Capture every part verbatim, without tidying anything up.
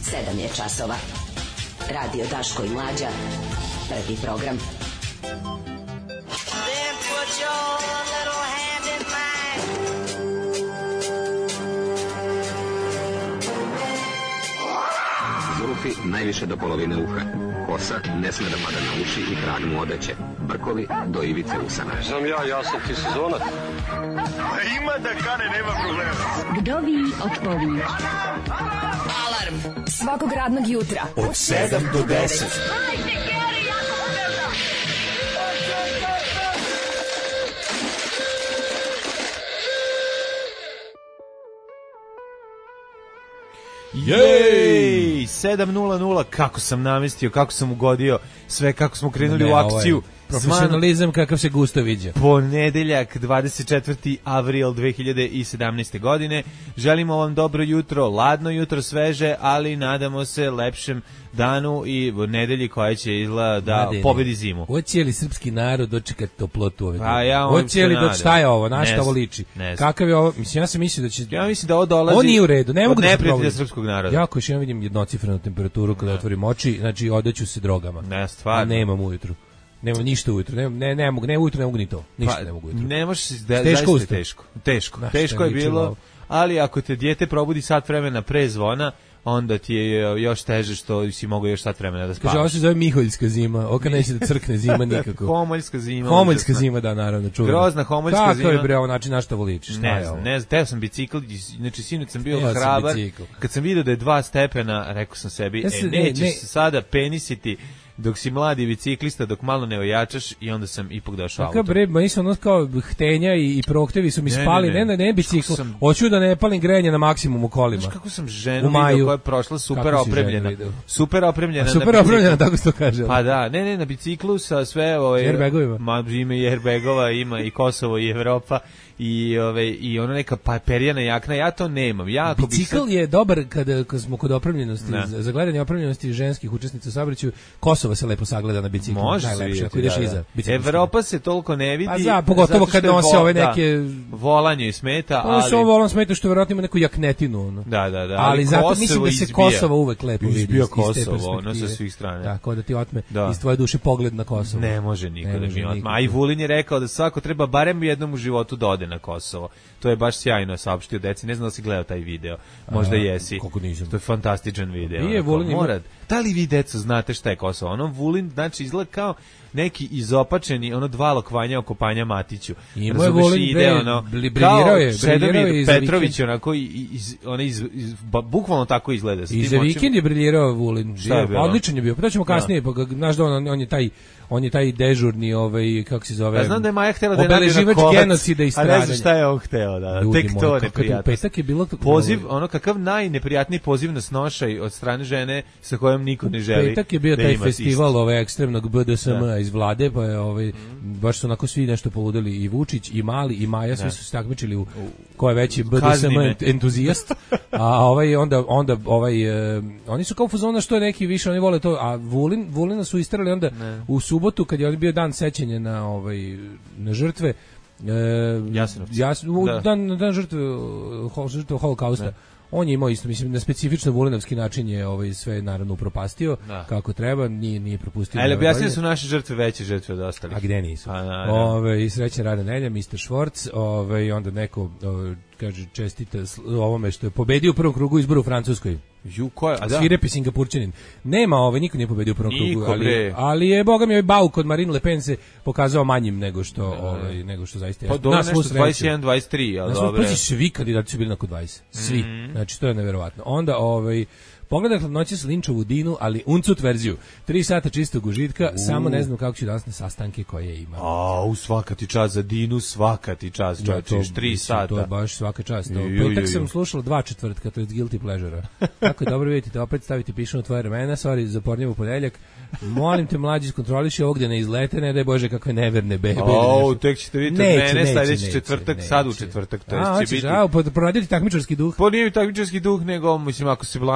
sedam je časova. Radio Daško i Mlađa. Prvi program. Then put your little hand in mine. Zulfi najviše do polovine uha. Kosa ne sme da pada na uši i trag mu odeće. Brkovi do ivice usana. Znam ja, ja sam ti sezonac. Ima da kane, nema problema. Vdovi otpovi. Alarm svakog radnog jutra od sedam do deset. Jej, sedam nula nula, kako sam namestio, kako sam ugodio sve, kako smo krenuli ne, u akciju. Ovaj, profesionalizam kakav se gusto viđa. Ponedeljak, dvadeset četvrti avril dve hiljade sedamnaeste. godine. Želimo vam dobro jutro, ladno jutro, sveže, ali nadamo se lepšem danu i nedelji koja će izgleda da Nadeni. pobedi zimu. Hoće li srpski narod dočekati toplotu ove godine? Ja Hoće li doći, šta je ovo, na šta ovo liči? Kakav je ovo? Mislim, ja sam mislio da će... Ja mislim da ovo dolazi... On nije u redu, ne mogu da se neprijatelja srpskog naroda. Jako još ja vidim jednocifrenu temperaturu kada otvorim oči, znači odeću se drogama. Ne, stvarno. A nemam ujutru. Nemam ništa ujutru, ne, ne, ne mogu, ne ujutru ne mogu ni to, ništa pa, ne mogu ujutru. Ne možeš, da, teško, je teško, teško, Znaš, teško je bilo, ovo. Ali ako te dijete probudi sat vremena pre zvona, onda ti je još teže što si mogao još sat vremena da spavaš. Kaže, ovo se zove Miholjska zima, ovo kad neće da crkne zima nikako. Homoljska zima. Homoljska zima, da, naravno, čuveno. Grozna homoljska Kako zima. Kako je bre ovo način na šta voliči, šta ne je znam, ovo? Ne znam, teo sam bicikl, znači sinoć sam bio ja hrabar, sam kad sam vidio da je dva stepena, rekao sam sebi, ja se, e, nećeš ne, se sada penisiti, dok si mladi biciklista, dok malo ne ojačaš i onda sam ipak došao auto. Kako bre, ma nisam ono kao hteњa i, i prohtevi su mi ne, spali, ne, ne, ne, ne bicikl. Sam... Hoću da ne palim grenje na maksimum u kolima. Znaš kako sam ženu vidio koja je prošla super opremljena. Super opremljena. A super opremljena, tako se to kaže. Pa da, ne, ne, na biciklu sa sve ove... Airbagovima. Ma, ima i airbagova, ima i Kosovo i Evropa. I ove i ona neka paperijana jakna, ja to nemam. Ja bicikl sad... je dobar kada kad smo kod opremljenosti, za, za gledanje opremljenosti ženskih učesnica u saobraćaju. Kosovo se lepo sagleda na biciklu, najlepše ako ideš da, iza. Da. Evropa se toliko ne vidi. Pa za, pogotovo kad nose ove neke da, volanje i smeta, ali ono volan smeta što verovatno ima neku jaknetinu, ono. Da, da, da. Ali, ali zato mislim da se izbija. Kosovo uvek lepo vidi. Izbija Kosovo, ono sa svih strana. Da, kao da ti otme da. iz tvoje duše pogled na Kosovo. Ne može niko da mi otme. A i Vulin je rekao da svako treba barem jednom u životu da ode na Kosovo. To je baš sjajno saopštio deci. Ne znam da si gledao taj video. Možda a, jesi. Kako nisam. To je fantastičan video. Nije Vulin mora. Da li vi deco znate šta je Kosovo? Ono Vulin znači izgleda kao neki izopačeni ono dva lokvanja oko Panja Matiću. Ima je Vulin ide ono briljirao je, briljirao je Petrović onako iz ona iz, iz bukvalno tako izgleda. I za vikend je briljirao Vulin. Odličan je bio. Pa to ćemo kasnije, pa znaš da on, on je taj on je taj dežurni ovaj kako se zove. Ja znam da je Maja htela da je obeleživač genocida i stradanja. A ne znam šta je on hteo, da. Ljudi tek moj, to neprijatno. Petak je bilo poziv, ono kakav najneprijatniji poziv na snošaj od strane žene sa kojom niko ne želi. Petak je bio taj festival ovaj ekstremnog B D S M iz vlade, pa je ovaj mm. baš su onako svi nešto poludeli, i Vučić i Mali i Maja, svi su se takmičili u ko je veći B D S M entuzijast. A ovaj onda onda ovaj uh, oni su kao fuzona što je neki više, oni vole to, a Vulin Vulina su isterali onda ne. u subotu kad je bio dan sećanja na ovaj na žrtve e, Jasenovca. Jas, da. dan dan žrtve žrtve Holokausta. Ne. On je imao isto, mislim, na specifično vulinovski način je ovaj sve naravno upropastio da. kako treba, nije nije propustio. Ali objasnili su naše žrtve veće žrtve od ostalih. A gde nisu? A, da, da. Ove, i srećna radna nedelja, mister Švorc, ove, onda neko ove, kaže čestita ovome što je pobedio u prvom krugu izbora u Francuskoj. Ju, ko je? A da? Svirepi Singapurčanin. Nema, ovaj, niko nije pobedio u prvom krugu, ali, ali je, boga mi, ovaj Bauk od Marine Le Pen se pokazao manjim nego što, ovaj, nego što zaista je. Pa dobro nešto dvadeset jedan dvadeset tri, ali dobro. Pa svi kandidati su bili na oko dvadeset. Svi. Mm-hmm. Znači, to je neverovatno. Onda, ovaj, pogledaj hladnoće s Linčovu Dinu, ali uncut verziju. Tri sata čistog užitka, uh. samo ne znam kako ću danas na sastanke koje ima. A, u svaka ti čast za Dinu, svaka ti čast, čovječiš, ja, tri sata. To je baš svaka čast. U petak sam slušala dva četvrtka, to je guilty pleasure. Tako je dobro vidite, opet staviti pišu na tvoje ramena, sorry za pornjevu ponedeljak. Molim te, mlađi, iskontroliši ovdje ne izlete, ne daj Bože kakve neverne bebe. O, tek ćete vidjeti od mene sljedeći četvrtak, neće, sad u četvrtak, to a, će biti. A, proraditi takmičarski duh? Pa nije takmičarski duh, nego, mislim, ako se blamiramo,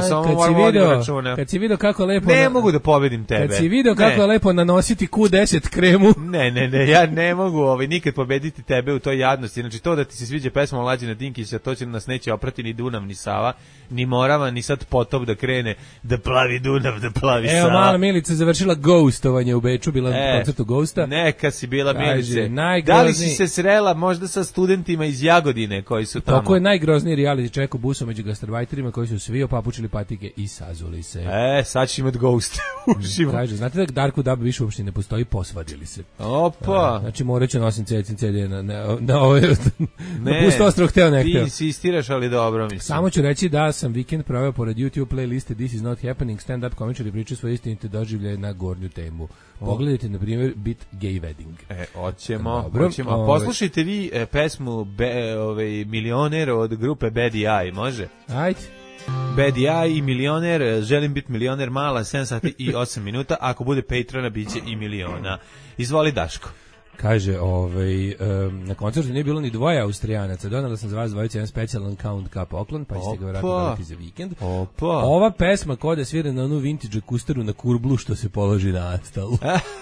samo kad si moram voditi video, računa. kad si video kako lepo... Ne na, mogu da pobedim tebe. Kad si video Ne. kako je lepo nanositi Q deset kremu... Ne, ne, ne, ja ne mogu ovaj, nikad pobediti tebe u toj jadnosti. Znači, to da ti se sviđa pesma Mlađana Dinkića, to će nas neće oprati ni Dunav, ni Sava, ni Morava, ni sad Potop da krene, da plavi Dunav, da plavi Sava. Evo, mala Milica završila Ghostovanje u Beču, bila na E, koncertu Ghosta. Neka si bila, Kaže, Milice. najgrozni- Da li si se srela možda sa studentima iz Jagodine koji su tamo? Tako je najgrozniji reality check u busu među gastarbajterima koji su svi opapučili patike i sazuli se. E, sad će imat Ghost uživo. Kaže, znate da Darko Dab više uopšte ne postoji, posvadili se. Opa. Znači, morat ću nosim cecin C D na, na, na ove... na Ne, pusto ostro, hteo, ne ti hteo. insistiraš, ali dobro, mislim. Samo ću reći da sam vikend proveo pored YouTube playliste This is not happening, stand-up komičari pričaju svoje istinite doživljaje na gornju temu. Pogledajte, na primjer, bit Gay Wedding. E, hoćemo, Dobro, hoćemo. ovaj- Poslušajte vi e, pesmu be, ovaj, Milioner od grupe Bad Eye, može? Ajde. Bad Eye i Milioner, e, želim biti milioner, mala, sedam sati i osam minuta, ako bude Patrona, bit će i miliona. Izvoli, Daško. Kaže, ovaj, um, na koncertu nije bilo ni dvoje Austrijanaca. Donela sam za vas dvojice jedan specijalan count ka poklon, pa ćete ga vjerojatno Opa. dobiti za vikend. Opa. Ova pesma kod da svira na onu vintage akusteru na kurblu što se položi na astalu.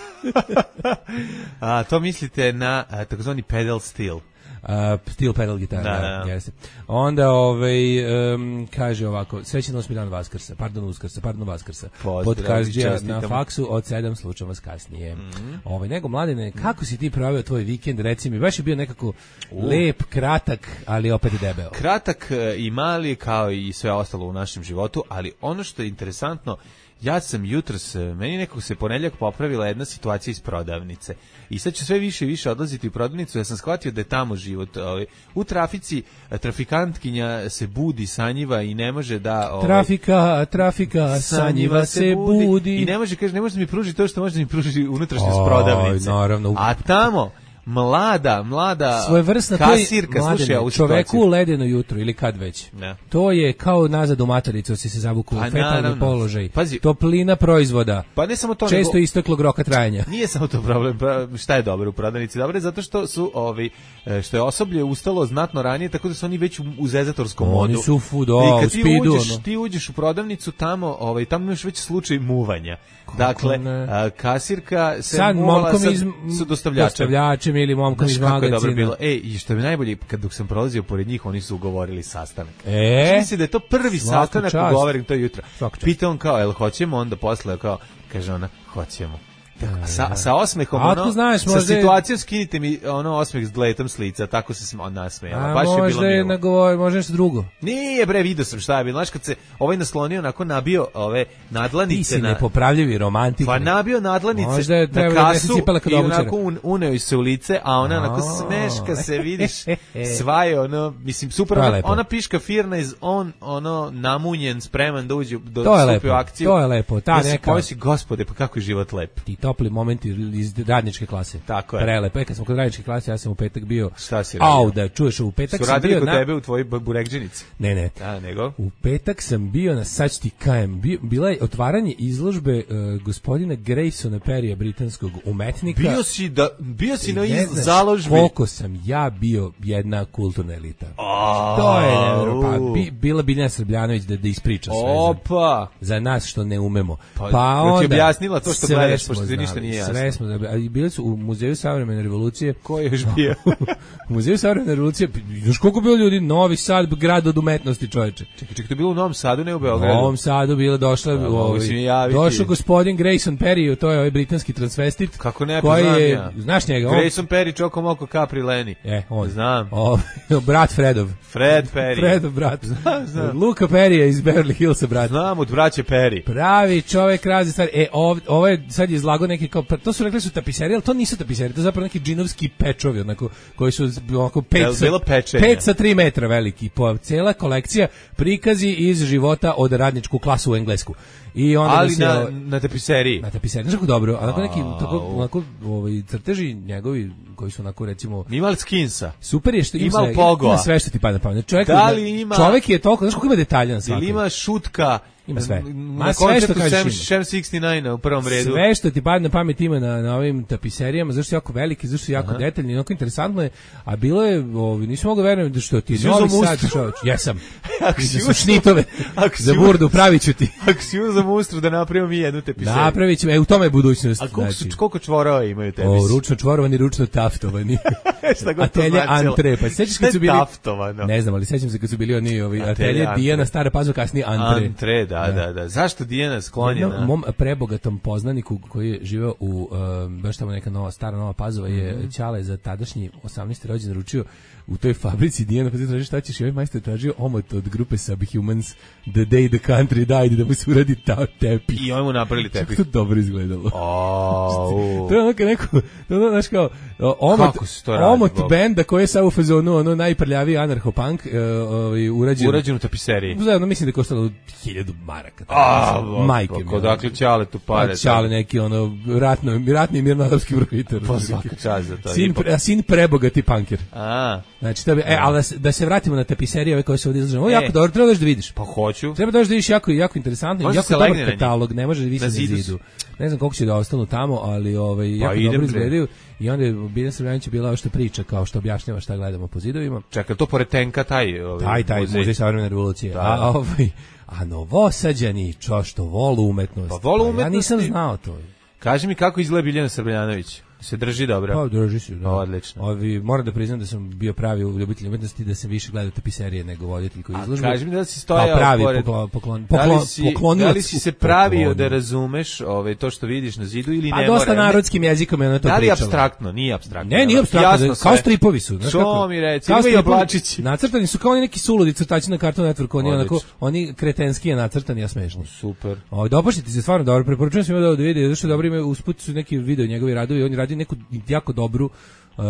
A, to mislite na a, takozvani pedal steel. Uh, steel pedal gitara, Da, da, da. jeste. Onda ovaj, um, kaže ovako, srećan osmi dan Vaskrsa, pardon Uskrsa, pardon Vaskrsa. Pozdrav, Podkastđija čestitam. na faksu od sedam, slučam vas kasnije. Mm-hmm. Ovaj, nego, Mladene, kako si ti proveo tvoj vikend, reci mi, baš je bio nekako lep, kratak, ali opet debeo. Kratak e, i mali kao i sve ostalo u našem životu, ali ono što je interesantno, ja sam jutros, e, meni nekako se ponedjeljak popravila jedna situacija iz prodavnice. I sad ću sve više i više odlaziti u prodavnicu, ja sam shvatio da je tamo život. Ovaj, u trafici e, trafikantkinja se budi, sanjiva i ne može da... Ovaj, Trafika, trafika, sanjiva se budi. I ne može, kaže, ne može da mi pruži to što može da mi pruži unutrašnjost Oj, prodavnice. naravno. A tamo... Mlada, mlada Svojevrsna kasirka, slušaj ovu čoveku u situaciju. ledeno jutro ili kad već. Ne. To je kao nazad u matericu si se zavuku u Pa, fetalni naravno. položaj. Pazi. Toplina proizvoda. Pa ne samo to, Često nego- isteklog roka trajanja. Nije samo to problem, pa šta je dobro u prodavnici? Dobro je zato što su ovi e, što je osoblje ustalo znatno ranije, tako da su oni već u, u zezatorskom modu. Oni su fu, da, I kad u ti speedu, uđeš, ono. ti uđeš u prodavnicu tamo, ovaj tamo imaš već slučaj muvanja. Dakle, ne? a, kasirka se Sad muvala momkom sa, iz sa dostavljačem. dostavljačem ili momkom iz Znaš kako je dobro magazina. bilo. E, i što mi najbolje, kad dok sam prolazio pored njih, oni su ugovorili sastanak. E? Čini se da je to prvi Svaka sastanak, čast. ugovoren to jutro. Svaka čast. Pita on kao, jel hoćemo, onda posle kao, kaže ona, hoćemo. Tako, sa, sa osmehom, A, ono, otko znaš, sa možda je- situacijom skinite mi ono osmeh s dletom s lica, tako se smo nasmejala. A Baš je bilo možda je milo. nagovor, možda nešto drugo. Nije bre, vidio sam šta je bilo. Znaš kad se ovaj naslonio, onako nabio ove Ti nadlanice si na... nepopravljivi romantik. Pa nabio nadlanice Možda je na trebalo da se kasu cipala kod i obućara. onako un, uneo se u lice, a ona onako A. smeška se, vidiš, sva je ono, mislim, super, To je ona, lepo. ona piška firna iz on, ono, namunjen, spreman da uđe, do To je stupi u lepo, akciju. to je lepo, ta Ja se neka- pomislim, gospode, pa kako je život lep. Ti topli momenti iz radničke klase. Tako je. Prelepo. E, kad smo kod radničke klase, ja sam u petak bio... Šta si radio? Au, da čuješ, u petak Su sam radili bio kod na... tebe u tvojoj bu- burekđenici? Ne, ne. A, nego? U petak sam bio na, sad ću ti kajem, bio, bila je otvaranje izložbe uh, gospodina Graysona Perrya, britanskog umetnika. Bio si, da, bio si na Ne iz znaš založbi. koliko sam ja bio jedna kulturna elita. A, To je nevjerojatno. Pa, u. bi, bila Biljana Srbljanović da, da ispriča sve za, Opa! za nas što ne umemo. Pa, Pa, jel ti onda... objasnila to što sve gledaš, smo pošto ti ništa znali, nije jasno? Sve smo znali. A i bili su u Muzeju savremene revolucije. Ko je još bio? U Muzeju savremene revolucije, još koliko bilo ljudi, Novi Sad, grad od umetnosti, čoveče. Čekaj, čekaj, to je bilo u Novom Sadu, ne u U Beogradu? Novom Sadu bila došla, mogu ovaj, si mi javiti. došao gospodin Grayson Perry, to je ovaj britanski transvestit. Kako ne, koji znam je, ja. znaš njega? on- Grayson Perry, Čoko Moko Capri Leni. E, on. Znam. O, brat Fredov. Fred Perry. Fredov brat. Znam, znam. Luka Perry je iz Beverly Hillsa, brat. Znam, od braće Perry. Pravi čovek razi stvari. E, ov, ovo je sad je izlago neki kao, pa to su rekli su tapiserije, ali to nisu tapiserije, to je zapravo neki džinovski pečovi, onako, koji su onako Jel pet sa, bilo pečenje? pet sa tri metra veliki. Po, cijela kolekcija prikazi iz života od radničku klasu u Englesku. I onda Ali da se, na, na tapiseriji. na tapiseriji, znaš kako dobro, onako neki tako, onako, ovaj, crteži njegovi, koji su onako, recimo, Ima li skinsa? super je što ima, Ima li sve, pogova? ima sve što ti pada na pamet. Čovjek, Da li ima- čovjek je toliko, znaš koliko ima detalja na svakom. Ili ima šutka, Ima sve. Ma sve što kažeš ima. Sham šezdeset devet u prvom redu. Sve što ti padne na pamet ima na, na ovim tapiserijama, zašto su jako veliki, zašto su jako Aha. detaljni, onako interesantno je, a bilo je, ovi, nisam mogu verujem da što ti Novi Sad, čovječ, jesam, da su šnitove, za burdu, pravit ću ti. Ako si uzam ustru da napravimo mi jednu tapiseriju. Napravit ćemo, e, u tome je budućnost. A koliko, su, koliko čvorova imaju tepisi? O, ručno čvorovani, ručno taftovani. Atelje Antre, pa sećaš kad su bili, taftovano? Ne znam, ali sećam se kad su bili oni, ovi, Atelje Dijana, Stara Pazova, kasnije Antre. Antre, da, da, da. Zašto Dijana sklonjena? Na mom prebogatom poznaniku koji je živeo u um, baš tamo neka nova stara Nova Pazova je mm-hmm. Ćale za tadašnji osamnaesti rođendan naručio u toj fabrici Dijana, pa ti traži šta ćeš, i ovaj majstor tražio omot od grupe Subhumans The Day the Country Died da mu se uradi ta tepi. I oni mu napravili tepi. Kako to dobro izgledalo. Oh, to je ono neko, to je ono, znaš kao, omot, omot benda koji je sad u fazonu, ono najprljaviji anarcho-punk, uh, urađen. Urađen u tapiseriji. Zajedno mislim da je koštalo hiljadu maraka. A, majke mi. Odakle Ćale tu pare? Ćale neki, ono, ratno, ratni mirnodopski profiter. Pa svaka čast za to. Sin, pre, sin prebogati punker. A. Znači, to bi, e, ali da se, da se vratimo na tapiserije ove koje se ovdje izlažemo. Ovo je jako dobro, treba da vidiš. Pa hoću. Treba da vidiš jako, jako interesantno. Može jako se dobar katalog, ne može više na zidu. zidu. Ne znam koliko će da ostanu tamo, ali ovaj, pa jako dobro izgledaju. I onda je Biljana Srbljanić bila ovo što priča, kao što objašnjava šta gledamo po zidovima. Čekaj, to pored tenka taj... Ovaj, taj, taj, muzej, muzej savremene revolucije. Da. A, ovaj, a Novosađani, čo što volu umetnost. Pa volu umetnost. Ja nisam znao to. Kaži mi kako izgleda Biljana Srbljanović. Se drži dobro. Pa drži se, da. Odlično. Ovi moram da priznam da sam bio pravi ljubitelj umetnosti, da sam više gledao tapiserije nego voditelj koji izložbe. Kaži mi da si stojao pravi pored poklon, poklon, da poklon, li si, poklonilac. Da li si se pravio poklon. Da razumeš ove to što vidiš na zidu ili pa ne? A dosta mora, narodskim ne, jezikom je ona to pričala. Da li je apstraktno? Nije apstraktno. Ne, nije apstraktno, kao stripovi su. Što mi reci? Ima i oblačići. Nacrtani su kao oni neki suludi crtači na Cartoon Networku, oni onako, oni kretenski je nacrtani, a smešni. Super. Ovaj dopuštite se stvarno dobro, preporučujem svima da ovo vide, zato što dobro ima usput su neki video njegovi radovi, on radi neku jako dobru uh,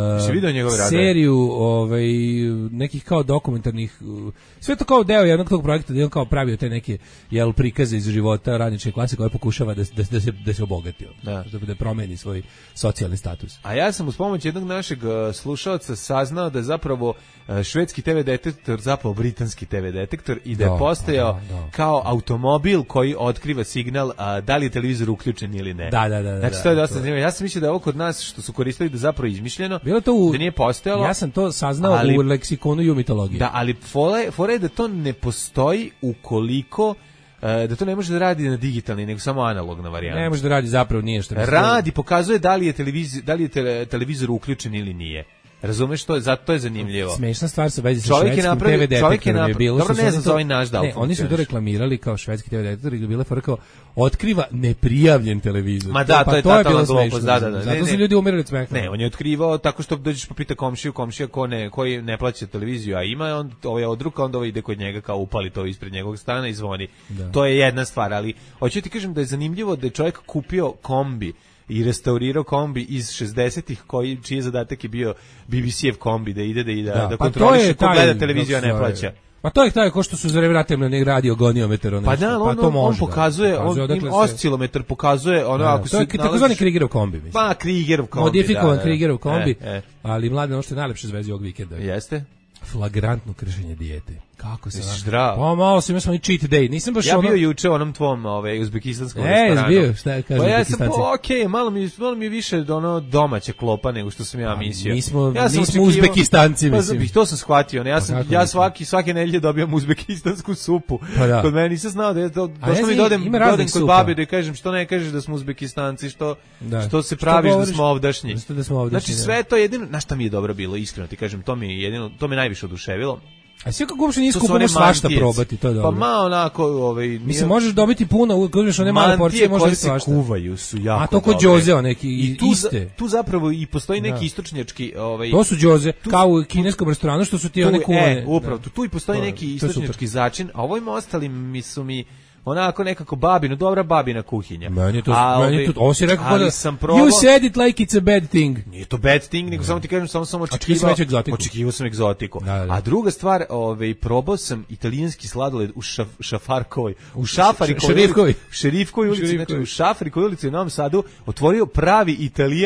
seriju ovaj, nekih kao dokumentarnih, uh, sve to kao deo jednog tog projekta da je on kao pravio te neke jel, prikaze iz života radničke klase koje pokušava da, da, da, se, da se obogati, da. da promeni svoj socijalni status. A ja sam uz pomoć jednog našeg uh, slušalca saznao da je zapravo uh, švedski te ve detektor zapravo britanski te ve detektor i da je postojao da, da. kao automobil koji otkriva signal uh, da li je televizor uključen ili ne. Da, da, da. Znači, da, to je dosta to. zanimljivo. Ja sam mislio da je ovo kod nas što su koristili da zapravo izmišljeno, bilo to u, da nije postojalo. Ja sam to saznao ali, u leksikonu i u mitologiji. Da, ali fore, fore je da to ne postoji ukoliko da to ne može da radi na digitalni, nego samo analogna varijanta. Ne može da radi zapravo nije što. Radi, pokazuje da li je televizor, da li je tele, televizor uključen ili nije. Razumeš što je, zato je zanimljivo. Smešna stvar sa vezi sa švedskim te ve detektorom je bilo. Dobro, ne znam za ovaj naš da. Ne, oni su to reklamirali kao švedski te ve detektor i da bile fora kao otkriva neprijavljen televizor. Ma da, pa to je to je bilo smešno. Da, da, da. Zato ne, su ljudi umirali od smeha. Ne, on je otkrivao tako što dođeš pa pita komšiju, komšija ko ne, koji ne plaća televiziju, a ima on ovaj odruka, onda ovaj ide kod njega kao upali to ispred njegovog stana i zvoni. Da. To je jedna stvar, ali hoću ti kažem da je zanimljivo da je čovjek kupio kombi i restaurirao kombi iz šezdesetih koji čiji zadatak je bio be be ce-ev kombi da ide da ide da, da pa kontroliše ko gleda televiziju a ne plaća. Pa to je taj ko što su za vreme na ne radio goniometar ono. Pa da, on, pa to može, on pokazuje, on, on im oscilometar pokazuje ono da, ako to je takozvani Krigerov kombi, mislim. Pa Krigerov kombi. Modifikovan da, Krigerov kombi. E, e. Ali mlade ono što je najlepše zvezi ovog vikenda. Jeste? Flagrantno kršenje dijete. Kako se misliš zdravo? Pa malo sam imao i cheat day. Nisam baš ja ono... bio juče onom tvom, ovaj uzbekistanskom e, restoranu. E, bio, šta kaže pa ja sam po, okej, okay, malo mi malo mi više ono domaće klopa nego što sam ja mislio. Mi smo ja sam nismo uzbekistanci, pa, mislim. Pa to sam shvatio, ne, ja sam pa, ja svaki svake nedelje dobijam uzbekistansku supu. Pa da. Kod mene nisam znao da je to došlo mi dodem dodem kod babe da kažem što ne kažeš da smo uzbekistanci, što da. što se praviš što da smo ovdašnji. Da smo ovdašnji. Znači sve to jedino, na šta mi je dobro bilo, iskreno ti kažem, to mi je jedino, to me najviše oduševilo. A sve kako uopšte nisi kupio svašta probati, to je dobro. Pa ma onako, ovaj, mislim možeš dobiti puno, kad uzmeš one male porcije, možeš i svašta. Mantije koje se kuvaju su jako. A to kod đoze neki i tu iste. Tu zapravo i postoji neki da. istočnjački, ovaj. To su đoze, kao u kineskom restoranu što su ti one kuvane. E, upravo, tu, tu i postoji to, neki istočnjački začin, a ovim ostalim mi su mi onako nekako babino, dobra babina kuhinja. Meni to, a, meni ove, to, ovo si rekao da, sam probao, you said it like it's a bad thing. Nije to bad thing, nego samo ti kažem, samo sam očekivao, očekivao sam egzotiku. Da, da. A druga stvar, ove, probao sam italijanski sladoled u šaf, Šafarkovoj, u Šafarikovoj, Šerifkovoj, Šerifkovoj ulici, znači u Šafarikovoj ulici u Novom Sadu, otvorio pravi Italijan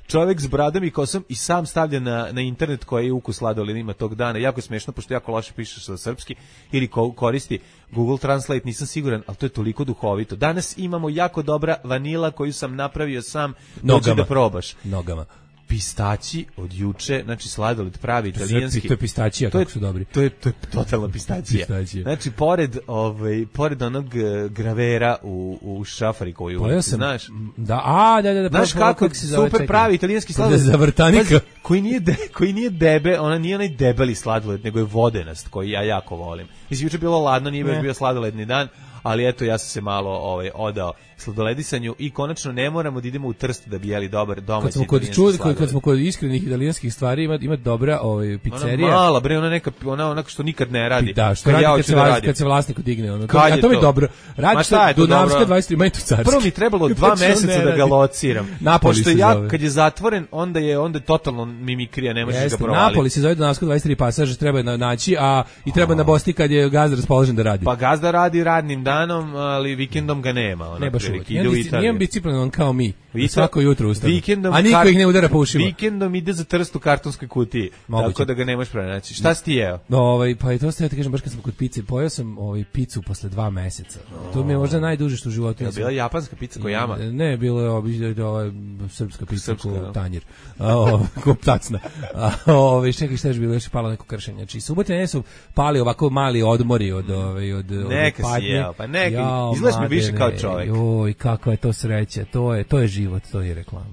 čovjek s bradom i kosom i sam stavlja na, na internet koji je ukus sladoleda ima tog dana. Jako je smešno, pošto jako loše pišeš sa srpski ili ko, koristi Google Translate, nisam siguran, ali to je toliko duhovito. Danas imamo jako dobra vanila koju sam napravio sam, dođi da probaš. Nogama. Pistaći od juče, znači sladoled pravi italijanski. To je pistaćija, kako su dobri. To je to je totalna pistaćija. Pistaćija. Znači pored ovaj pored onog gravera u u šafari koju pa ja sam, znaš. Da, a da da da. Znaš kako, kako se zove, super čekaj. Pravi italijanski sladoled. Za vrtanika. Koji nije de, koji nije debe, ona nije onaj debeli sladoled, nego je vodenast koji ja jako volim. Mislim juče bilo ladno, nije baš bio sladoledni dan. Ali eto, ja sam se malo ovaj, odao sladoledisanju i konačno ne moramo da idemo u Trst da bi jeli dobar domaći italijanski sladoled. Kad, kad smo kod iskrenih italijanskih stvari, ima, ima dobra ovaj, pizzerija. Ona mala, bre, ona neka, ona onako što nikad ne radi. Da, što radi ja kad, se da vlast, radi. kad se vlasniku digne. Ono, kad a to mi je dobro. Radi što Dunavska dvadeset tri, Majtu Carski. Prvo mi trebalo dva meseca da ga lociram. Napoli pošto se ja, zove. Kad je zatvoren, onda je onda je totalno mimikrija, ne možeš ga provaliti. Napoli se zove Dunavska dvadeset tri pasaž, treba naći, a i treba na Bosti kad je gazda raspoložen da radi. Pa gazda radi radnim danom, ali vikendom ga nema. Ona ne baš uvijek. Ide u Italiju. Nijem disciplinovan kao mi. Svako jutro ustane. Vikendom a niko ih ne udara po ušima. Vikendom ide za Trst u kartonskoj kutiji. Moguće. Tako da ga nemaš pronaći. Šta si ti jeo? No, ovaj, pa i to ste, ja ti kažem, baš kad sam kod pice, pojeo sam ovaj, picu posle dva meseca. Oh. To mi je možda najduže što u životu. Je bila japanska pica ko jama? Ne, bilo je obično ova srpska pica srpska, ko tanjir. Ko ptacna. Ovaj, čekaj, šta je bilo, još je palo neko kršenje. Znači, subote ne su pali ovako mali odmori od ovaj od neka od si jeo, pa neka. Izgledaš mi više kao čovjek. Joj, kakva je to sreća. To je, to je život, to je reklama.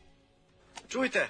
Čujte,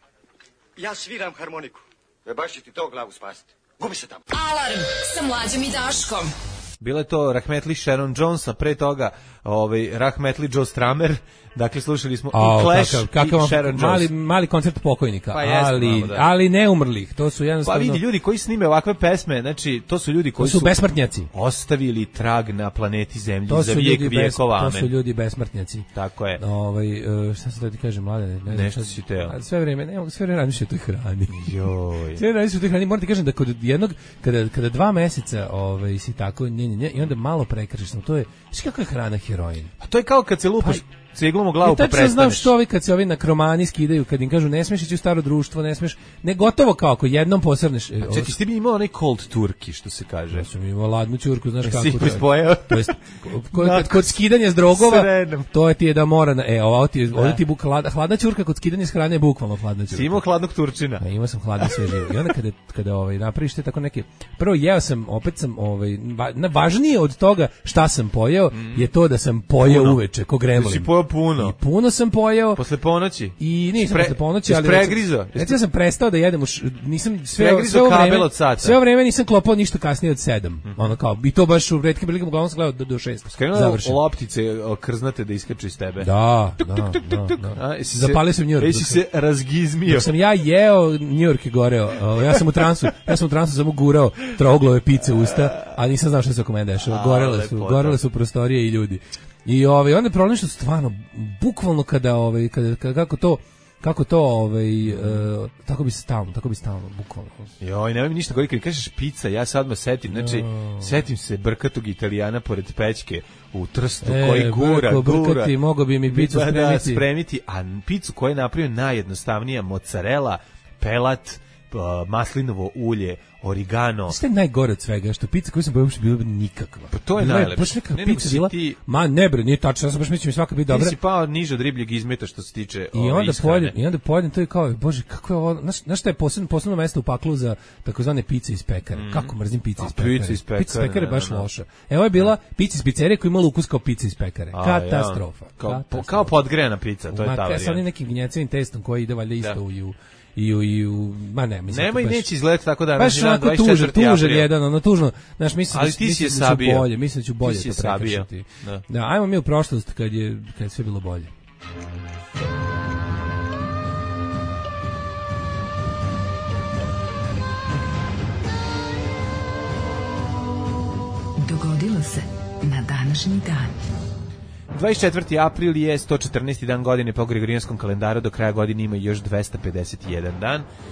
ja sviram harmoniku. E baš će ti to glavu spasiti. Gubi se tamo. Alarm sa Mlađom i Daškom. Bila je to Rahmetli Sharon Jones, a pre toga ovaj, Rahmetli Joe Stramer. Dakle, slušali smo oh, i Clash kakav, kakav i Sharon Jones. Mali, mali koncert pokojnika, pa jest, ali, malo, da. ali ne umrlih. To su jednostavno... Pa vidi, ljudi koji snime ovakve pesme, znači, to su ljudi koji to su, su besmrtnjaci. Ostavili trag na planeti Zemlji to za vijek vijekova. To su ljudi besmrtnjaci. Tako je. Ovaj, šta se da ti kažem, mlade? Ne, ne, Nešto si teo. Sve vreme, ne mogu, sve vreme razmišljati o toj hrani. Joj. Sve vreme razmišljati o toj hrani. Moram ti kažem da kod jednog, kada, kada dva meseca ovaj, si tako, nje, nje, nje, i onda malo prekršiš, to je, znaš kako je hrana heroin? A to je kao kad se lupaš pa, ciglom u glavu pa prestaneš. Znam što ovi kad se ovi na kromani skidaju, kad im kažu ne smiješ ići u staro društvo, ne smiješ, ne gotovo kao ako jednom posrneš. Čekaj, ti bi imao onaj cold turkey, što se kaže. Ja sam imao ladnu ćurku, znaš kako. Si ispojao? To jest, kod, kod, kod skidanja s drogova, to je ti je da mora, na, e, ovo ti je, ovdje ti buk, hladna, hladna ćurka, kod skidanja s hrane je bukvalno hladna ćurka. Si imao hladnog Turčina? Ja, imao sam hladno sve živo. I onda kada, kada ovaj, napraviš te tako neke, prvo jeo sam, opet sam, ovaj, važnije od toga šta sam pojeo, mm. je to da sam pojeo puno. Uveče, ko gremlin. Si pojeo puno. I puno sam pojeo. Posle ponoći? I nisam Pre, posle ponoći, ali... Pregrizo? Recimo sam prestao da jedem, už, nisam sve, sve, ovo vreme, sve ovo vreme nisam klopao ništa kasnije od sedam. Mm. Ono kao, i to baš u retkim prilikama uglavnom sam gledao do, do šest. Skrenuo loptice krznate da iskaču iz tebe. Da, tuk, da, tuk, tuk, tuk, tuk. da. A, zapalio sam New York. Jesi se razgizmio. Dok sam ja jeo, New York je goreo. Ja sam u transu, ja sam u transu samo gurao troglove pice u usta, a nisam znao šta se oko mene dešava. Gorele su, gorele su prostorije i ljudi. I ovaj onda je problem što stvarno bukvalno kada ovaj kada, kada kako to kako to ovaj uh, tako bi stalno, tako bi stalno bukvalno. Joj, nemoj mi ništa govoriti, kad kažeš pizza, ja sad odmah setim, znači no. setim se brkatog Italijana pored pećke u Trstu e, koji gura, brko, gura. Brkati, mogo bi mi picu spremiti. Da, spremiti, a picu koju je napravio najjednostavnija, mozzarella, pelat, uh, maslinovo ulje, origano. Što je najgore od svega, što pizza koju sam pojeo uopšte bila nikakva. Pa to je najlepše. Baš neka ne, pizza bila, ti... ma ne bre, nije tačno, ja sam baš mislim svaka biti dobra. Ti si pao niže od ribljeg izmeta što se tiče I onda pojedem, i onda pojedem, to je kao, bože, kako je ovo, znaš, znaš šta je posebno, posebno mesto u paklu za takozvane pice iz pekare. Mm. Kako mrzim pice iz pekare. Pice iz pekare. Pice iz pekare je baš loša. Evo je bila pica iz pizzerije koja imala ukus kao pica iz pekare. A, katastrofa. Ja. Kao, katastrofa. kao podgrejana pica, to je ta varijanta. Sa onim nekim gnjecevim testom koji ide valjda isto u i u, i u, ma ne, mislim. Nema i neće izgledati tako da baš onako tužan, tužan jedan, ono tužno, znaš, mislim, ali ti si je mislim sabio. Da ću bolje, mislim da ću bolje to prekršiti. Da. da, ajmo mi u prošlost kad je, kad je sve bilo bolje. Dogodilo se na današnji dan. dvadeset četvrti april je sto četrnaesti dan godine po Gregorijanskom kalendaru, do kraja godine ima još dvesta pedeset jedan dan.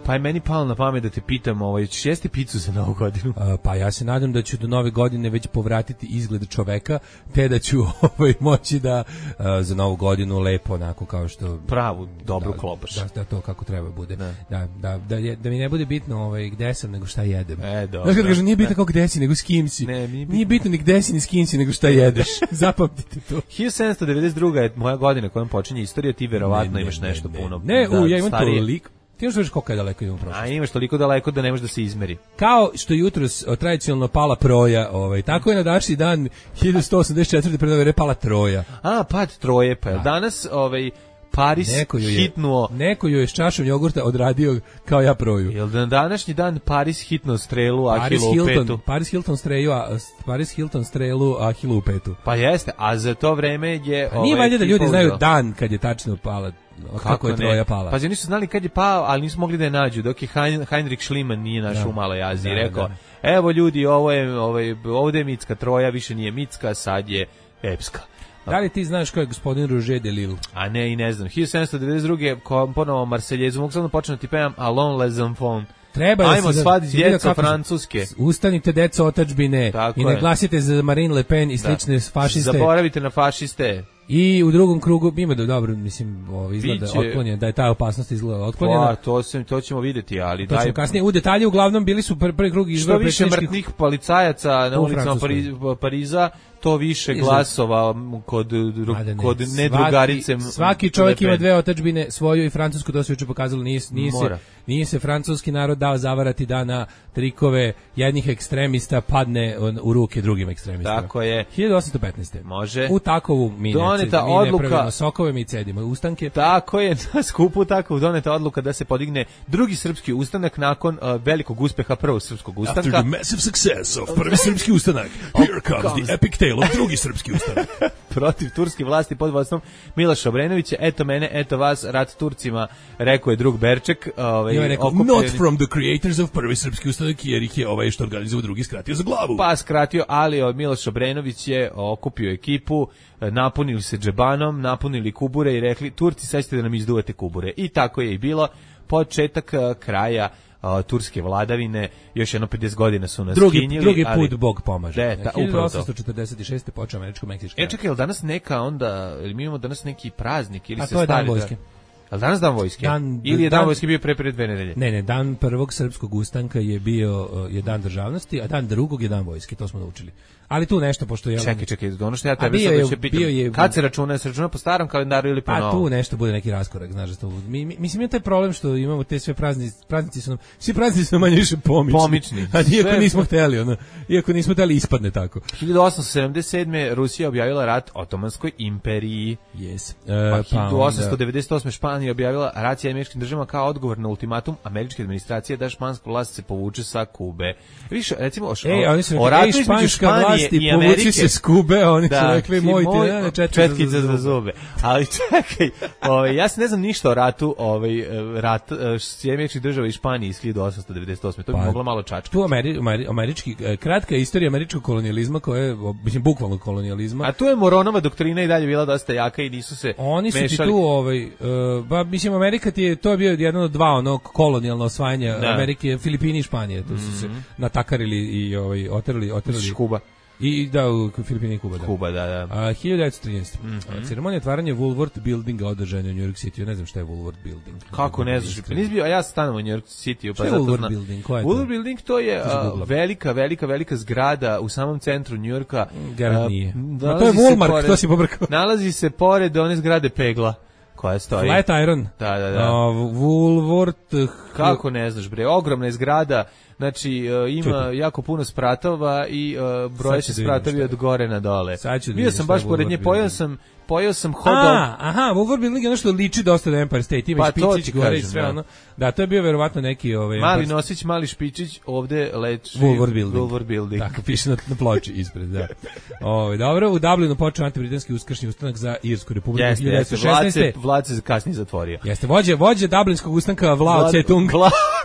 Pa je meni palo na pamet da te pitam, ovaj, ćeš jesti picu za Novu godinu? A, pa ja se nadam da ću do Nove godine već povratiti izgled čoveka, te da ću ovaj, moći da a, za Novu godinu lepo onako kao što... Pravu, dobru da, klobaš. Da, da to kako treba bude. Da, da, da, da, je, da mi ne bude bitno ovaj, gde sam, nego šta jedem. E, dobro. Znaš kad kažem, nije bitno kao gde si, nego s kim si. Ne, nije, nije bitno ni gde si, ni s kim si, nego šta jedeš. Zapamtite to. hiljadu sedamsto devedeset druga je moja godina kojom počinje istorija, ti verovatno ne, ne, imaš ne, nešto ne, puno. Ne, da, u, ja imam starije. toliko. Ti još vidiš koliko je daleko idemo u prošlost. A imaš toliko daleko da ne može da se izmeri. Kao što jutros tradicionalno pala Proja, ovaj, tako je na današnji dan hiljadu sto osamdeset četvrte pred nove pala Troja. A, pad Troje, pa je danas ovaj, Paris neko je, hitnuo... Neko ju je s čašom jogurta odradio kao ja Proju. Jel da na današnji dan Paris hitnuo strelu Ahilu u petu? Paris Hilton strelu, Paris Hilton strelu Ahilu u petu. Pa jeste, a za to vreme je... Pa nije ovaj, valjda da ljudi znaju do... dan kad je tačno pala. Kako, kako je Troja pala? Pazi, oni su znali kad je pao, ali nisu mogli da je nađu, dok je Hein, Heinrich Schliemann nije našao da. u Maloj Aziji. Da, rekao, da. evo ljudi, ovo je, ovaj, ovde je mitska Troja, više nije mitska, sad je epska. Da li ti znaš ko je gospodin Roger de Lille? A ne, i ne znam. hiljadu sedamsto devedeset druge ponovo Marseljezu, mogu sam da počnem da ti pevam Allons les enfants. Treba Ajmo svad djeca francuske. Ustanite deca otadžbine i ne glasite za Marine Le Pen i slične da. fašiste. Zaboravite na fašiste. I u drugom krugu ima da dobro, mislim, ovo izgleda Biće... otklonjen, da je ta opasnost izgleda otklonjena. Pa, to se to ćemo vidjeti, ali to daj kasnije u detalje uglavnom bili su prvi, prvi krug izbora predsjedničkih. Što više mrtvih policajaca na ulicama Pariza, Pariza, to više glasova kod kod nedrugarice. Svaki, svaki čovjek ima dve otadžbine, svoju i francusku, to se juče pokazalo, nije, nije se nije se francuski narod dao zavarati da na trikove jednih ekstremista padne u ruke drugim ekstremistima. Tako je. hiljadu osamsto petnaeste. Može. U takovu mi doneta mi odluka, ne pravimo sokove, mi cedimo ustanke. Tako je, na skupu tako doneta odluka da se podigne drugi srpski ustanak nakon uh, velikog uspeha prvog srpskog ustanka. After the massive success of prvi srpski ustanak, here comes the epic tale of drugi srpski ustanak. Protiv turske vlasti pod vodstvom Miloša Obrenovića, eto mene, eto vas, rat Turcima, rekao je drug Berček. Ovaj, je rekao, not from the creators of prvi srpski ustanak, jer ih je ovaj što organizuje drugi skratio za glavu. Pa skratio, ali od Miloš Obrenović je okupio ekipu, napunili se džebanom, napunili kubure i rekli, Turci, sad ćete da nam izduvate kubure. I tako je i bilo, početak kraja Uh, turske vladavine, još jedno pedeset godina su nas drugi, skinjili. Drugi put ali, Bog pomaže. De, ta, hiljadu osamsto četrdeset šeste počeo američko-meksički. E, čekaj, je li danas neka onda, ili mi imamo danas neki praznik? Ili A se to je stari, dan vojske. Da, je danas dan vojske? Dan, ili je dan, dan vojske bio pre pre dve nedelje? Ne, ne, dan prvog srpskog ustanka je bio uh, je dan državnosti, a dan drugog je dan vojske, to smo naučili. Ali tu nešto, pošto je... Čekaj, čekaj, ono što ja tebe sad će pitam, je, kad se računa, se računa po starom kalendaru ili po novom? A tu nešto bude neki raskorak, znaš, to, mi, mi, mislim, je taj problem što imamo te sve praznici, praznici su nam, svi praznici su nam manje više pomični. Pomični. A iako sve... nismo hteli, ono, iako nismo hteli ispadne tako. hiljadu osamsto sedamdeset sedme Rusija objavila rat Otomanskoj imperiji. Yes. Uh, pa hiljadu osamsto devedeset osme Španija objavila rat američkim državama kao odgovor na ultimatum američke administracije da španska vlast se povuče sa Kube. Više, recimo, o, Ej, oni su o ratu između Španije i Amerike se skube, oni da, su rekli moj ti ne četkice za, za zube. Ali čekaj, ovaj ja se ne znam ništa o ratu, ovaj rat Sjedinjenih Država i Španije iz hiljadu osamsto devedeset osme. To bi pa, moglo malo čačkati. Tu Ameri, Ameri, američki kratka istorija američkog kolonijalizma, koja je mislim bukvalno kolonijalizma. A tu je Moronova doktrina i dalje bila dosta jaka i nisu se oni su mešali. Tu ovaj uh, ba mislim Amerika ti je to je bio jedan od dva onog kolonijalno osvajanja da. Amerike, Filipini i Španije. Tu su mm-hmm. se natakarili i ovaj oterali oterali Kuba. I da, u Filipini i Kuba, da. Kuba, da, da. A, hiljadu devetsto trinaeste. Mm-hmm. Ceremonija otvaranja Woolworth Buildinga održana u New York City. Ja ne znam šta je Woolworth Building. Kako ne znaš? Nisi bio, a ja stanujem u New York City. Pa šta je Woolworth zna... Building? Ko je Woolworth to? Building to je uh, velika, velika, velika zgrada u samom centru New Yorka. Garant uh, nije. A to je Walmart, pored, to si pobrkao. Nalazi se pored one zgrade Pegla. Koja stoji. Flat Iron. Da, da, da. Uh, Woolworth. Kako ne znaš, bre? Ogromna je zgrada. Znači, uh, ima Čutim. jako puno spratova i uh, broje se spratovi od gore na dole. Bio sam baš pored nje, pojao sam, pojao sam hot dog. A, aha, Woolworth Building je ono što liči dosta na Empire State, ima pa špičić gore i sve da. ono. Da, to je bio verovatno neki... Ovaj, mali nosić, mali špičić, ovde leči Woolworth Building. Woolworth Building. Tako, piše na, na ploči ispred, da. Ove, dobro, u Dublinu počeo antibritanski uskršnji ustanak za Irsku republiku. Jeste, jeste, Vlad se, Vlad se kasnije zatvorio. Jeste, vođe, vođe Dublinskog ustanka Vlao Cetung.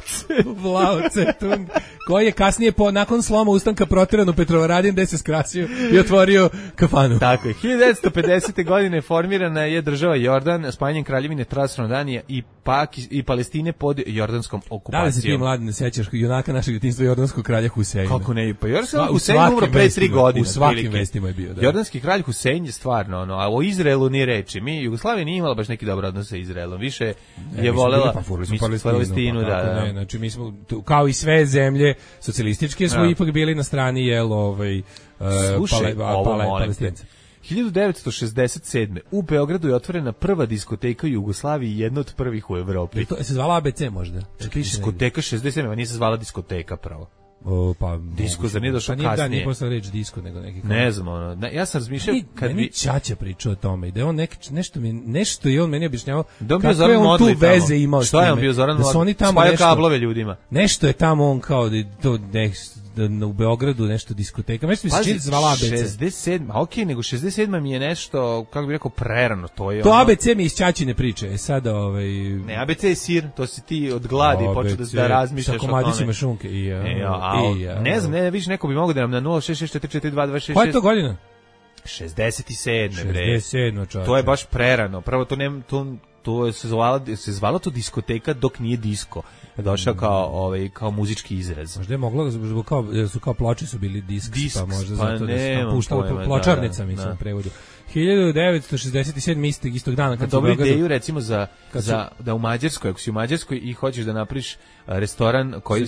Vlao Cetung, koji je kasnije po, nakon sloma ustanka proteran u Petrovaradin gde se skrasio i otvorio kafanu. Tako je. hiljadu devetsto pedesete. godine formirana je država Jordan spajanjem kraljevine Transjordanije i, Paki, i Palestine pod jordanskom okupacijom. Da li se ti mladi ne sećaš junaka našeg djetinjstva jordanskog kralja Huseina? Kako ne? Pa Jordan Husein umro pre tri godine. U svakim vestima je bio. Da. Jordanski kralj Husein je stvarno, ono, a o Izraelu ni reči. Mi, Jugoslavija nije imala baš neki dobar odnos sa Izraelom. Više je volela pa, mi Palestinu. Pa, da, da. Ne, znači, mi smo, kao i sve zemlje socijalističke, smo ja. ipak bili na strani, jel, ovaj, Slušaj, pale, ovo pale, molim te. hiljadu devetsto šezdeset sedme. u Beogradu je otvorena prva diskoteka u Jugoslaviji i jedna od prvih u Evropi. Je to je se zvala A B C možda? Čekaj, diskoteka šezdeset sedme. Nije se zvala diskoteka pravo. O, pa disko za nije došao pa kasnije. Da, nije posle reč disko nego neki. Ne znam, ono. Ne, ja sam razmišljao kad bi Ćaća pričao o tome, da on nek, nešto mi nešto i on meni objašnjavao da kakve on tu veze imao s tim. Šta je on bio Zoran Modlić? Da su oni tamo spaja nešto, kablove ljudima. Nešto je tamo on kao da to nešto u Beogradu nešto diskoteka. Nešto mi se čini zvala A B C. šezdeset sedma. A okej, okay, nego šezdeset sedma mi je nešto, kako bih rekao, prerano. To je to ono... A B C mi iz Ćaćine priče. E sada ovaj ne, A B C je sir, to si ti od gladi počeo da, da razmišljaš o tome. Sa komadićima šunke i ja. E, a, i ja. Ne znam, ne, više neko bi mogao da nam na nula šest šest četiri četiri dva dva šest šest. Koja je to godina? šezdeset sedme bre. šezdeset sedma čovječe. To je baš prerano. Prvo to ne to to se zvala se zvala to diskoteka dok nije disko. Došao kao ovaj kao muzički izraz. Možda je moglo zbog kao su kao ploče su bili disk, disk pa možda pa zato ne, da se puštalo pločarnica, da, da, mislim, da. prevodu. hiljadu devetsto šezdeset sedme istog istog dana kad dobru ideju recimo za za su, da u Mađarskoj, ako si u Mađarskoj i hoćeš da napraviš restoran koji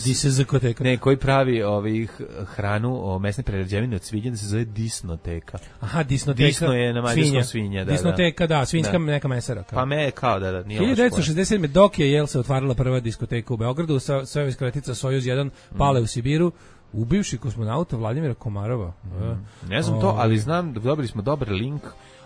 ne koji pravi ovih hranu, o mesne prerađevine od svinja, da se zove disnoteka. Aha, disnoteka. Disno je na mađarskom svinja, svinja da. Disnoteka, da, svinjska da. neka mesara kao. Pa me kao da da, nije hiljadu devetsto šezdeset sedme dok je jel se otvarala prva diskoteka u Beogradu, sa sovjetska kratica Sojuz jedan mm. pale u Sibiru. Ubivši kosmonauta Vladimira Komarova. Mm. Ne znam to, ali znam da dobili smo dobar link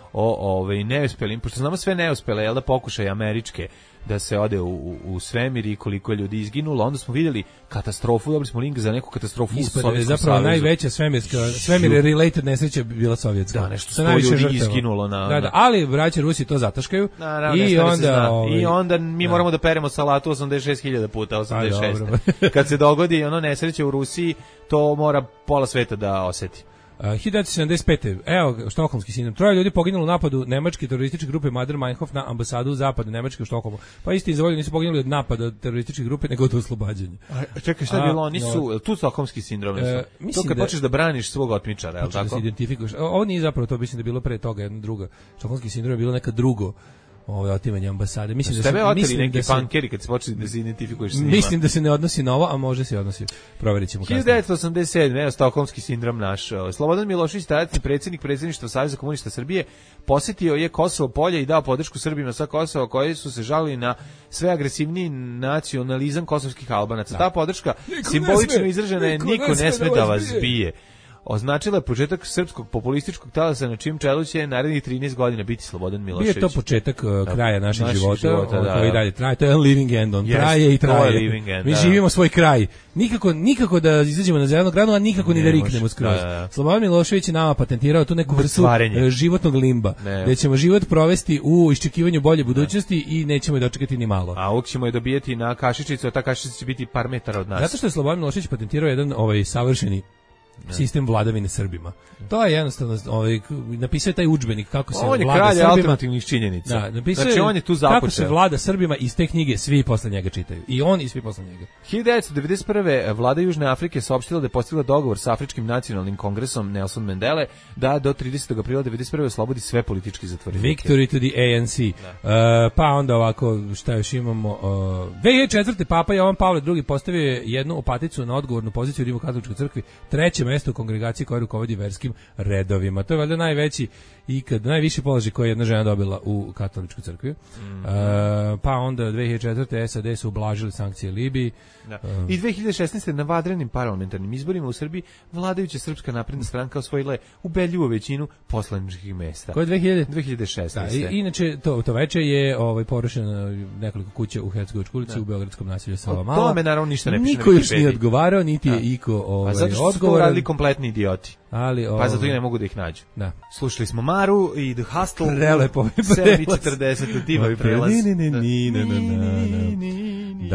o ovaj neuspelim, pošto znamo sve neuspele, jel da pokušaj američke da se ode u, u, u svemir i koliko je ljudi izginulo, onda smo vidjeli katastrofu, dobili smo link za neku katastrofu u Sovjetskom savezu. Zapravo najveća svemirska, svemir related nesreća bila sovjetska. Da, nešto sto ljudi izginulo na... Da, da, ali braća Rusi to zataškaju da, i, onda, ovaj, i onda mi da. moramo da peremo salatu osamdeset šest hiljada puta, osamdeset šest. Kad se dogodi ono nesreće u Rusiji, to mora pola sveta da oseti. Uh, hiljadu devetsto sedamdeset pete. Evo, štokholmski sindrom. Troje ljudi poginulo u napadu nemačke terorističke grupe Mader Meinhof na ambasadu zapadne Nemačke u Štokholmu. Pa isti izvolju nisu poginuli od napada od terorističke grupe, nego od oslobađanja. A, čekaj, šta je bilo? Oni su, no, tu štokholmski sindrom su. Uh, to kad da, počneš da braniš svog otmičara, je li tako? Da se identifikuješ. Ovo nije zapravo to, mislim da je bilo pre toga jedna druga. Štokholmski sindrom je bilo neka drugo. Ovo otimanje ambasade. Mislim da, da se mislim neki da se pankeri kad se počne da se identifikuješ s njima. Mislim da se ne odnosi na ovo, a može se odnosi. Proverićemo kasnije. hiljadu devetsto osamdeset sedme. Evo stokholmski sindrom naš. Slobodan Milošević, tadašnji predsjednik predsjedništva Saveza komunista Srbije, posjetio je Kosovo polje i dao podršku Srbima sa Kosova koji su se žalili na sve agresivniji nacionalizam kosovskih Albanaca. Da. Ta podrška niko simbolično izražena je, niko ne sme da vas bije. Označila je početak srpskog populističkog talasa na čim čelu će narednih trinaest godina biti Slobodan Milošević. Bio je to početak uh, kraja našeg Naši života, života da, koji dalje traje. To je living end, on yes, traje i traje. End, Mi da. živimo svoj kraj. Nikako, nikako da izađemo na zelenu granu, a nikako ne ni da riknemo skroz. Da, da. Slobodan Milošević je nama patentirao tu neku vrstu životnog limba, ne. gde ćemo život provesti u iščekivanju bolje budućnosti ne. i nećemo je dočekati ni malo. A uvijek ćemo je dobijeti na kašičicu, a ta kašičica će biti par metara od nas. Zato što je Slobodan Milošević patentirao jedan ovaj savršeni sistem vladavine Srbima. To je jednostavno, ovaj, napisao je taj udžbenik kako se on vlada Srbima. On je alternativnih činjenica. Da, napisao znači, on je tu započeo. Kako se vlada Srbima, iz te knjige svi posle njega čitaju. I on i svi posle njega. hiljadu devetsto devedeset prve. vlada Južne Afrike saopštila da je postigla dogovor sa Afričkim nacionalnim kongresom Nelson Mandele da do tridesetog aprila devedeset prve oslobodi sve politički zatvorenike. Victory to the A N C. Uh, pa onda ovako, šta još imamo? Uh, dve hiljade četvrte. Papa Jovan Pavle drugi postavio je jednu opaticu na odgovornu poziciju u Rimokatoličkoj crkvi, treće mesto u kongregaciji koja rukovodi verskim redovima. To je valjda najveći ikad, najviši položaj koji je jedna žena dobila u katoličkoj crkvi. Mm. Uh, pa onda dve hiljade četvrte. S A D su ublažili sankcije Libiji. Da. Uh, I dve hiljade šesnaeste. na vanrednim parlamentarnim izborima u Srbiji vladajuća Srpska napredna stranka osvojila je ubedljivu većinu poslaničkih mesta. Koje je dve hiljade šesnaeste. Da, i, inače, to, to veče je ovaj, porušeno nekoliko kuća u Hercegovačkoj ulici u beogradskom naselju Savamala. O tome naravno ništa ne piše. Niko još nije odgovarao, niti da. je iko ovaj, odgovoran. A zato što su to radili kompletni idioti. Ali, pa zato i ne mogu da ih nađu. Da. Slušali smo Maru i The Hustle. Prelepo. sedam četrdeset. Divan prelaz. Da.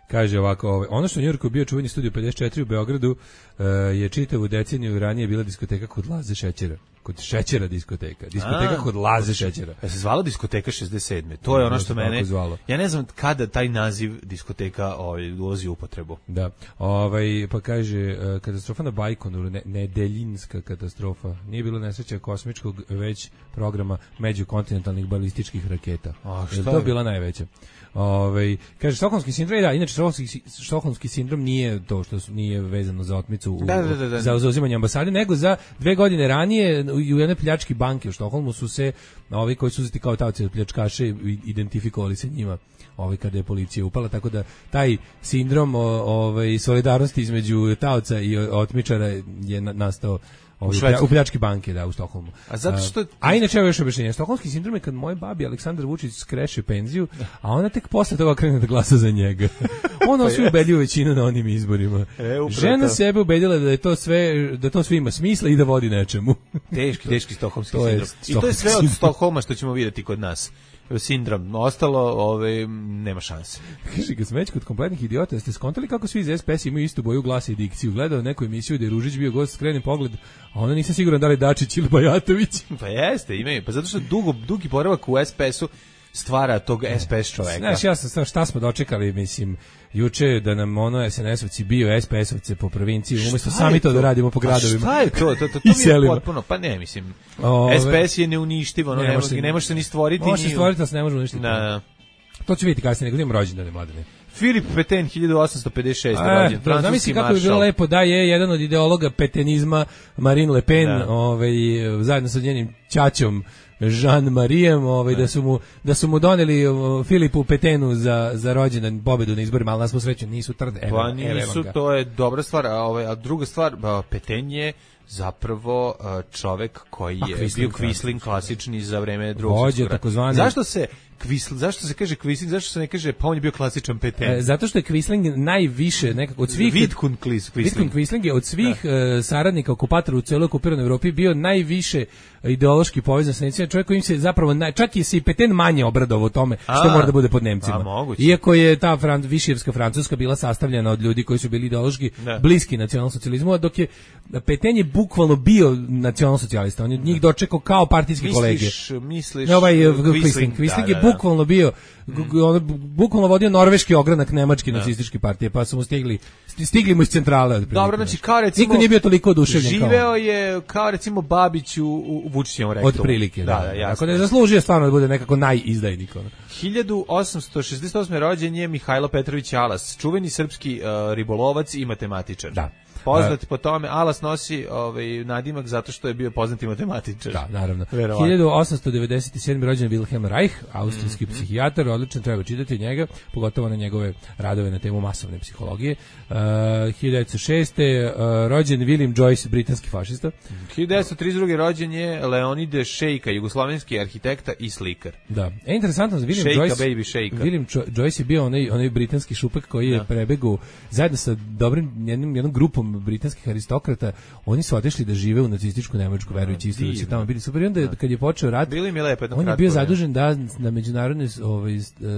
Kaže ovako, ovaj, ono što u Njujorku bio čuveni studio pedeset četiri u Beogradu uh, je čitavu deceniju ranije bila diskoteka kod Laze Šećera. Kod Šećera diskoteka. Diskoteka A, kod Laze Šećera. Ja se zvala diskoteka šezdeset sedme. To je ono što mene... Zvalo. Ja ne znam kada taj naziv diskoteka ovaj, ulazi u upotrebu. Da. Ovaj, pa kaže, katastrofa na Bajkonuru, ne, nedeljinska katastrofa. Nije bilo nesreća kosmičkog, već programa međukontinentalnih balističkih raketa. A, šta je to bila najveća? Ovaj, kaže, štokholmski sindrom, da, inače štokholmski, štokholmski sindrom nije to što su, nije vezano za otmicu u, da, da, da, da. za zauzimanje ambasade, nego za dve godine ranije u jednoj pljački banke u Štokholmu su se ovi koji su uzeti kao taoci od pljačkaše identifikovali se njima ovaj kada je policija upala, tako da taj sindrom ovaj solidarnosti između taoca i otmičara je nastao u, u pljački banke, da, u Stokholmu. A zato što... A, a inače, evo još objašnjenje. Stokholmski sindrom je kad moj babi Aleksandar Vučić skreše penziju, a ona tek posle toga krene da glasa za njega. Ona svi ubedljivu većinu na onim izborima. E, Žena sebe ubedila da je to sve, da to sve ima smisla i da vodi nečemu. Teški, teški stokholmski sindrom. I to je sve od Stokholma što ćemo vidjeti kod nas. Sindrom. Ostalo, ove, nema šanse. Kaže, kad smo već kod kompletnih idiota, ste skontali kako svi iz S P S imaju istu boju glasa i dikciju? Gledao neku emisiju gde je Ružić bio gost, skrene pogled, a onda nisam siguran da li Dačić ili Bajatović. Pa jeste, imaju. Pa zato što dugo, dugi boravak u S P S-u stvara tog S P S čoveka. Znaš, ja sam, šta smo dočekali, mislim, juče da nam ono S N S-ovci bio S P S-ovce po provinciji, umjesto sami to da radimo po gradovima. Šta je to? To, to, to mi je potpuno, pa ne, mislim, Ove, S P S je neuništivo, no, ne, ne, može, ne može se ni stvoriti. Može se stvoriti, ali se ne može uništiti. Da. To ću vidjeti kasnije, nego idemo rođendane, mladene. Filip Peten, hiljadu osamsto pedeset šeste. rođen, francuski zamisli kako bi bilo lepo da je jedan od ideologa petenizma Marine Le Pen, da. ovaj, zajedno sa njenim ćaćom Jean-Marijem, ovaj, da su mu da su mu doneli uh, Filipu Petenu za za rođendan pobedu na izborima, ali na svu sreću nisu trde. Evo, pa nisu, evo to je dobra stvar, a ovaj a druga stvar, ba, Peten je zapravo uh, čovek koji je Quisling, bio Quisling klasični za vreme drugog svjetskog rata. Zašto se Quisling, zašto se kaže Quisling, zašto se ne kaže pa on je bio klasičan Peten? E, zato što je Quisling najviše nekako od svih Vidkun Quisling. Vidkun Quisling je od svih da. uh, saradnika okupatora u celoj okupiranoj Evropi bio najviše ideološki povezan sa Nemcima, čovjek kojim se zapravo naj, čak i se i Peten manje obradovao tome što a, mora da bude pod Nemcima. A, iako je ta fran, višijevska Francuska bila sastavljena od ljudi koji su bili ideološki da. bliski nacionalsocijalizmu, a dok je Peten je bukvalno bio nacionalsocijalista, on je njih dočekao kao partijski kolege. Misliš, misliš ovaj Quisling, Quisling je bukvalno bio mm. on bukvalno vodio norveški ogranak nemačke da. nacističke partije, pa su mu stigli stigli mu iz centrale. Dobro, znači kao recimo niko nije bio toliko oduševljen kao živeo je kao recimo Babić u, u Vučićevom rektoru. Od prilike, da. da, da jasno. Tako da je zaslužio stvarno da bude nekako najizdajnik. Ono. hiljadu osamsto šezdeset osme. rođen je Mihajlo Petrović Alas, čuveni srpski uh, ribolovac i matematičar. Da. Poznat po tome, Alas nosi ovaj nadimak zato što je bio poznati matematičar. Da, naravno. Verovatno. hiljadu osamsto devedeset sedme. rođen Wilhelm Reich, austrijski mm-hmm. psihijatar, odlično treba čitati njega, pogotovo na njegove radove na temu masovne psihologije. Uh, hiljadu devetsto šeste. Uh, rođen William Joyce, britanski fašista. hiljadu devetsto trideset druge. rođen je Leonide Šejka, jugoslovenski arhitekta i slikar. Da. E, interesantno za William Šejka, Joyce. Baby Šejka. William Joyce je bio onaj, onaj britanski šupak koji je da. prebegao zajedno sa dobrim jednim, jednom grupom britanskih aristokrata, oni su otišli da žive u nacističku Nemačku, verujući isto da će tamo bili super. I onda kad je počeo rat, bili mi lepo, on je bio zadužen da na međunarodnim ovaj,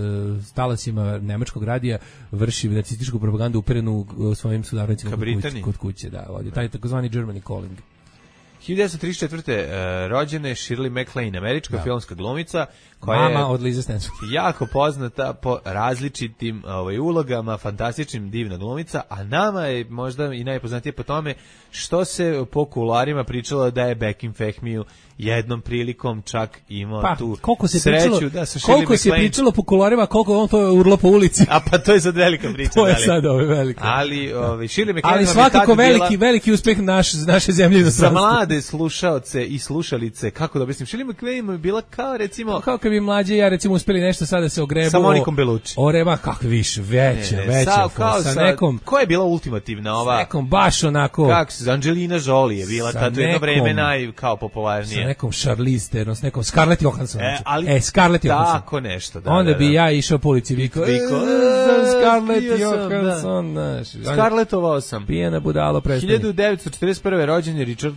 talasima nemačkog radija vrši nacističku propagandu uperenu svojim sudarnicima kod, kod kuće. Da, ovdje, taj takozvani Germany calling. hiljadu devetsto trideset četvrte. Uh, rođena je Shirley MacLaine, američka da. filmska glumica koja Mama je od Lize Stenson. jako poznata po različitim ovaj, ulogama, fantastičnim, divna glumica, a nama je možda i najpoznatije po tome što se po kularima pričalo da je Bekim Fehmiju jednom prilikom čak imao pa, tu koliko se sreću pričalo, da sa Shirley koliko se pričalo po kularima, koliko on to urlo po ulici. A pa to je sad velika priča. To je sad ovo velika. Ali, ovaj, Shirley MacLaine ali svakako veliki, bila... veliki uspeh naš, naše zemlje za za mlade slušaoce i slušalice, kako da objasnim, Shirley MacLaine je bila kao recimo... Kao kad bi mlađe ja recimo uspeli nešto sada da se ogrebu... Sa Monikom Bellucci. Orema, kako više, veća, ne, ne, veća. Sa, kao sa, sa nekom... Ko je bila ultimativna ova? Sa nekom baš onako... Kako se, Angelina Jolie je bila tato jedno vreme naj, kao popularnije. Sa nekom Charlize Theron, s nekom Scarlett Johansson. E, ali, e Scarlett Johansson. Tako nešto, da. Onda da, da. bi ja išao po ulici Viko. Viko. Scarlett Johansson, naš. Scarlettovao sam. Pijena budalo prestani. hiljadu devetsto četrdeset prve. rođen je Richard Holbrooke,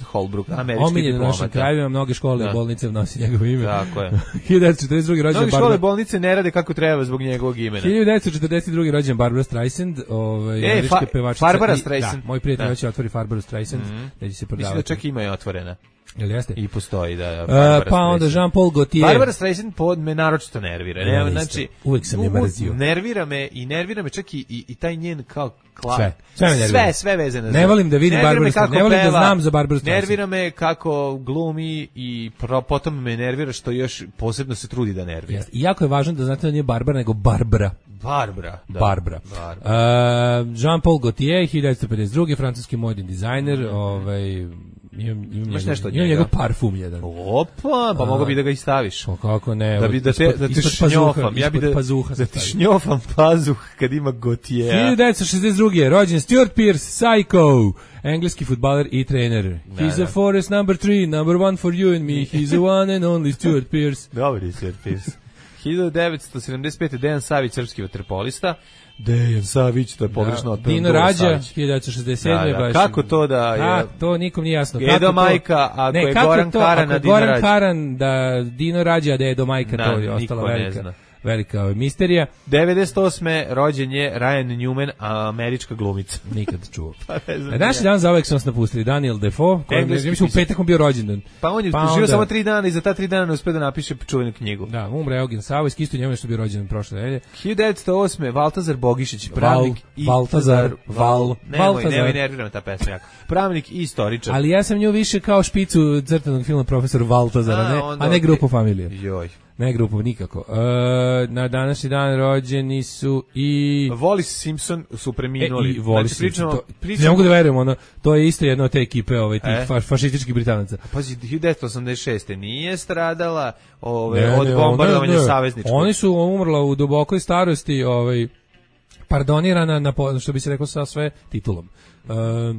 američki Omiljen u našim diplomata. krajevima, mnoge škole Da. i bolnice nose njegovo ime. Tako je. hiljadu devetsto četrdeset druge rođen Mnogi Barbara. škole i bolnice ne rade kako treba zbog njegovog imena. hiljadu devetsto četrdeset druge rođen Barbara Streisand, ovaj E, američka fa- pevačica. Barbara i- Streisand. Da, moj prijatelj Da. hoće otvori Barbara Streisand, Mhm. da će se Mislim da prodavati. čak ima je otvorena. Jel jeste? I postoji, da. Uh, Barbara pa onda Streisand. Jean-Paul Gaultier. Barbara Streisand pod me naročito nervira. Ja Ne, isto. znači, Uvek sam je u- u- mrzio. Nervira me i nervira me čak i, i, i taj njen kao kla... Sve. Sve me nervira. Sve, sve vezano. Ne za- volim da vidim Nervira Barbaru me Streisand, kako ne volim da peva, znam za Barbaru Streisand. Nervira me kako glumi i pro, potom me nervira što još posebno se trudi da nervira. Jeste. I jako je važno da znate da nije Barbara, nego Barbara. Barbara. Da. Barbara. Barbara. Uh, Jean-Paul Gaultier, hiljadu devetsto pedeset druge francuski modni dizajner, ovaj, imam, imam, Imaš njegov, nešto od imam njega? njegov parfum jedan. Opa, pa mogu bi da ga i staviš. Pa kako ne? Da bi da te, ispod- da te ispod pazuha, šnjofam. Ja bi ispod da, pazuha da se ti stavi. šnjofam pazuh kad ima Gaultiera. hiljadu devetsto šezdeset druge rođen Stuart Pearce, Psycho, engleski fudbaler i trener. He's da. a forest number three, number one for you and me. He's the one and only Stuart Pearce. Dobar je Stuart Pearce. hiljadu devetsto sedamdeset pete. Dejan Savić, srpski vaterpolista. Dejan Savić, to je pogrešno otpevan. Dino Dulo Rađa, Savić. hiljadu devetsto šezdeset sedme. Da, da. baš- Kako to da je- A, to nikom nije jasno. Edo Kako to- Majka, ako ne, je kako Goran to, Karan, ako a je Dino Goran Rađa. Karan, da Dino Rađa, da je Edo Majka, Da, to je niko ostala ne velika, zna. velika ovaj, misterija. devedeset osme. rođen je Ryan Newman, američka glumica. Nikad čuo. Pa ne znam Na današnji ja. dan za ovek smo nas napustili Daniel Defoe, koji Engleski je, mislim, u pisac. petak mu bio rođendan. Pa on je Pa živio onda- samo tri dana i za ta tri dana ne uspio da napiše čuvenu knjigu. Da, umre Eugen Savojski, isto njemu je što bio rođendan prošle nedelje. hiljadu devetsto osme. Valtazar Bogišić, pravnik Val- i... Valtazar, Val- Nemoj, Valtazar. nemoj, nervira me ta pesma jako. Pravnik i istoričar. Ali ja sam nju više kao špicu crtanog filma Profesor Valtazar, a ne, onda a ne okej. grupu familije. Joj. Ne grupu, nikako. E, na današnji dan rođeni su i... Wallis Simpson su preminuli. E, i Wallis Znači, pričamo, Simpson. To- pričamo, Ne mogu da verujem, ono, to je isto jedna od te ekipe ovaj, tih E? fa, fašističkih Britanaca. Pazi, hiljadu devetsto osamdeset šeste. nije stradala ove, Ne, od ne, bombardovanja ne, ne. savezničkog. Oni su umrla u dubokoj starosti, ovaj, pardonirana, na, po- što bi se rekao sa sve titulom. E,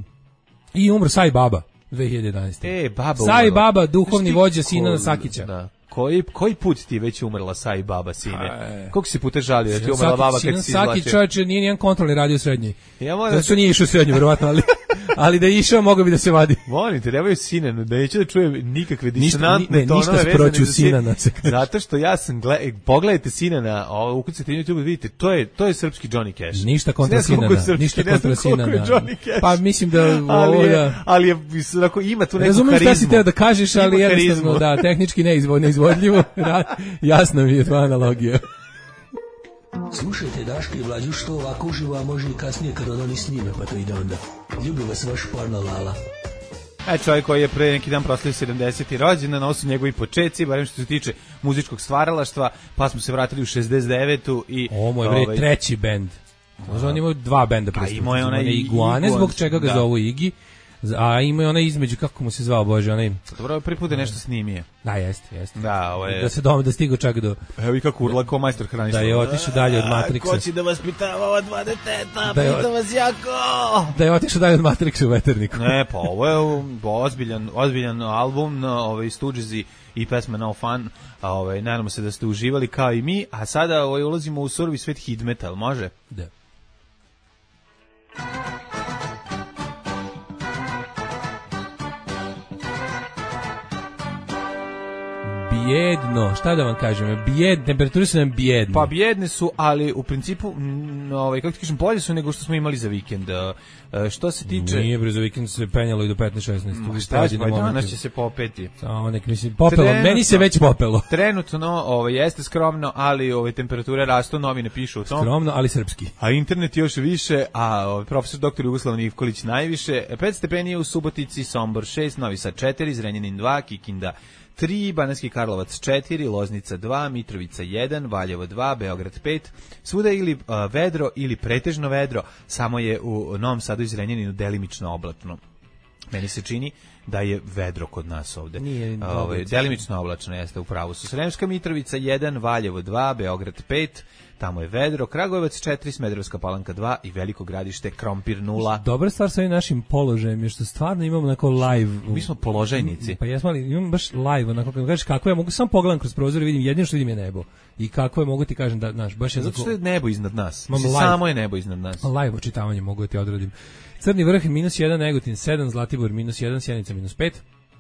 I umro Sai Baba, dve hiljade jedanaeste. E, baba Sai umrla. Baba, duhovni Znaš ti vođa ko- Sinana Sakića. Da. Koji, koji put ti je već umrla Sai Baba, sine? E. Koliko si puta žalio da ti je Sinan umrla baba Sakić, kad Sinan si Sakić, izvlačio? čovječe, nije nijedan kontrolni radio u srednjoj. Ja moram Zato da što nije išao u srednju, verovatno, ali, ali da je išao, mogao bi da se vadi. Molim te, nemaju Sinanu, da neću da čujem nikakve Ništa- disonantne ne, ništa tonove vezane proću za Sin- Sinana, se kaže. Zato što ja sam, gle, pogledajte Sinana, ovo, ukucajte na YouTube, vidite, to je, to je srpski Johnny Cash. Ništa kontra Ne znam koliko je Sinana, srpski, ništa ne znam kontra koliko je Sinana. Johnny Cash. Pa mislim da ali ovo je, da... ali je, onako, ima tu neku Razumem harizmu. šta si teo da kažeš, ali Ima jednostavno, harizmu. da, tehnički neizvod, neizvodljivo. Ra- Jasno mi je tvoja analogija. Slušajte Daška i Mlađu što ovako uživo, a može i kasnije kad ono ni snime, pa to ide onda. Ljubi vas vaš porno Lala. E, čovjek koji je pre neki dan proslavio sedamdeseti rođendan, ovo su njegovi počeci, barem što se tiče muzičkog stvaralaštva, pa smo se vratili u šezdeset devetu i... Ovo mu je bre ovaj, treći bend. Možda on imaju dva benda. Pa pre imao je svega. onaj Iguane, Iguan, zbog čega ga da. zovu Igi. A ima je onaj između, kako mu se zvao, Bože, onaj... Dobro, ovo prvi put je nešto snimije. Da, jeste, jeste. Da, ovo je... Da se doma, da stigo čak do... Evo i kako urla ko majstor hraništva. Da je otišao dalje od Matrixa. Ko će da vas pitava ova dva deteta, Da je- pitam vas jako. Da je otišao dalje od Matrixa u veterniku. Ne, pa ovo je um, ozbiljan, ozbiljan album, no, ovaj, Stooges i pesma No Fun. A, ovaj, nadamo se da ste uživali kao i mi, a sada ovaj, ulazimo u surovi svet heat metal, može? Da. Bijedno, šta da vam kažem, bijed, temperature su nam bijedne. Pa bijedne su, ali u principu, mm, ovaj, kako ti kažem, bolje su nego što smo imali za vikend. E, što se tiče... Nije bre, za vikend se penjalo i do petnaest šesnaest. Ma šta će, pa danas će se popeti. Samo nek mislim, popelo, Trenutno- meni se već popelo. Trenutno ovaj, jeste skromno, ali ove temperature rastu, novine pišu o tom. Skromno, ali srpski. A internet još više, a ovaj, profesor doktor Jugoslav Nivković najviše. pet stepeni je u Subotici, Sombor šest, Novi Sad četiri, Zrenjanin dva, Kikinda tri, Banatski Karlovac četiri, Loznica dva, Mitrovica jedan, Valjevo dva, Beograd pet. Svuda ili a, vedro ili pretežno vedro, samo je u Novom Sadu i Zrenjaninu delimično oblačno. Meni se čini da je vedro kod nas ovde. Nije Ovaj, oblačno. delimično oblačno jeste, u pravu su. Sremska Mitrovica jedan, Valjevo dva, Beograd pet, tamo je vedro, Kragujevac četiri, Smederevska Palanka dva i Veliko Gradište, Krompir nula. Dobra stvar sa ovim našim položajem je što stvarno imamo onako live. Mi smo položajnici. Pa jesmo, ali imam baš live, onako kad mi kažeš kako ja mogu, samo pogledam kroz prozor i vidim, jedino što vidim je nebo. I kako je, mogu ti kažem da, znaš, baš je Zato što je nebo iznad nas. Imamo Mislim, live. samo je nebo iznad nas. live očitavanje mogu da ti odradim. Crni vrh minus jedan, Negotin sedam, Zlatibor minus jedan, Sjenica minus pet.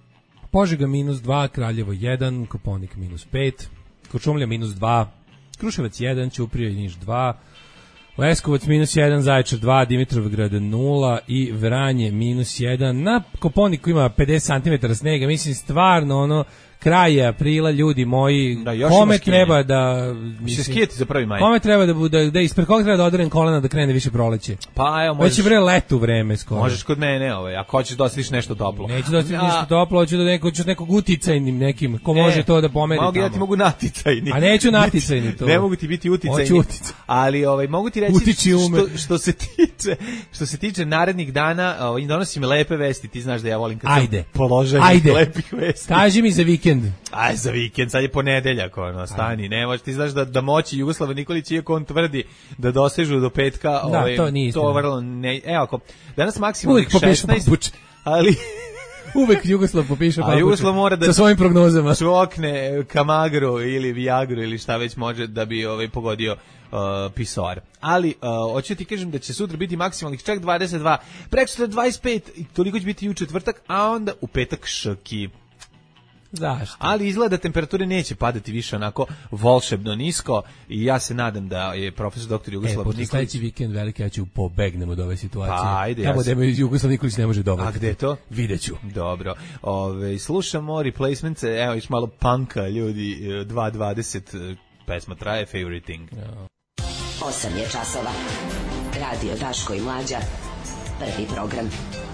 Požega minus dva, Kraljevo jedan, Koponik minus pet, Kočumlja minus dva, Kruševac jedan, Ćuprija i Niš dva, Leskovac minus jedan, Zaječar dva, Dimitrovgrad nula i Vranje minus jedan. Na Koponiku ima pedeset centimetara snega, mislim stvarno ono kraj je aprila, ljudi moji, da, kome treba da mislim, se skijeti za prvi maj. Kome treba da bude da ispred koga treba da oderem kolena da krene više proleće. Pa evo možeš. Već je bre leto vreme skoro. Možeš kod mene, ovaj, ako hoćeš da osjetiš nešto toplo. Neću da osjetiš nešto toplo, hoću da neko hoću nekog uticajnim nekim, ko e, može to da pomeri mogu tamo. Ja ti mogu naticajni. A neću naticajni to. Ne mogu ti biti uticajni. Ali ovaj mogu ti reći što, što se tiče što se tiče narednih dana, ovaj donosim lepe vesti, ti znaš da ja volim kad Ajde. položaj lepih vesti. Kaži mi za vikend. Aj za vikend, sad je ponedeljak, ono, stani, ne možeš, ti znaš da, da moći Jugoslava Nikolić, iako on tvrdi da dosežu do petka, da, ovaj, to nije to vrlo ne, evo ako, danas maksimum šesnaest, ali... Uvek Jugoslav popiše papuče, a Jugoslav mora da sa svojim prognozama. Čvokne Kamagru ili Viagru ili šta već može da bi ovaj, pogodio uh, pisoar. Ali, uh, hoću ti kažem da će sutra biti maksimalnih čak dvadeset dva, prekosutra dvadeset pet, i toliko će biti i u četvrtak, a onda u petak ški. Zašto? Ali izgleda da temperature neće padati više onako volšebno nisko i ja se nadam da je profesor doktor Jugoslav e, Nikolić... E, sledeći vikend veliki ja ću pobegnem od ove situacije. Pa, ajde, tamo ja sam... da Jugoslav Nikolić ne može dovoljiti. A gde to? Videću. Dobro. Ove, slušamo replacements, evo još malo punka, ljudi, dva dvadeset pesma traje, Favorite Thing. Ja. osam je časova. Radio Daško i Mlađa. Prvi program.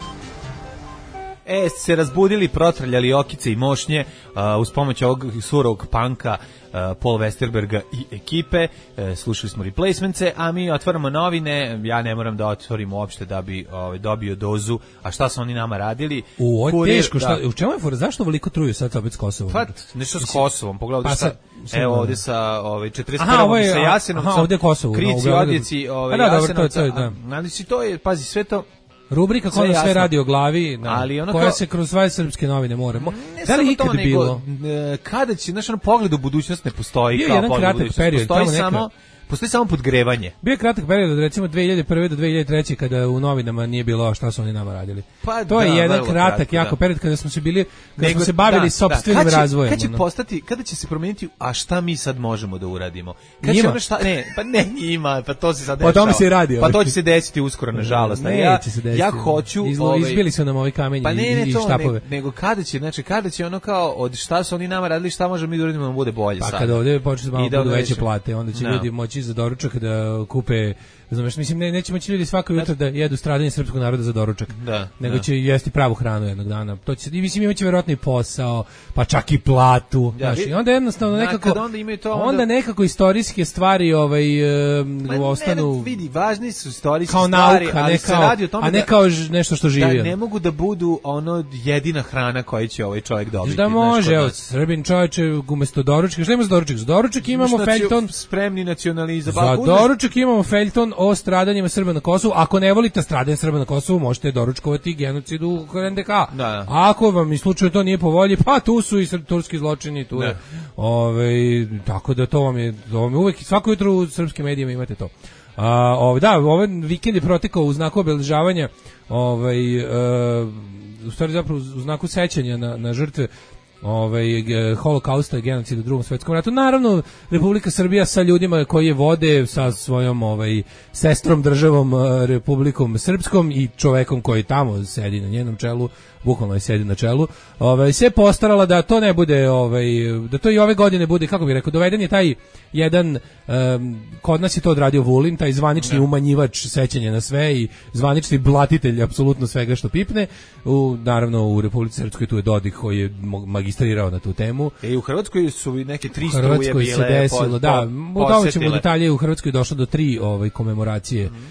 E, se razbudili, protrljali okice i mošnje uh, uz pomoć ovog surovog panka uh, Paul Westerberga i ekipe. Uh, slušali smo replacements-e, a mi otvaramo novine. Ja ne moram da otvorim uopšte da bi ovaj, dobio dozu. A šta su oni nama radili? U, ovo je teško. Šta, u čemu je fora? Zašto veliko truju sad opet s Kosovom? Pa, nešto s Kosovom. Pogledaj pa sa, sad, evo ovde sa ovaj, četrdeset prvom sa Jasenovcem. Aha, ovde je Kosovo. Krici, no, odjeci, ovaj, da, Jasenovca. dobro, to je, da. Ali si to je, pazi, sve to... Rubrika koja sve, sve radi o glavi, da, ali ono koja kao, se kroz sve srpske novine more. Ne da li ikad to, bilo? Nego, kada će, znaš, ono pogled u budućnost ne postoji. Bio kao jedan kratak period. Postoji neka... samo, postoji samo podgrevanje. Bio je kratak period od recimo dve hiljade prve do dve hiljade treće kada u novinama nije bilo šta su oni nama radili. Pa, to je da, jedan kratak, kratak jako da. period kada smo se bili, kada nego, smo se bavili da, sopstvenim da. razvojem. Kad će ono? postati, kada će se promijeniti, a šta mi sad možemo da uradimo? Kad njima? Će ono šta, ne, pa ne njima, pa to se sad dešava. Pa tome se i radi. Pa to će se desiti uskoro, nažalost. Ne, ja, će se desiti. Ja hoću... Izlo, ovaj, izbili su nam ovi kamenji pa ne, ne, i to, štapove. Ne, nego kada će, znači, kada će ono kao, od šta su oni nama radili, šta možemo mi da uradimo da bude bolje sad. Pa kada ovdje počne malo budu veće plate, onda će ljudi moći za doručak da kupe, znaš, mislim, ne, neće moći ljudi svako jutro da jedu stradanje srpskog naroda za doručak, da, nego da. će jesti pravu hranu jednog dana. To će, i mislim, imaće vjerojatno i posao, pa čak i platu, ja, znaš, i onda jednostavno nekako, da, onda, imaju to, onda... onda nekako istorijske stvari ovaj, um, ostanu... Ne, vidi, važni su istorijske kao stvari, nauka, ali ne se kao, radi o tome a ne da, kao nešto što živi. Da ne mogu da budu ono jedina hrana koju će ovaj čovjek dobiti. Da može, evo, Srbin čovječe, umesto doručka, šta ima za doručak? Za doručak imamo feljton... Spremni nacionalizam. Za doručak imamo feljton o stradanjima Srba na Kosovu. Ako ne volite stradanje Srba na Kosovu, možete doručkovati genocid u en de ka. Da. Ako vam i slučaju to nije po volji, pa tu su i turski zločini, tu je. Ove, tako da to vam je, to vam je uvek, svako jutro u srpskim medijima imate to. A, ove, da, ovaj vikend je protekao u znaku obeležavanja, ovaj, uh, u stvari zapravo u znaku sećanja na, na žrtve ovaj holokausta i genocida u Drugom svetskom ratu. Naravno, Republika Srbija sa ljudima koji je vode, sa svojom ovaj sestrom državom Republikom Srpskom i čovekom koji tamo sedi na njenom čelu, bukvalno je sedi na čelu, ovaj se postarala da to ne bude, ovaj da to i ove godine bude, kako bih rekao, doveden je taj jedan um, kod nas je to odradio Vulin, taj zvanični umanjivač sećanja na sve i zvanični blatitelj apsolutno svega što pipne. U, naravno u Republici Srpskoj tu je Dodik koji je magistrirao na tu temu. E, u Hrvatskoj su neke tri struje bile. U Hrvatskoj se desilo, po, da, u ćemo detalje, u Hrvatskoj je došlo do tri ovaj, komemoracije mm.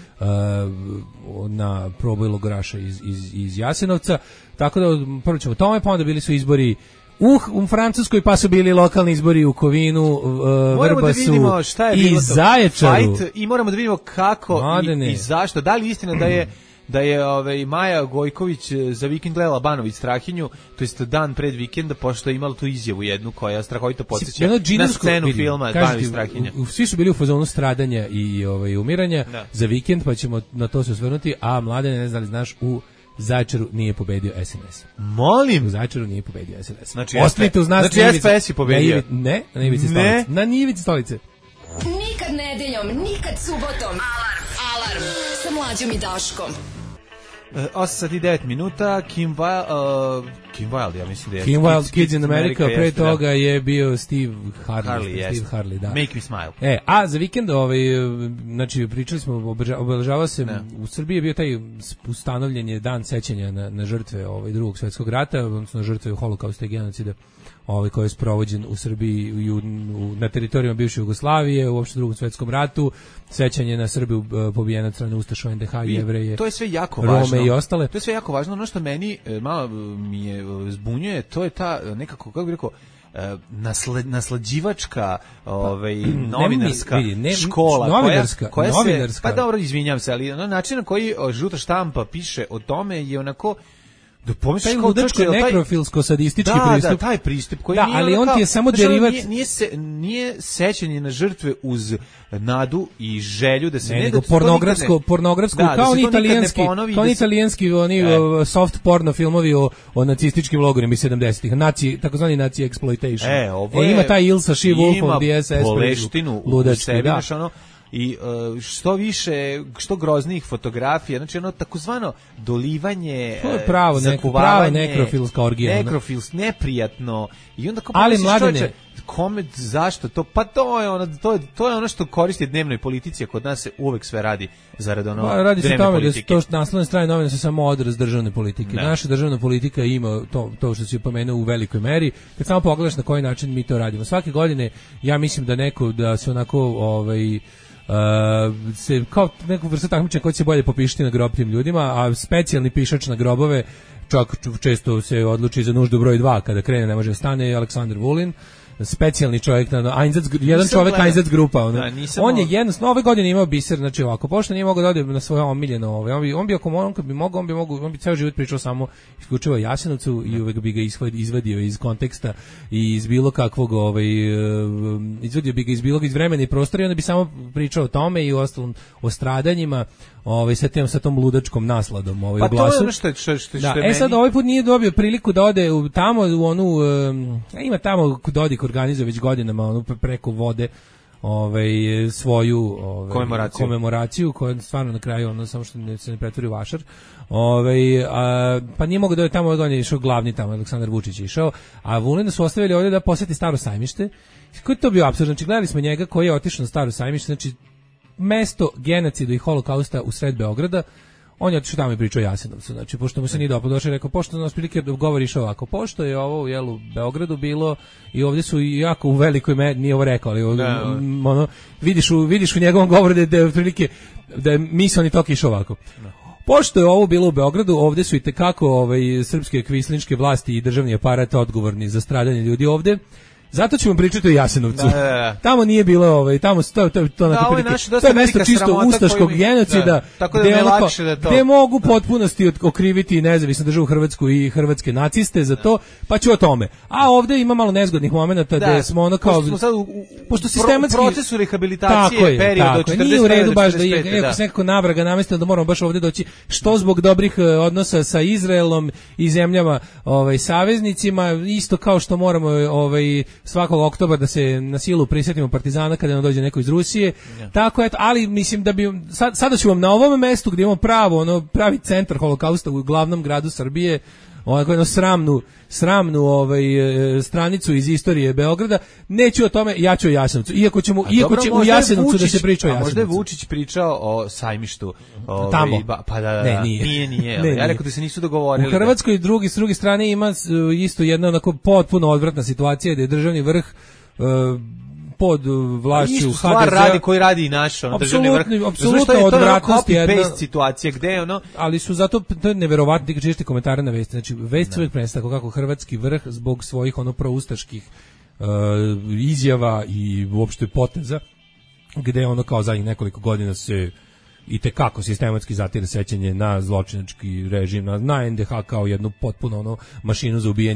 uh, na proboj logoraša iz, iz, iz Jasenovca, tako da prvo ćemo tome, pa onda bili su izbori U, u Francuskoj, pa su bili lokalni izbori u Kovinu, uh, Vrbasu da i Zaječaru. Fight, i moramo da vidimo kako i, i zašto. Da li istina da je da je ovaj Maja Gojković za vikend gledala Banović Strahinju, to jest dan pred vikenda, pošto je imala tu izjavu jednu koja strahovito podsjeća na scenu vidim, filma Banović Strahinja. U, u, svi su bili u fazonu stradanja i ovaj umiranja da. Za vikend, pa ćemo na to se osvrnuti, a Mladene, ne znam da li znaš, u Zaječaru nije pobedio S N S. Molim. U Zaječaru nije pobedio S N S. Znači, ostanite uz nas. Znači S P S je pobedio. Ne, na ivici stolice. Na ivici stolice. Nikad nedeljom, nikad subotom. Alarm, alarm, sa Mlađom i Daškom. osam sati i devet minuta, Kim Wilde, uh, Kim Wilde, ja mislim da je. Kim Wilde, Kids, Kids in America, America pre toga je bio Steve Harley. Harley, Steve Harley, da. Make me smile. E, a za vikend, ovaj, znači, pričali smo, obeležava se, ne. U Srbiji je bio taj ustanovljen je dan sećanja na, na žrtve ovaj, drugog svjetskog rata, odnosno žrtve holokausta i genocida, ovaj, koji je sprovođen u Srbiji i u, u, na teritorijama bivše Jugoslavije, u uopšte drugom svjetskom ratu, sećanje na Srbiju pobijena od strane ustaša, N D H, Jevreje, to je sve jako Rome važno. I ostale. To je sve jako važno. Ono što meni malo mi je zbunjuje, to je ta nekako, kako bih rekao, nasled, naslađivačka ovaj, novinarska ne, ne, škola novinarska, koja, koja novinarska. se, pa dobro, izvinjam se, ali na način na koji žuta štampa piše o tome je onako da pomisliš taj kao ludačko nekrofilsko sadistički da, pristup. Da, taj pristup koji da, nije ali on kao, ti je samo znači, derivat. Nije, nije, se, nije sećanje na žrtve uz nadu i želju da se ne, ne, nego da pornografsko, ne, pornografsko da, kao da ni italijanski, ponovi, kao ni da italijanski oni e. soft porno filmovi o, o nacističkim logorima iz sedamdesetih, naci, takozvani naci exploitation. E, ovo e, ima taj Ilsa She Wolf on D S S poleštinu ludački, u sebi, da. znaš, ono, i uh, što više, što groznijih fotografija, znači ono takozvano dolivanje, to je pravo, neko, pravo nekrofilska orgija. Nekrofils, neprijatno. I onda kao ali mladene, kome, zašto to? Pa to je ono, to je, to je ono što koristi dnevnoj politici, a kod nas se uvek sve radi zarad ono pa, radi se tome politike. Da to što naslovne strane novina su samo odraz državne politike. Ne. Naša državna politika ima to, to što si pomenuo u velikoj meri. Kad samo pogledaš na koji način mi to radimo. Svake godine ja mislim da neko, da se onako ovaj Uh, se kao neku vrstu takmičenja koji se bolje popišiti na grob tim ljudima, a specijalni pišač na grobove čak često se odluči za nuždu broj dva kada krene, ne može da stane, Aleksandar Vulin, specijalni čovjek na Einsatz, jedan nisam čovjek Einsatz grupa, ono. Da, on je jednostavno ove godine imao biser, znači ovako, pošto nije mogao da ode na svoje omiljeno, ovaj, on bi on bi ako on kad bi mogao, on bi mogao, on bi ceo život pričao samo isključivo o Jasenovcu i uvek bi ga izvadio iz konteksta i iz bilo kakvog ovaj izvadio bi ga iz bilo iz vremena i prostora i onda bi samo pričao o tome i o ostalom o stradanjima, ovaj sa tim sa tom ludačkom nasladom, ovaj pa u glasu. Pa to je ono što što što da, meni. E sad ovaj put nije dobio priliku da ode u, tamo u onu um, ima tamo Dodik organizuje već godinama onu preko vode ovaj svoju ovaj komemoraciju, komemoraciju koja stvarno na kraju ono samo što ne, se ne pretvori u vašar. Ovaj a, pa nije mogao da je tamo on je išao glavni tamo Aleksandar Vučić je išao, a Vulina su ostavili ovdje da poseti Staro sajmište. Koji to bio apsurd, znači gledali smo njega koji je otišao na Staro sajmište, znači mesto genocida i holokausta u sred Beograda. On je otišao tamo i pričao o Jasenovcu, znači pošto mu se nije dopalo, došao i rekao, pošto nas prilike govoriš ovako, pošto je ovo u jelu Beogradu bilo i ovdje su jako u velikoj meri, nije ovo rekao, ali da, ono, vidiš, u, vidiš u njegovom govoru da je, da je prilike, da je misleni tok išao ovako. Da. Pošto je ovo bilo u Beogradu, ovdje su i tekako ovaj, srpske kvislinške vlasti i državni aparat odgovorni za stradanje ljudi ovdje. Zato ćemo pričati o Jasenovcu. Da, da, da. Tamo nije bilo, ovaj, tamo to to to na da, naš, to je mesto čisto ustaškog mi, genocida, da, tako da, gde, lakše da to. Gde mogu potpunosti okriviti nezavisnu državu Hrvatsku i hrvatske naciste za to, pa ću o tome. A ovdje ima malo nezgodnih momenata da, gde smo ono kao pošto smo sad u, u pošto sistematski procesu rehabilitacije period do četrdeset pet. Nije u redu baš da je da. Neko navraga namestio da moramo baš ovdje doći što zbog dobrih odnosa sa Izraelom i zemljama ovaj saveznicima, isto kao što moramo ovaj svakog oktobra da se na silu prisjetimo partizana kada nam dođe neko iz Rusije. Ja. Tako eto, ali mislim da bi sad, sada ću vam na ovom mestu gdje imamo pravo, ono pravi centar holokausta u glavnom gradu Srbije, onako jednu sramnu, sramnu ovaj stranicu iz istorije Beograda. Neću o tome, ja ću o Jasenovcu. Iako ćemo, a iako će u Jasenovcu da se priča o Jasenovcu. Možda je Vučić pričao o sajmištu, ovaj, tamo. Ba, pa da, da, ne, nije. nije, nije. ne, ja rekao da se nisu dogovorili. U Hrvatskoj drugi s druge strane ima isto jedna onako potpuno odvratna situacija da je državni vrh uh, pod vlašću H D Z radi koji radi i naš on državni vrh. Apsolutno odvratnost je jedna situacija gde ono, ali su zato to je neverovatno da češite komentare na vesti. Znači vest uvek predstavlja kako hrvatski vrh zbog svojih ono proustaških uh, izjava i uopšte poteza gde ono kao zadnjih nekoliko godina se i te kako sistematski zatire sećanje na zločinački režim, na, na N D H kao jednu potpuno ono mašinu za ubijanje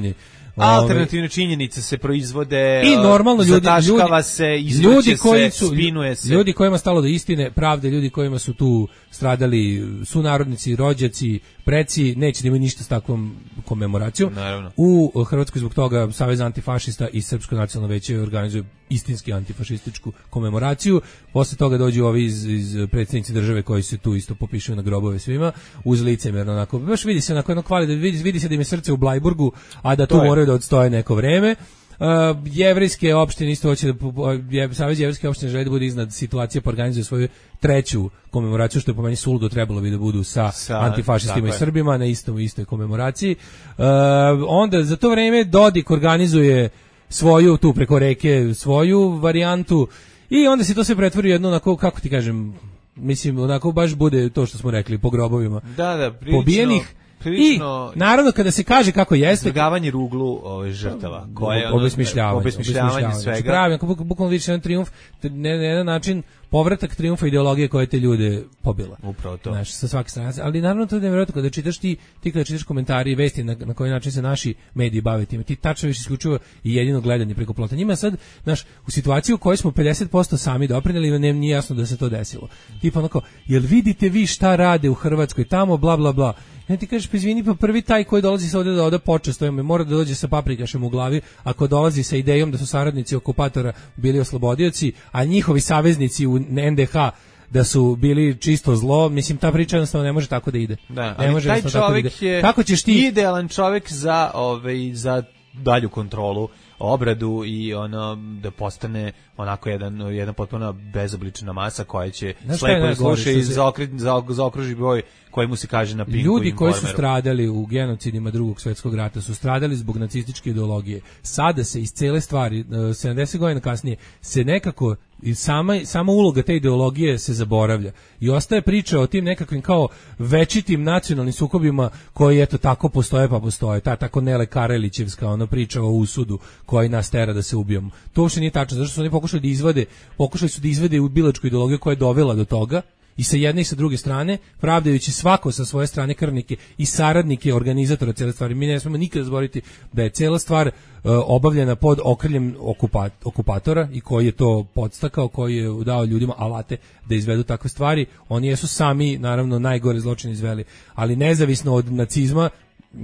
Alternativne činjenice se proizvode, i normalno ljudi, zataškava ljudi, se, izvrće se, su, spinuje se. Ljudi kojima stalo do istine, pravde, ljudi kojima su tu stradali sunarodnici, rođaci, preci, neće da imaju ništa s takvom komemoracijom. Naravno. U Hrvatskoj zbog toga Savez antifašista i Srpsko nacionalno veće organizuju istinski antifašističku komemoraciju. Posle toga dođu ovi iz, iz predsjednici države koji se tu isto popišuju na grobove svima uz licemerno onako. Baš vidi se onako jedno kvali, da vidi, vidi se da im je srce u Blajburgu, a da tu moraju da odstoje neko vreme. Uh, jevrejske opštine isto hoće da Savez jevrejske opštine želi da bude iznad situacije, pa organizuje svoju treću komemoraciju, što je po meni suludo, trebalo bi da budu sa, sa antifašistima i Srbima na istom istoj komemoraciji. Uh, onda za to vreme Dodik organizuje svoju tu preko reke svoju varijantu i onda se to sve pretvori u jedno onako, kako ti kažem, mislim onako baš bude to što smo rekli po grobovima. Da, da, prilično, pobijenih. Prilično, i naravno kada se kaže kako jeste izbjegavanje ruglu ove žrtava, koje je obesmišljavanje, obesmišljavanje svega. Pravi, bukvalno vidiš jedan trijumf, ne na jedan način povratak trijumfa ideologije koja te ljude pobila. Upravo to. Znaš, sa svake strane. Ali naravno to je nevjerojatno kada čitaš ti, ti kada čitaš komentari i vesti na, na koji način se naši mediji bave time. Ti tačno više isključivo i jedino gledanje preko plota. Njima sad, znaš, u situaciji u kojoj smo pedeset posto sami doprineli, nem nije jasno da se to desilo. Tipa onako, jel vidite vi šta rade u Hrvatskoj tamo, bla bla bla. Ja ti kažeš, pa izvini, pa prvi taj koji dolazi sa ovde da oda počast, mora da dođe sa paprikašem u glavi, ako dolazi sa idejom da su saradnici okupatora bili oslobodioci, a njihovi saveznici u en de ha da su bili čisto zlo, mislim, ta priča jednostavno ne može tako da ide. Da, ne može taj čovjek da je kako ćeš ti... idealan čovjek za, ovaj, za dalju kontrolu, obradu i ono da postane onako jedan jedan potpuno bezoblična masa koja će slepo da sluša i zaokruži broj koji mu se kaže na Pinku. Ljudi koji su stradali u genocidima Drugog svjetskog rata su stradali zbog nacističke ideologije. Sada se iz cele stvari, sedamdeset godina kasnije, se nekako i sama, sama uloga te ideologije se zaboravlja. I ostaje priča o tim nekakvim kao večitim nacionalnim sukobima koji eto tako postoje pa postoje. Ta tako Nele Karelićevska ona priča o usudu koji nas tera da se ubijemo. To uopšte nije tačno, zato što su oni pokušali da izvade, pokušali su da izvade ubilačku ideologiju koja je dovela do toga. I sa jedne i sa druge strane, pravdajući svako sa svoje strane krvnike i saradnike organizatora cele stvari. Mi ne smemo nikada zaboraviti da je cela stvar uh, obavljena pod okriljem okupat, okupatora i koji je to podstakao, koji je dao ljudima alate da izvedu takve stvari. Oni jesu sami, naravno, najgore zločine izveli, ali nezavisno od nacizma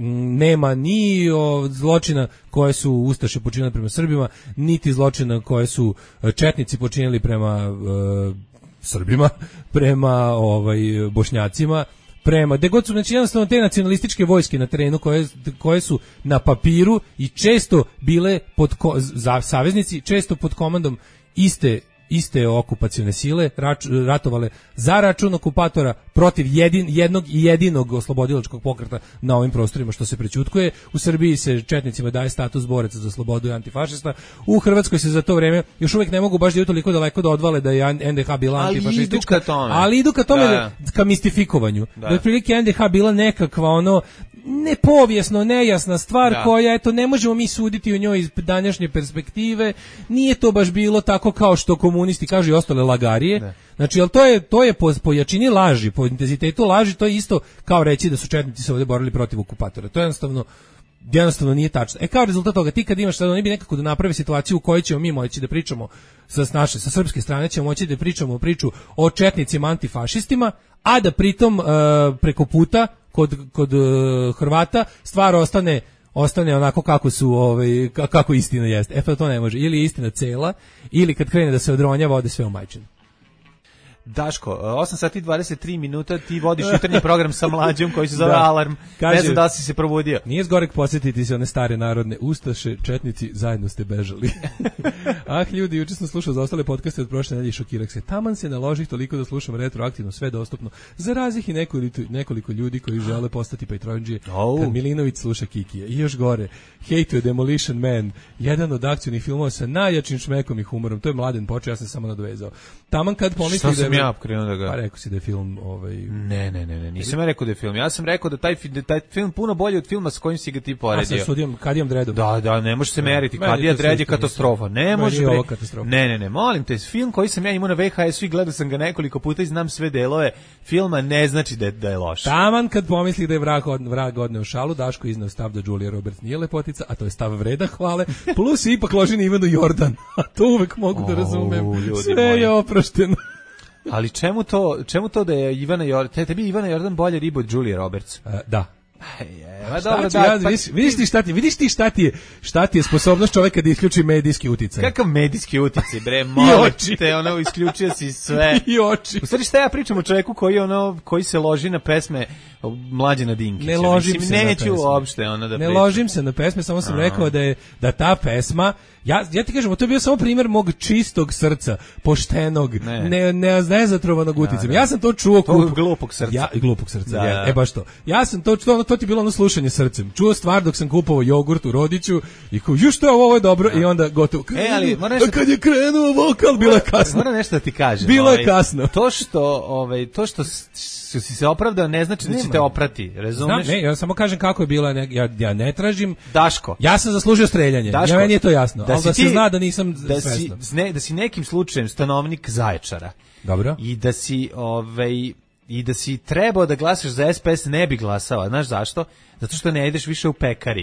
nema ni o zločina koje su ustaše počinili prema Srbima, niti zločina koje su četnici počinili prema uh, Srbima, prema ovaj Bošnjacima, prema gde god su, znači jednostavno te nacionalističke vojske na terenu koje, koje su na papiru i često bile pod za, saveznici, često pod komandom iste iste okupacione sile, rač, ratovale za račun okupatora protiv jedin, jednog i jedinog oslobodilačkog pokreta na ovim prostorima, što se prećutkuje. U Srbiji se četnicima daje status boraca za slobodu i antifašista. U Hrvatskoj se za to vreme još uvijek ne mogu baš da idu toliko daleko da odvale da je en de ha bila ali antifašistička, idu ka tome. ali idu ka tome, da. ka mistifikovanju. Da, da je prilike en de ha bila nekakva ono nepovijesno, nejasna stvar da. koja, eto, ne možemo mi suditi o njoj iz današnje perspektive, nije to baš bilo tako kao što komunisti kažu i ostale lagarije. Ne. Znači, jel to je, to je po, po jačini laži, po intenzitetu laži, to je isto kao reći da su četnici se ovdje borili protiv okupatora. To je jednostavno, jednostavno nije tačno. E, kao rezultat toga, ti kad imaš, sad oni bi nekako da naprave situaciju u kojoj ćemo mi moći da pričamo sa naše, sa srpske strane ćemo moći da pričamo priču o četnicima antifašistima, a da pritom uh, preko puta kod, kod uh, Hrvata stvar ostane ostane onako kako su ovaj kako istina jeste. E pa to ne može. Ili je istina cela, ili kad krene da se odronjava, ode sve u majčinu. Daško, osam sati i dvadeset tri minuta, ti vodiš jutarnji program sa Mlađom koji se zove da. Alarm. Kaže, ne znam da si se probudio. Nije zgorek podsjetiti se one stare narodne ustaše, četnici, zajedno ste bežali. Ah, ljudi, juče sam slušao za ostale podcaste od prošle nedelje, šokirak se. Taman se naložih toliko da slušam retroaktivno, sve dostupno. Zarazih i nekoliko, nekoliko ljudi koji žele postati Patreonđije. Oh. Kad Milinović sluša Kikije. I još gore, Hate to Demolition Man, jedan od akcionih filmova sa najjačim šmekom i humorom. To je Mladen počeo, ja sam samo nadovezao. Taman kad pomisli da ja krenuo da ga... Pa rekao si da je film... Ovaj... Ne, ne, ne, ne, nisam ja rekao da je film. Ja sam rekao da taj, da taj film puno bolji od filma s kojim si ga ti poredio. Ja sam sudio Kadijom Dredom. Da, da, ne može se meriti. Kadija Dred je katastrofa. Ne može. Ne, ne, ne, molim te, film koji sam ja imao na V H S-u i gledao sam ga nekoliko puta i znam sve delove filma, ne znači da je, da je loš. Taman kad pomisli da je vrag, od, vrag odneo šalu, Daško iznao stav da Julia Roberts nije lepotica, a to je stav vreda hvale, plus ipak loženi Ivanu Jordan. A to uvek mogu da razumem. Sve je oprošteno. Ali čemu to, čemu to da je Ivana Jordan, te, tebi Ivana Jordan bolje riba od Julia Roberts? Uh, da. Ej, dobro, da, ja, pa, vidiš, vidiš ti šta ti, vidiš ti šta ti je, šta ti je sposobnost čovjeka da isključi medijski uticaj. Kakav medijski uticaj, bre, molim te, ono, isključio si sve. I oči. U stvari šta ja pričam o čovjeku koji, ono, koji se loži na pesme Mlađana Dinkića. Ne ložim Mislim, se neću na pesme. Uopšte, ono, da ne pričam. ložim se na pesme, samo sam Aha. rekao da je da ta pesma, ja, ja ti kažem, to je bio samo primjer mog čistog srca, poštenog, ne, ne, ne nezatrovanog uticajem. Ja sam to čuo kup... glupog srca. Ja, glupog srca, da, ja, e baš to. Ja sam to, to, to ti bilo ono slušanje srcem. Čuo stvar dok sam kupovao jogurt u Rodiću i kao, ju što je ovo, ovo je dobro, da. I onda gotovo. E, ali, nešto... kad je krenuo vokal, bilo je kasno. Moram nešto da ti kažem. Bilo ovaj, je kasno. To što, ovaj, to što si se opravdao ne znači da će te oprati, razumeš? Znam, ne, ja samo kažem kako je bila, ne, ja, ja ne tražim. Daško. Ja sam zaslužio streljanje, Daško, ja meni je to jasno, da ali da se ti, zna da nisam da si, ne, da si nekim slučajem stanovnik Zaječara. Dobro. I da si, ovaj, i da si trebao da glasaš za S P S, ne bi glasao, znaš zašto? Zato što ne ideš više u pekari.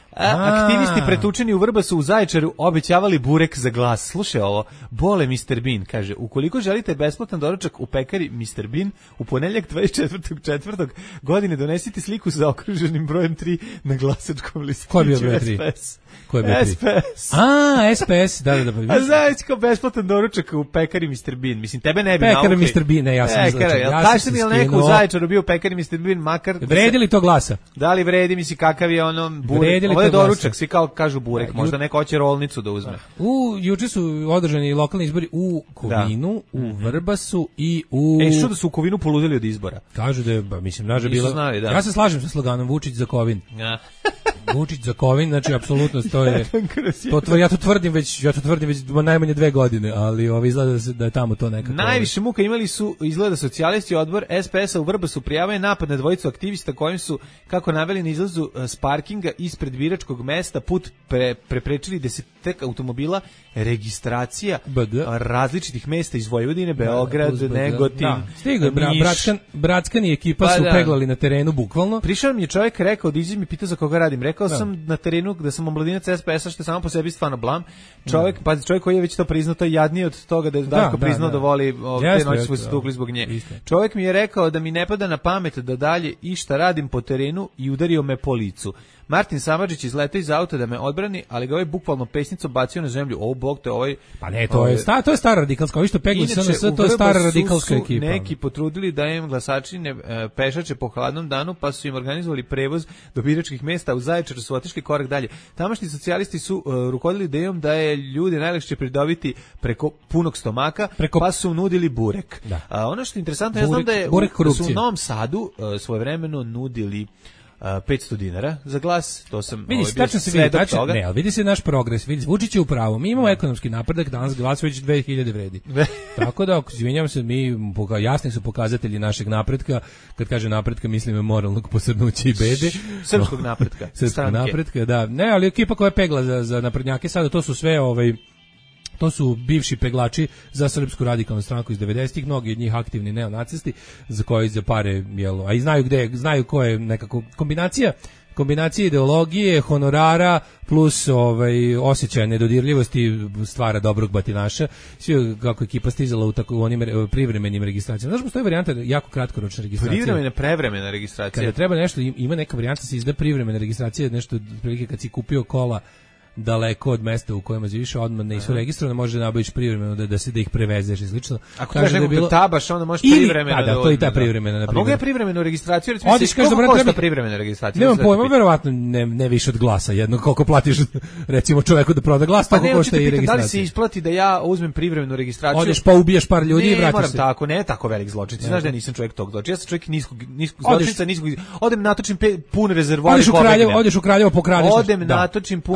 A, aktivisti pretučeni u Vrbasu u Zaječaru obećavali burek za glas. Slušaj ovo, bole mister Bean, kaže, ukoliko želite besplatan doručak u pekari mister Bean, u ponedjeljak dvadeset četvrtog četvrtog godine donesite sliku sa zaokruženim brojem tri na glasačkom listiću. Ko je bio broj tri? Ko je bio S P S. A, S P S, da, da, da. A znaš kao besplatan doručak u pekari mister Bean. Mislim, tebe ne bi naukli. Pekari mister Bean, ne, ja sam Pekara, ja kaži mi, je li neko u Zaječaru bio u pekari mister Bean, makar... Vredi li to glasa? Da li vredi, misli, kakav je ono burek? Ovo je doručak, svi kao kažu burek, možda neko hoće rolnicu da uzme. U, juče su održani lokalni izbori u Kovinu, da. U Vrbasu i u... E, što da su u Kovinu poludeli od izbora? Kažu da je, ba, mislim, naže bila... Znali, da. Ja se slažem sa sloganom Vučić za Kovin. Ja. Vučić za Kovin, znači apsolutno to je to tvrdim, ja to tvrdim već ja to tvrdim već najmanje dve godine, ali ovaj izgleda da je tamo to nekako. Najviše muka imali su izgleda socijalisti, odbor S P S-a u Vrbasu prijavio napad na dvojicu aktivista kojim su kako naveli na izlazu s parkinga ispred biračkog mesta put pre, preprečili desetak automobila, registracija B G. Različitih mesta iz Vojvodine, Beograd, da, Negotin. Da. Stigao bra, Bratskan, Bratskan i ekipa pa, su da. peglali na terenu bukvalno. Prišao mi je čovjek rekao, diži mi pitao za koga radim. Rekao da. sam na terenu da sam omladinac S P S-a, što je samo po sebi stvarno blam. Čovjek, da. pa čovjek koji je već to priznao, to je jadniji od toga da je Darko da, priznao da, da. da voli ove, te noći smo se tukli zbog nje. Isto. Čovjek mi je rekao da mi ne pada na pamet da dalje išta radim po terenu i udario me po licu. Martin Samardžić izletao iz auta da me odbrani, ali ga ovaj bukvalno pesnicom bacio na zemlju. O, bog te ovaj... Pa ne, to je, sta, to je stara radikalska, ovi što pegli S N S, to je stara radikalska ekipa. Neki potrudili da im glasači ne e, pešače po hladnom danu, pa su im organizovali prevoz do biračkih mesta u Zaječaru, su otišli korak dalje. Tamošnji socijalisti su e, rukovodili idejom da je ljude najlakše pridobiti preko punog stomaka, preko... pa su nudili burek. Da. A, ono što je interesantno, burek, ja znam da, je, u, da su u Novom Sadu e, svojevremeno nudili Uh, petsto dinara za glas, to sam vidi, ovaj, tačno se vidi, tačno, ne, ali vidi se naš progres, vidi, Vučić je u pravu, mi imamo ekonomski napredak, danas glas već dve hiljade vredi. Tako da, izvinjavam se, mi, jasni su pokazatelji našeg napretka, kad kaže napretka, mislim moralnog posrnuća i bede. Srpskog napretka. Srpskog napretka, da. Ne, ali ekipa koja je pegla za, za naprednjake, sada to su sve, ovaj, to su bivši peglači za Srpsku radikalnu stranku iz devedesetih, mnogi od njih aktivni neonacisti za koji za pare, jel, a i znaju gde, znaju ko je nekako kombinacija kombinacija ideologije, honorara plus ovaj osjećaja nedodirljivosti stvara dobrog batinaša. Svi kako ekipa stizala u tako u onim privremenim registracijama. Znaš, postoji varijanta jako kratkoročna registracija. Privremena, prevremena registracija. Kada treba nešto, ima neka varijanta se izda privremena registracija, nešto prilike kad si kupio kola daleko od mesta u kojima živiš, odmah ne su registrovane, može da nabaviš privremeno da, da se da ih prevezeš i slično. Ako kažeš nekog da tabaš, onda možeš privremeno da... Da, da, to je i ta privremena. Na a mogu je privremenu registraciju? Recimo, Odiš, kažeš, koliko košta treba... privremena registracija? Nemam pojma, verovatno ne, ne više od glasa jedno, koliko platiš recimo čoveku da proda glas, pa tako košta i registracija. Da li se isplati da ja uzmem privremenu registraciju? Odeš pa ubiješ par ljudi ne, i vratiš se. Ne, moram tako, ne tako velik zločin. Ti znaš da ja nisam čovjek tog zločina. Ja sam čovjek niskog, niskog zločinca, niskog... Odem natočim pun rezervoar i pobegnem. Odeš u Kraljevo, pokradeš. Odem natočim pun rezervoar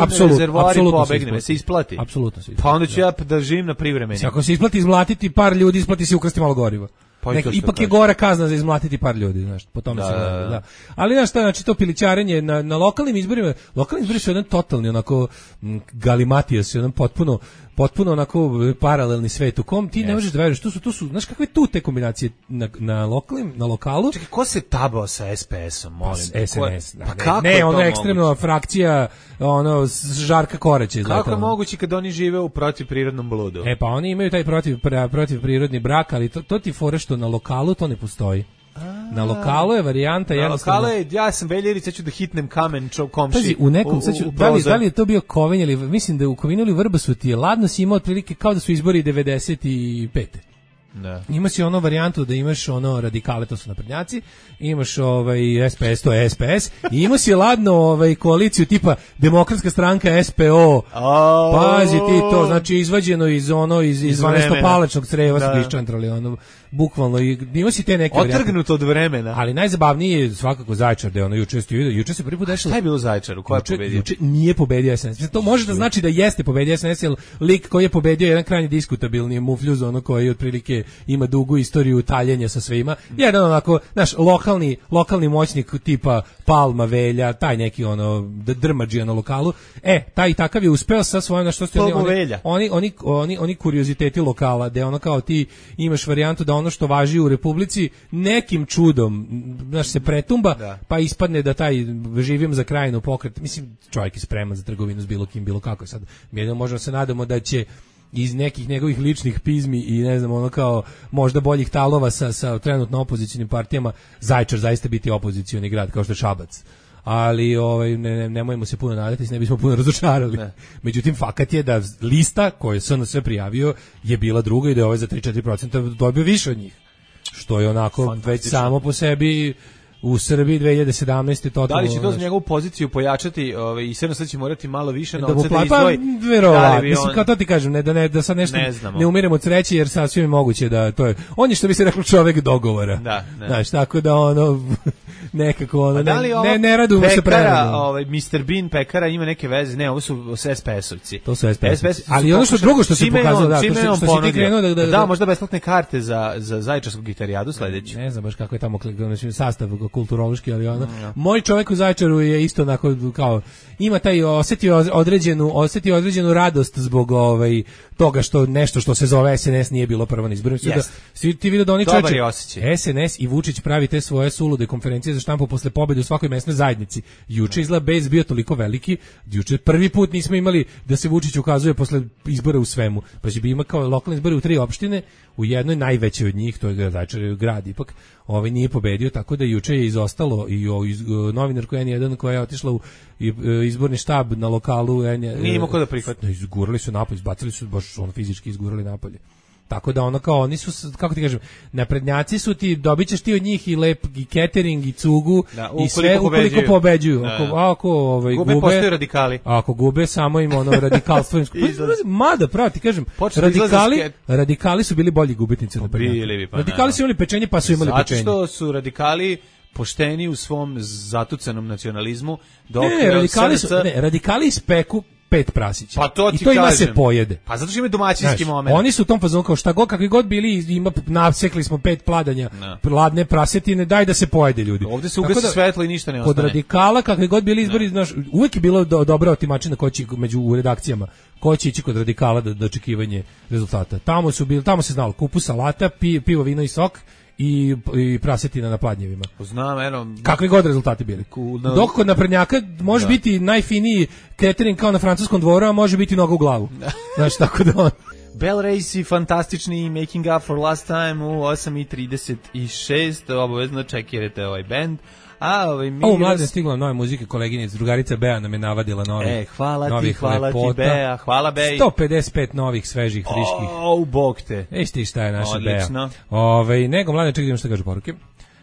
rezervoari pobegne, se isplati. Apsolutno se isplati. Pa onda ću ja da živim na privremeni. Ako se isplati izmlatiti par ljudi, isplati se ukrasti malo goriva. Pa Nek, ipak je gora kazna za izmlatiti par ljudi, znaš, po tome da, se gleda, da. Ali znaš šta, znači to pilićarenje na, na lokalnim izborima, lokalni izbori su jedan totalni, onako, galimatijas, jedan potpuno, potpuno onako paralelni svet u kom ti yes. ne možeš da veruješ, tu su, tu su, znaš kakve tu te kombinacije na, na lokalnim, na lokalu. Čekaj, ko se tabao sa es pe esom, molim? Pa, es en es. Pa ne, kako ne, je to ono moguće? ekstremno frakcija, ono, Žarka Koreća. Kako je moguće kad oni žive u protivprirodnom bludu? E, pa oni imaju taj protiv, protivprirodni brak, ali to, to ti fore što na lokalu to ne postoji. Na lokalu je varijanta na jednostavno. Na lokalu je, ja sam Veljerić, sad ću da hitnem kamen čo, komši. Pazi, u nekom, sad ću, u, u da, li, da li je to bio Kovinj ili, mislim da u Kovinu ili Vrbasu ti je ladno si imao otprilike kao da su izbori devedeset pete. Da. Ima si ono varijantu da imaš ono radikale, to su naprednjaci, imaš ovaj es pe es, to je es pe es, i ima si ladno ovaj koaliciju tipa Demokratska stranka es pe o. Oh. Pazi ti to, znači izvađeno iz ono iz iz dvanaestopalečnog creva su iščantrali ono bukvalno i ima si te neke otrgnuto od vremena. Ali najzabavnije je svakako Zaječar, da je ono juče ste juče se prvi put dešalo. Šta je bilo u Zaječaru? Ko je pobedio? Juče nije pobedio es en es. To može da znači da jeste pobedio es en es, jer lik koji je pobedio je jedan krajnje diskutabilni mufljuz, ono koji otprilike ima dugu istoriju taljenja sa svima. Jedan onako, naš lokalni lokalni moćnik tipa Palma, Velja, taj neki ono drmadžija na lokalu. E, taj takav je uspeo sa svojim na što ste oni oni oni oni oni kurioziteti lokala, da ono kao ti imaš varijantu da ono što važi u Republici nekim čudom znaš se pretumba, da. Pa ispadne da taj živim za krajinu pokret. Mislim, čovjek je spreman za trgovinu s bilo kim, bilo kako. Sad mi jedino možemo se nadamo da će iz nekih njegovih ličnih pizmi i ne znam ono kao možda boljih talova sa, sa trenutno opozicionim partijama Zaječar zaista biti opozicioni grad kao što je Šabac. Ali ovaj ne, ne nemojmo se puno nadati, ne bismo puno razočarali. Ne. Međutim fakat je da lista koju je es en es prijavio je bila druga i da je ovaj za tri do četiri procenta dobio više od njih. Što je onako već samo po sebi u Srbiji dve hiljade sedamnaeste totalno. Da li će to za njegovu poziciju pojačati, ovaj i es en es će morati malo više novca da izdvoji? Pa verovatno, mislim kao to ti kažem, ne da ne da sad nešto ne, ne umiremo od sreće jer sasvim je moguće da to je. On je što bi se reklo čovjek dogovora. Da, ne. Znaš, tako da ono nekako ono da ne ne, ne radimo se preradimo. Ovaj mister Bean pekara ima neke veze, ne, ovo su es pe esovci. To su es pe es. Ali ono što drugo što se pokazalo da što se ti krenuo da da da možda besplatne karte za za Zaječarsku gitarijadu sledeću. Ne znam baš kako je tamo sastav kulturološki, ali ono. Mm, ja. Moj čovjek u Zaječaru je isto onako kao ima taj osetio određenu osetio određenu radost zbog ovaj toga što nešto što se zove es en es nije bilo prvo na izborima. Yes. Da, svi ti vide da oni čoveče es en es i Vučić pravi te svoje sulude konferencije za štampu posle pobede u svakoj mesnoj zajednici. Juče izgleda bez bio toliko veliki, juče prvi put nismo imali da se Vučić ukazuje posle izbora u svemu. Pa će bi ima kao lokalni izbori u tri opštine, u jednoj najvećoj od njih, to je Zaječar grad ipak, ovaj nije pobedio, tako da juče je izostalo i o, iz, novinarku en jedan koja je otišla u izborni štab na lokalu en jedan. Nije imao ko da prihvati. Izgurali su napolje, izbacili su, baš ono fizički izgurali napolje. Tako da ono kao oni su, kako ti kažem, naprednjaci su ti, dobićeš ti od njih i lep i catering i cugu da, i sve ukoliko pobeđuju. Da. Ako, ako ovaj, gube, gube radikali. Ako gube, samo im ono radikalstvo. Mada, pravo ti kažem, radikali, radikali su bili bolji gubitnici. Pa bili, pa radikali su imali pečenje, pa su imali zato pečenje. Zato što su radikali pošteni u svom zatucanom nacionalizmu. Dok ne, radikali su, ne, radikali speku pet prasića. Pa to ti I to ima se pojede. Pa zato što ima domaćinski moment. Oni su u tom fazonu kao šta god, kakvi god bili, ima, nasekli smo pet pladanja, no. Ladne prasetine, daj da se pojede ljudi. Ovde se ugasi da, svetlo i ništa ne ostane. Kod radikala, kakvi god bili izbori, no. Znaš, uvijek je bilo do, dobra otimačina ko će među u redakcijama, ko će ići kod radikala da, da očekivanje rezultata. Tamo su bili, tamo se znalo kupus salata, pi, pivo, vino i sok. I, i prasetina na pladnjevima. Znam, eno. Kakvi god rezultati bili. No, dok kod naprednjaka može da. Biti najfiniji catering kao na francuskom dvoru, a može biti noga u glavu. Znaš, tako da on. Bell Race i fantastični Making Up for Last Time u osam i trideset šest. Obavezno čekirajte ovaj band. A, ovaj mi o, mladen stigla nove muzike, koleginica, drugarica Bea nam je navadila novi. E, hvala ti, hvala lepota. Ti Bea, hvala Bea. sto pedeset pet novih, svežih, friških. O, bog te. Eš ti šta je naša Odlično. Bea. Ove, nego, mladen, čekaj, što kaže poruke.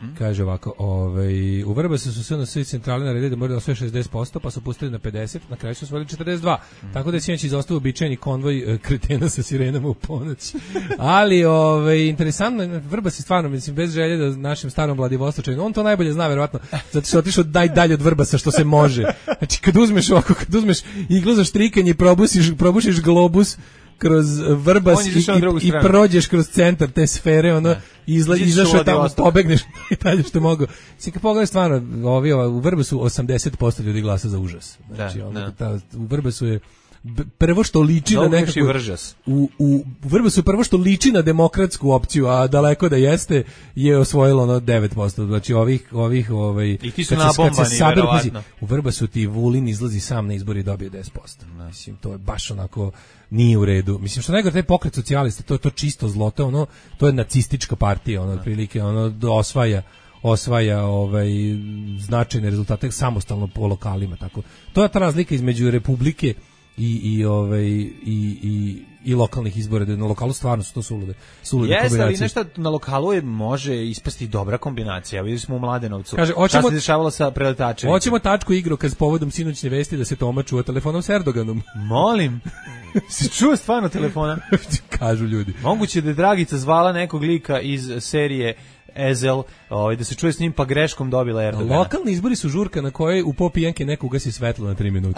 Mm-hmm. Kaže ovako, ovaj, u Vrbasu su S N S i centrale naredili da moraju da osvoje šezdeset posto, pa su pustili na pedeset, na kraju su osvojili četrdeset dva. Mm-hmm. Tako da je sinoć izostao uobičajeni konvoj kretena sa sirenama u ponoć. Ali, ovaj, interesantno, Vrbas je stvarno, mislim, bez želje da našem starom Vladivostočaninu, on to najbolje zna, verovatno, zato što je otišao najdalje od Vrbasa što se može. Znači, kad uzmeš ovako, kad uzmeš iglu za štrikanje i probušiš, probušiš globus kroz Vrbas i, i, i prođeš kroz centar te sfere, ono, izla, izašao tamo, pobegneš i dalje što mogu. Sve kad pogledaš stvarno, ovi, ova, u Vrbasu osamdeset posto ljudi glasa za užas. Znači, da, ono, da. Ta, u Vrbasu je prvo što liči na nekako u, u Vrbasu prvo što liči na demokratsku opciju, a daleko da jeste, je osvojilo ono devet posto. Znači ovih ovih ovaj i ti su nabombani verovatno. U Vrbasu ti Vulin izlazi sam na izbori i dobije deset posto. Mislim, to je baš onako nije u redu. Mislim, što najgore, taj pokret socijalista, to je to čisto zlo, to je ono, to je nacistička partija, ono otprilike, ono osvaja osvaja ovaj značajne rezultate samostalno po lokalima, tako. To je ta razlika između republike i i ovaj i i i lokalnih izbora, da na lokalu stvarno su to sulude sulude kombinacije. Jeste, ali nešto na lokalu je može ispasti dobra kombinacija. Videli smo u Mladenovcu. Kaže, hoćemo, šta se dešavalo sa preletačem? Hoćemo tačku igru kad s povodom sinoćne vesti da se Toma čuva telefonom s Erdoganom. Molim. Se čuva stvarno telefona? Kažu ljudi. Moguće da je Dragica zvala nekog lika iz serije Ezel, ovaj, da se čuje s njim pa greškom dobila Erdogana. Lokalni izbori su žurka na kojoj u popijanke neko ugasi svetlo na tri minute.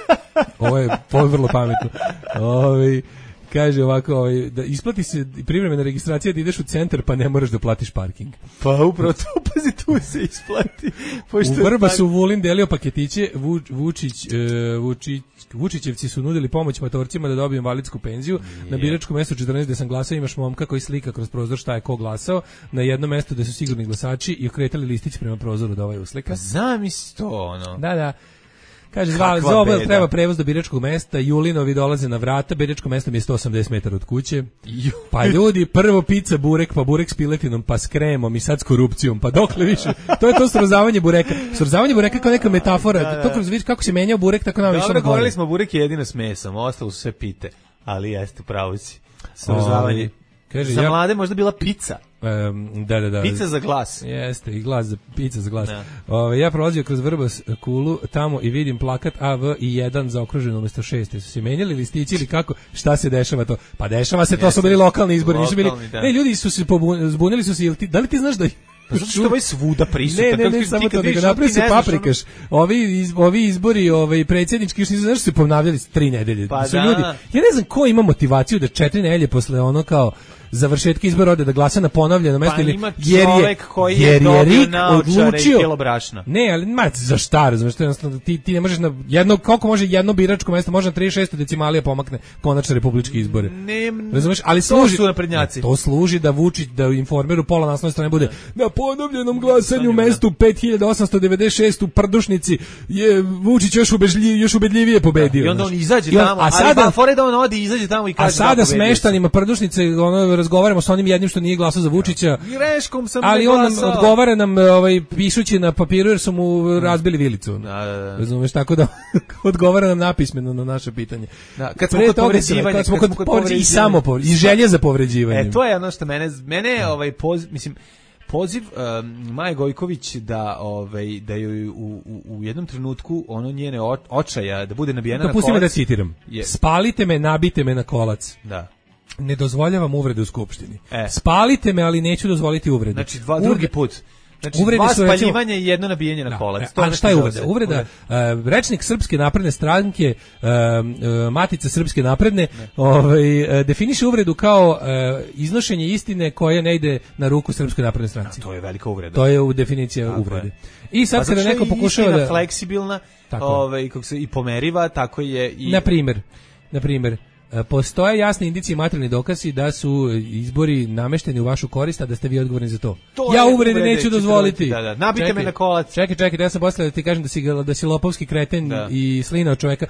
Ovo je vrlo pametno. Ovaj kaže ovako, ovaj, da isplati se privremena registracija da ideš u centar pa ne moraš da platiš parking. Pa upravo to, pazi, tu se isplati. U Vrbasu Vulin delio paketiće, Vu, Vučić, uh, Vučić, Vučićevci su nudili pomoć matorcima da dobiju invalidsku penziju. Yeah. Na biračkom mestu četrnaest gde sam glasao imaš momka koji slika kroz prozor šta je ko glasao. Na jednom mestu gde su sigurni glasači i okretali listić prema prozoru da ovaj uslika. Pa zamisli to, ono. Da, da. Kaže, zva, za obel treba prevoz do biračkog mesta, Julinovi dolaze na vrata, biračko mesto mi je sto osamdeset metara od kuće. Pa ljudi, prvo pizza, burek, pa burek s piletinom, pa s kremom i sad s korupcijom, pa dokle više. To je to srozavanje bureka. Srozavanje bureka kao neka metafora, da, da. To kroz vidiš kako se menjao burek, tako nam više. Dobro, govorili smo, burek je jedino s mesom, ostalo su sve pite, ali jeste, pravo si. Srozavanje. Kaže, za ja, mlade možda bila pizza. Um, da, da, da. Pizza za glas. Jeste, i glas za, pizza za glas. Ove, ja prolazio kroz Vrbas kulu tamo i vidim plakat A V i jedan zaokruženo umjesto šest. Su se menjali listići ili kako? Šta se dešava to? Pa dešava se, to su bili lokalni izbori. Lokalni, nisu bili, ne, ljudi su se pobunili, zbunili su se, ili ti, da li ti znaš da... Pa zato što je ovaj svuda prisutan. Ne, ne, ne, ne samo to, nego napravi se paprikaš. Ovi, iz, ovi izbori, ovaj, predsjednički, još znaš, su se ponavljali tri nedelje. Pa su da. Ljudi, ja ne znam ko ima motivaciju da četiri nedelje posle ono kao završetka izbora ode da glasa na ponovljeno mesto, pa ili ima čovjek koji je dobio naočare i kilo brašna. Ne, ali ma za šta, razumeš, ti ti ne možeš na jedno, koliko može jedno biračko mesto, može na trideset šest decimalija pomakne konačne republičke izbore. Ne, razumeš, ali služi to su naprednjaci. To služi da Vučić, da informeru pola naslovne strane bude na ponovljenom glasanju mestu pet hiljada osamsto devedeset šest u Prdušnici je Vučić još ubedljivije, još ubedljivije pobedio. I onda on izađe tamo, a sada fore da on odi, izađe tamo i kaže. A sada s meštanima Prdušnice ono razgovaramo sa onim jednim što nije glasao za Vučića. Greškom sam ali on nam glasao. Odgovara nam ovaj pišući na papiru jer su mu razbili vilicu. Da, da, da. Razumeš, tako da odgovara nam napismeno na naše pitanje. Da, kad smo kod povređivanja, kad smo kod povređivanja i samo povređivanja i želje za povređivanje. E to je ono što mene mene ovaj poziv, mislim poziv um, Maje Gojković da ovaj da joj u, u, u jednom trenutku ono njene o, očaja da bude nabijena na kolac. Dopustite me da citiram. Je. Spalite me, nabite me na kolac. Da. Ne dozvoljavam uvrede u skupštini. E. Spalite me, ali neću dozvoliti uvrede. Znači dva, drugi put. Znači uvrede dva spaljivanja i jedno nabijanje na kolac. Da. A šta je uvreda? Uvreda, uh, rečnik Srpske napredne stranke, uh, uh, Matica Srpske napredne, ovaj, uh, definiše uvredu kao uh, iznošenje istine koja ne ide na ruku Srpskoj naprednoj stranci. A to je velika uvreda. To je u definicija tako uvrede. Je. I sad pa kada neko pokušava da... fleksibilna, ovaj, kako se i pomeriva, tako je i... Na primjer, na primjer, postoje jasne indicije i materijalni dokazi da su izbori namešteni u vašu korist, a da ste vi odgovorni za to. to ja uvrede neću dozvoliti. Da, da. Nabite čekaj, me na kolac. Čekaj, čekaj, da ja sam poslao da ti kažem da si, da si lopovski kreten da. I slina od čoveka.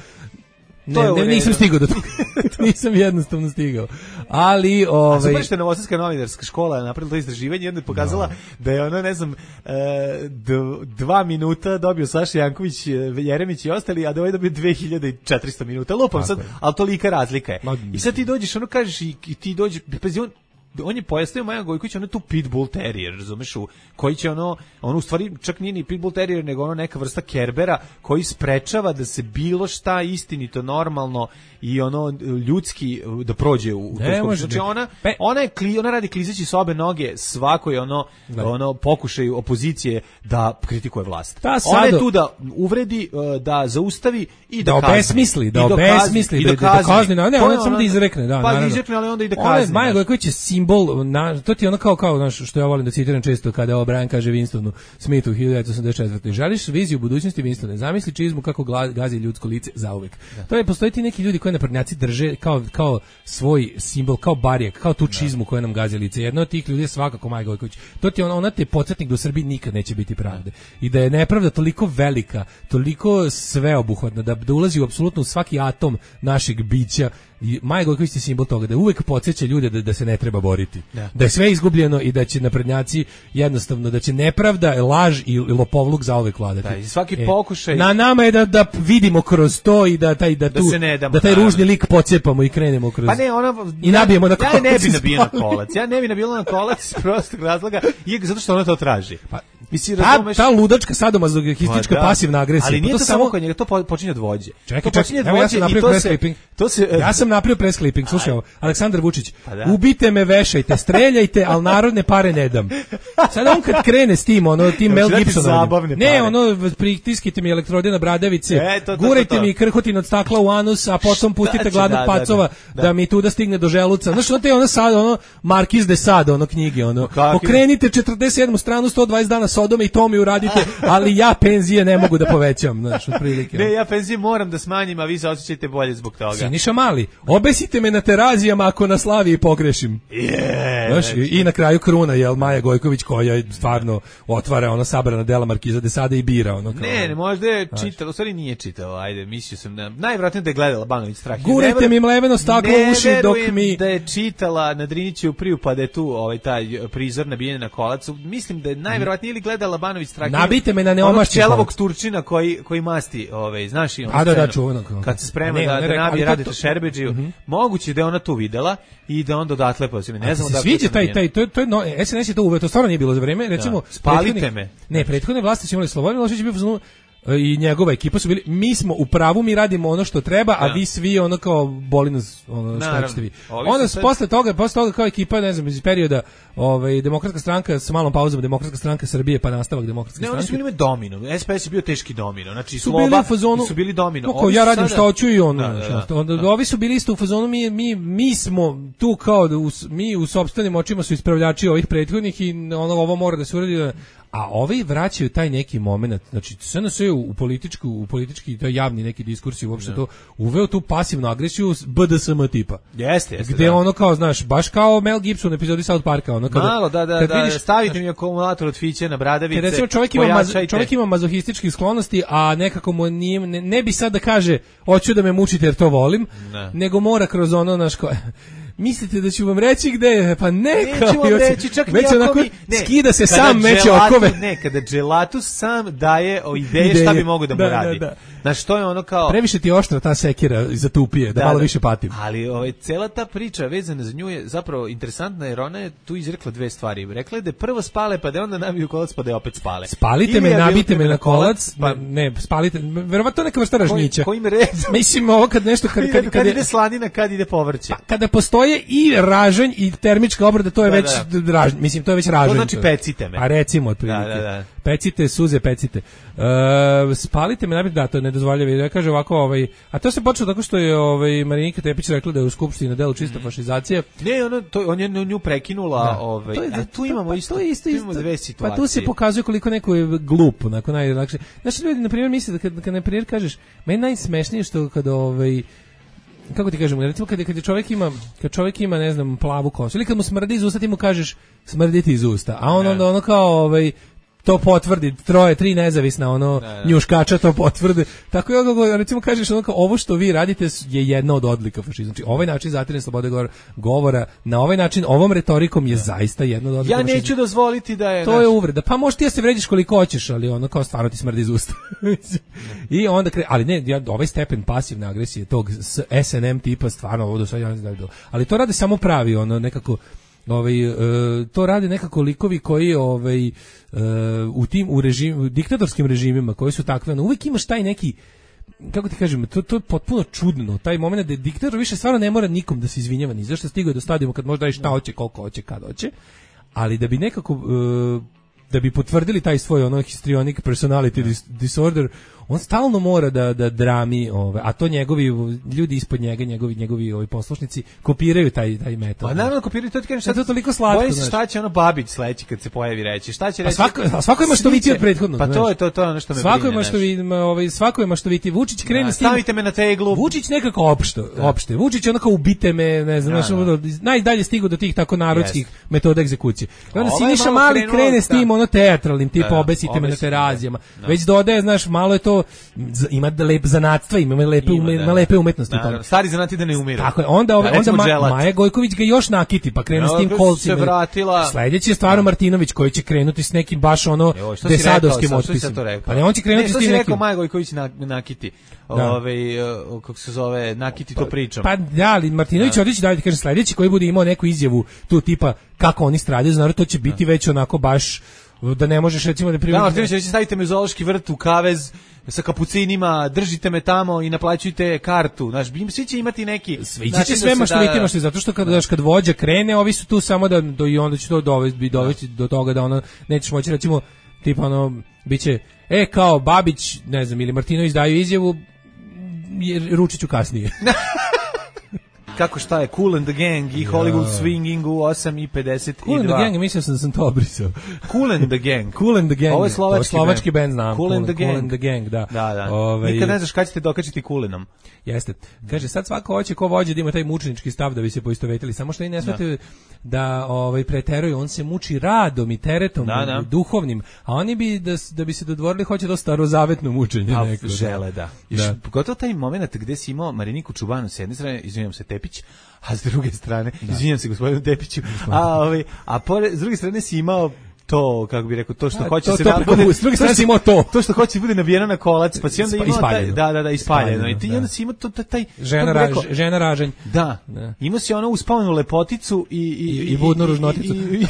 Ne, ne, nisam stigao do toga. Nisam jednostavno stigao. Ali ovaj a super što je Novosadska novinarska škola napravila to istraživanje i onda je pokazala no. da je ono, ne znam, e, dva minuta dobio Saša Janković, Jeremić i ostali, a da ovaj dobio dve hiljade četiristo minuta. Lupam sad, ali tolika razlika je. I sad ti dođeš, ono kažeš i, i ti dođeš, pazi, on on je postavio Maja Gojković, ono tu pitbull terrier, razumeš, u koji će ono, ono u stvari čak nije ni pitbull terrier, nego ono neka vrsta kerbera koji sprečava da se bilo šta istinito, normalno i ono ljudski da prođe u, u ne, to. Znači ona, ona je kli, ona radi klizeći s obe noge svakoj ono da. ono pokušaju opozicije da kritikuje vlast. Ta ona je tu da uvredi, da zaustavi i da, da obesmisli, da obesmisli, da da kazni, ne, ne, ona samo da izrekne, da, pa naravno. Izrekne, ali onda i da kazni. Maja Gojković je simbol, na, to ti je ono kao, kao znaš, što ja volim da citiram često kada O'Brien kaže Winstonu Smithu hiljadu devetsto osamdeset četvrte. Želiš viziju budućnosti, Winstone, zamisli čizmu kako gazi ljudsko lice zauvek. Da. To je, postoji ti neki ljudi koji naprednjaci drže kao, kao svoj simbol, kao barijak, kao tu čizmu koja nam gazi lice. Jedno od tih ljudi je svakako Maja Gojković. To ti je ona, ona te podsjetnik da u Srbiji nikad neće biti pravde. I da je nepravda toliko velika, toliko sveobuhvatna, da, da ulazi u apsolutno svaki atom našeg bića. I Maja Gojković je simbol toga da uvek podsjeća ljude da, da se ne treba boriti. Da. Da je sve izgubljeno i da će naprednjaci jednostavno, da će nepravda, laž i lopovluk zauvek vladati. Da, i svaki e, pokušaj. Na nama je da, da vidimo kroz to i da taj, da tu, da, se ne damo, da taj ružni lik pocijepamo i krenemo kroz. Pa ne, ona, i nabijemo na kolac. Ja ne bi nabio na kolac. Ja ne bi nabio na kolac iz prostog razloga, zato što ona to traži. Pa, Mislim, ta, ta ludačka sadomazohistička pa, pasivna agresija. Ali nije to, to samo kod njega, to počinje od vođe. Čekaj, čekaj, evo ja sam napravio press clipping. To se, ja sam napravio press clipping, slušaj ovo, Aleksandar Vučić, pa ubite me, vešajte, streljajte, al narodne pare ne dam. Sad on kad krene s tim, ono, tim Mel Gibsonom, ne, ono, pritiskite mi elektrode na bradavice, e, to, to, gurajte to, to. mi krhotin od stakla u anus, a potom pustite gladnog da, pacova da, da, da. da mi tu da stigne do želuca. Znaš, ono te ono sad, ono, Markiz de Sade, ono knjige, ono, okrenite četrdeset sedmu stranu, sto dvadeset dana Sodome i to mi uradite, ali ja penzije ne mogu da povećam, znaš, otprilike. Ne, ja penzije moram da smanjim, a vi se osjećate bolje zbog toga. Siniša Mali, obesite me na terazijama ako na Slaviji pogrešim. Yeah, znaš, znači. I na kraju kruna, jel, Maja Gojković koja stvarno otvara ono sabrana dela Markiza de Sade i bira ono kao. Ne, ne, možda je čitala, u stvari nije čitala, ajde, mislio sam da najvjerojatnije da je gledala Banović Strah. Gurajte mi mleveno staklo u uši dok mi... da je čitala na Drinićevu priju, pa da je tu ovaj, taj prizor nabijen na kolac. Mislim da je najvjerojatnije ili gledala Banović Strah. Nabite me na neomašćen čelavog Turčina koji, koji masti, ovaj, znaš i on. A da, da, čuveno. Kad se sprema ne, da, da nabije Radeta Šerbedžiju, uh -huh. moguće da je ona tu videla i da on dodatle pa se ne znamo da sviđa taj taj to to je no, S N S je to uveo, to stvarno nije bilo za vreme, recimo da. Spalite me. Ne, prethodne vlasti su imali Slobodan Milošević bio fazonu i njegova ekipa su bili, mi smo u pravu, mi radimo ono što treba, a ja. vi svi ono kao boli nas, ono što ćete vi. Onda sad... posle toga, posle toga kao ekipa, ne znam, iz perioda ovaj Demokratska stranka sa malom pauzom Demokratska stranka Srbije pa nastavak Demokratske ne, stranke. Ne, oni su bili domino. S P S je bio teški domino. Znači su Sloba bili u fazonu, su bili domino. Kako ja radim sada... što hoću i on. Da, da, da. Onda da. ovi su bili isto u fazonu, mi mi mi smo tu kao da us, mi u sopstvenim očima su ispravljači ovih prethodnih i ono ovo mora da se uradi. A ovi vraćaju taj neki momenat, znači S N S je u političku, u politički to javni neki diskurs i uopšte to uveo tu pasivnu agresiju B D S M tipa. Jeste, jeste. Gde da. ono kao, znaš, baš kao Mel Gibson u epizodi South Parka, ono kada malo da da da vidiš, stavite mi akumulator od fiće na bradavice. Kada recimo čovjek ima maz, čovjek ima mazohističkih sklonosti, a nekako mu nije, ne, ne bi sad da kaže hoću da me mučite jer to volim, ne. nego mora kroz ono naš ko mislite da ću vam reći gde je? Pa ne, neću vam reći, čak već onako mi, ne, skida se sam meće okove. Ne, kada Gelatus sam daje o ideje, ideje šta bi mogo da mu da, radi. Da, da. Znaš, to je ono kao... Previše ti oštra ta sekira iza tupije, da, da malo da, više patim. Ali ovaj, cela ta priča vezana za nju je zapravo interesantna, jer ona je tu izrekla dve stvari. Rekla je da je prvo spale, pa da je onda nabiju kolac, pa da je opet spale. Spalite me, nabite me na kolac, pa ne, spalite, verovatno neka vrsta ražnjića. Kojim red? Mislim, ovo kad nešto... Kad, kad, kad, kad ide slanina, kad ide povrće. Pa, kada postoje i ražanj i termička obrada, to je da, već da. Raž, mislim, to je već ražanj. To znači pecite me. A recimo, otprilike. Da, da, da. Pecite, suze, pecite. Uh, spalite me, nabite, da, to ne dozvoljava. Ja kažem ovako, ovaj, a to se počelo tako što je ovaj Marinika Tepić rekla da je u skupštini na delu čista fašizacija. Ne, ona to on je nju prekinula, da. ovaj. Je, a tu to, imamo pa, isto, to je isto, imamo dve situacije. Pa tu se pokazuje koliko neko je glup, onako najlakše. Znači ljudi na primjer misle da kad, kad na primjer kažeš, meni najsmešnije što kad ovaj kako ti kažemo, recimo kad kad čovjek ima, kad čovjek ima, ne znam, plavu kosu ili kad mu smrdi iz usta, ti mu kažeš smrdi ti iz usta, a on onda ono kao ovaj to potvrdi, troje, tri nezavisna ono ne, ne. njuškača to potvrde. Tako je, recimo kažeš ono kao, ovo što vi radite je jedna od odlika fašizma. Znači ovaj način zatiranja slobode govora, na ovaj način, ovom retorikom je ne. zaista jedna od odlika ja fašizma. Neću dozvoliti da je... To naš... je uvreda. Pa možeš ti ja se vređiš koliko hoćeš, ali ono kao stvarno ti smrdi iz usta. I onda, kre... ali ne, ja, ovaj stepen pasivne agresije tog S N M tipa, stvarno ovo do sada ja ne znam da je bilo. Ali to rade samo pravi, ono nekako ovaj, uh, to rade nekako likovi koji ovaj, uh, u tim u režim, u diktatorskim režimima koji su takve, ono, uvijek imaš taj neki, kako ti kažem, to, to je potpuno čudno, taj moment da diktator više stvarno ne mora nikom da se izvinjava, ni zašto stigao do stadijuma kad možda i šta hoće, koliko hoće, kad hoće, ali da bi nekako, uh, da bi potvrdili taj svoj ono histrionic personality dis- disorder, on stalno mora da da drami, ove, a to njegovi ljudi ispod njega, njegovi njegovi ovi poslušnici kopiraju taj taj metod. Pa naravno kopiraju, to ti kažem, šta to je toliko slatko. Bojim se šta će ono Babić sledeći kad se pojavi reći. Šta će reći? Pa svako, svako ima što viti od prethodnog. Pa to je to to ono što me svako brine. Ima što vidi, ovaj svako ima što viti. Vučić krene s tim. Stavite me na teglu. Vučić nekako opšto, opšte. Vučić onako ubite me, ne znam, znači ono najdalje stigao do tih tako narodskih yes. metoda egzekucije. I onda Siniša Mali krene s tim ono teatralnim, tipa obesite me na terazijama. Već dodaje, znaš, malo je to ima lep zanatstva, ima lepe ume, ima lepe umetnosti tamo. Stari zanati da ne umiru. Tako je. Onda ove, onda Ma, Maja Gojković ga još nakiti, pa krene s tim kolcima. Sledeći je stvarno Martinović koji će krenuti s nekim baš ono desadovskim otpisom. Pa ne, on će krenuti s tim nekim. Maja Gojković nakiti. Ovaj kako se zove, nakiti to pričom. Pa da, ali Martinović odići da kaže sledeći koji bude imao neku izjavu tu tipa kako oni stradaju, znači to će biti već onako baš da ne možeš recimo da privući. Da, Martinović će stavite me u zoološki vrt u kavez sa kapucinima, držite me tamo i naplaćujte kartu. Znaš, svi će imati neki... Svi će sve maštovitima što je, zato što kad, daš, kad vođa krene, ovi su tu samo da, do, i onda će to dovesti, dovesti do toga da ono, nećeš moći, recimo, tipa ono, bit će, e, kao Babić, ne znam, ili Martinović daju izjavu, jer ručit ću kasnije. Kako šta je Kool and the Gang i Hollywood ja. Swinging u osam i pedeset dva. Kool and the Gang, mislio sam da sam to obrisao. Cool and the Gang. Cool and the Gang. Ovo je slovački, slovački band, znam. Cool and the Gang. Cool and the Gang, da. Da, da. Ove, nikad ne znaš kada ćete dokačiti Coolenom. Jeste. Kaže, sad svako hoće ko vođe da ima taj mučenički stav da bi se poistovetili. Samo što i ne smete da, da ovaj, preteruju. On se muči radom i teretom, da, da. duhovnim. A oni bi, da, da bi se dodvorili, hoće to starozavetno mučenje. A, neko, žele, da. Još, da. Pogotovo taj moment gde si imao Mariniku Čubanu s jedne strane, izvinjam se, Tepić, a s druge strane, da. izvinjam se gospodinu Tepiću, a, ovaj, a pored, s druge strane si imao to, kako bi rekao, to što a, hoće to, se to, bude, s druge strane si imao to. To što hoće bude nabijeno na kolac, pa si onda imao taj, da, da, da, ispaljeno. I ti onda si imao to, taj... Žena, raž, rekao, žena raženj. Da, da. Imao si ono uspavanu lepoticu i... I, I, i budnu ružnoticu. I, i, i,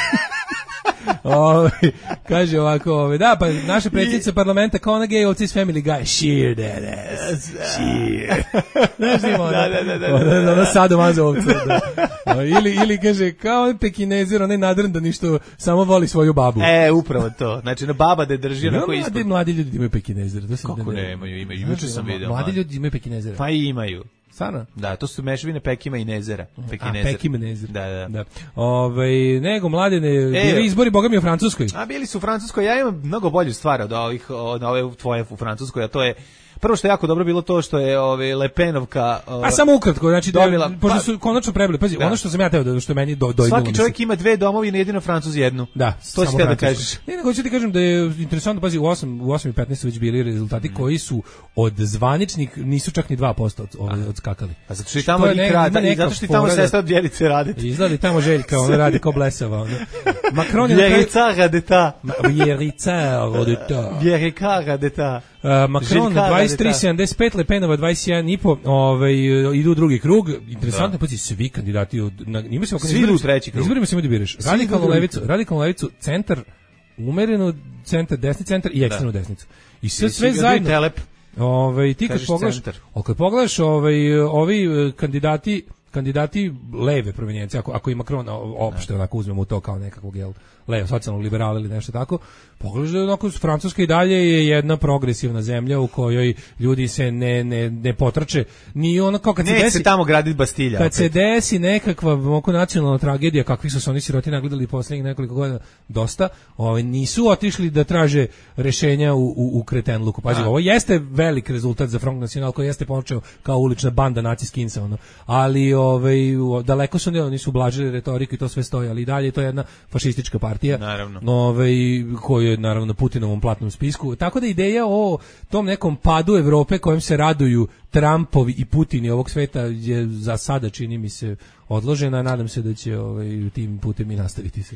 Ove, kaže ovako, ove, da, pa naša predsjednica parlamenta kao ona gay old cis family guy, sheer that ass, sheer. Znaš ima ona, da, da, da, ona, ona, ona sadomazoovca, da. Ili, ili kaže, kao Pekinezir, onaj nadrndani što samo voli svoju babu. E, upravo to, znači na baba da je drži onako ispod. Mladi, mladi ljudi imaju Pekinezir. Kako ne imaju, imaju, juče sam vidio. Mladi ljudi imaju Pekinezir. Pa i imaju. Stvarno? Da, to su mešavine Pekima i Nezera. Pekinezer. A, Pekim i Nezer. Da, da. da. Ove, nego, mladine, e, bili izbori, boga mi, u Francuskoj. A bili su u Francuskoj, ja imam mnogo bolju stvar od ovih, od ove tvoje u Francuskoj, a to je prvo što je jako dobro bilo to što je ove Lepenovka uh, a samo ukratko, znači dobila, pošto pa, su konačno prebili. Pazi, da. Ono što sam ja teo da što je meni do dojmilo. Svaki čovjek ima dve domovine, jedino Francuz jednu. Da, to ćete da kažeš. Ne, nego hoću ti kažem da je interesantno, pazi, u osam u osam i petnaest već bili rezultati mm. koji su od zvaničnih nisu čak ni dva posto od ove odskakali. A zato što i tamo i krata, i zato što i tamo sestra od Vjerice radi. Izgleda tamo Željka, ona radi kao blesava, ona. Macron je Vjerica radeta. Vjerica radeta. Vjerica radeta. Uh, Macron dvadeset tri sedamdeset pet, Le Penova dvadeset jedan i po, ovaj, idu u drugi krug. Interesantno, pazi, svi kandidati od, na, ima se svi idu u treći krug. Izborima se ima da biraš. Radikalnu levicu, radikalnu levicu, centar, umerenu centar, desni centar i ekstremnu da. desnicu. I sve, sve zajedno. Telep. Ovaj, ti kad pogledaš, ako pogledaš ovaj, ovi kandidati, kandidati leve provenijencije, ako, ako i Macron opšte onako uzmemo to kao nekakvog jel, levo, socijalnog liberala ili nešto tako, pogledaš da onako Francuska i dalje je jedna progresivna zemlja u kojoj ljudi se ne, ne, ne potrače, ni ono kao kad se Neće desi... se tamo graditi Bastilja. Kad opet. se desi nekakva oko nacionalna tragedija, kakvih su se oni siroti nagledali poslednjih nekoliko godina dosta, ovaj, nisu otišli da traže rešenja u, u, u kretenluku. Pazi, ovo jeste velik rezultat za Front National koji jeste počeo kao ulična banda naciskinsa, ono, ali ovaj, daleko su ne, oni su ublažili retoriku i to sve stoji, ali i dalje to je jedna fašistička partija, naravno. Ovaj, koju je naravno na Putinovom platnom spisku, tako da ideja o tom nekom padu Evrope kojem se raduju Trumpovi i Putini ovog sveta je za sada, čini mi se, odložena, nadam se da će ovaj, tim putem i nastaviti se.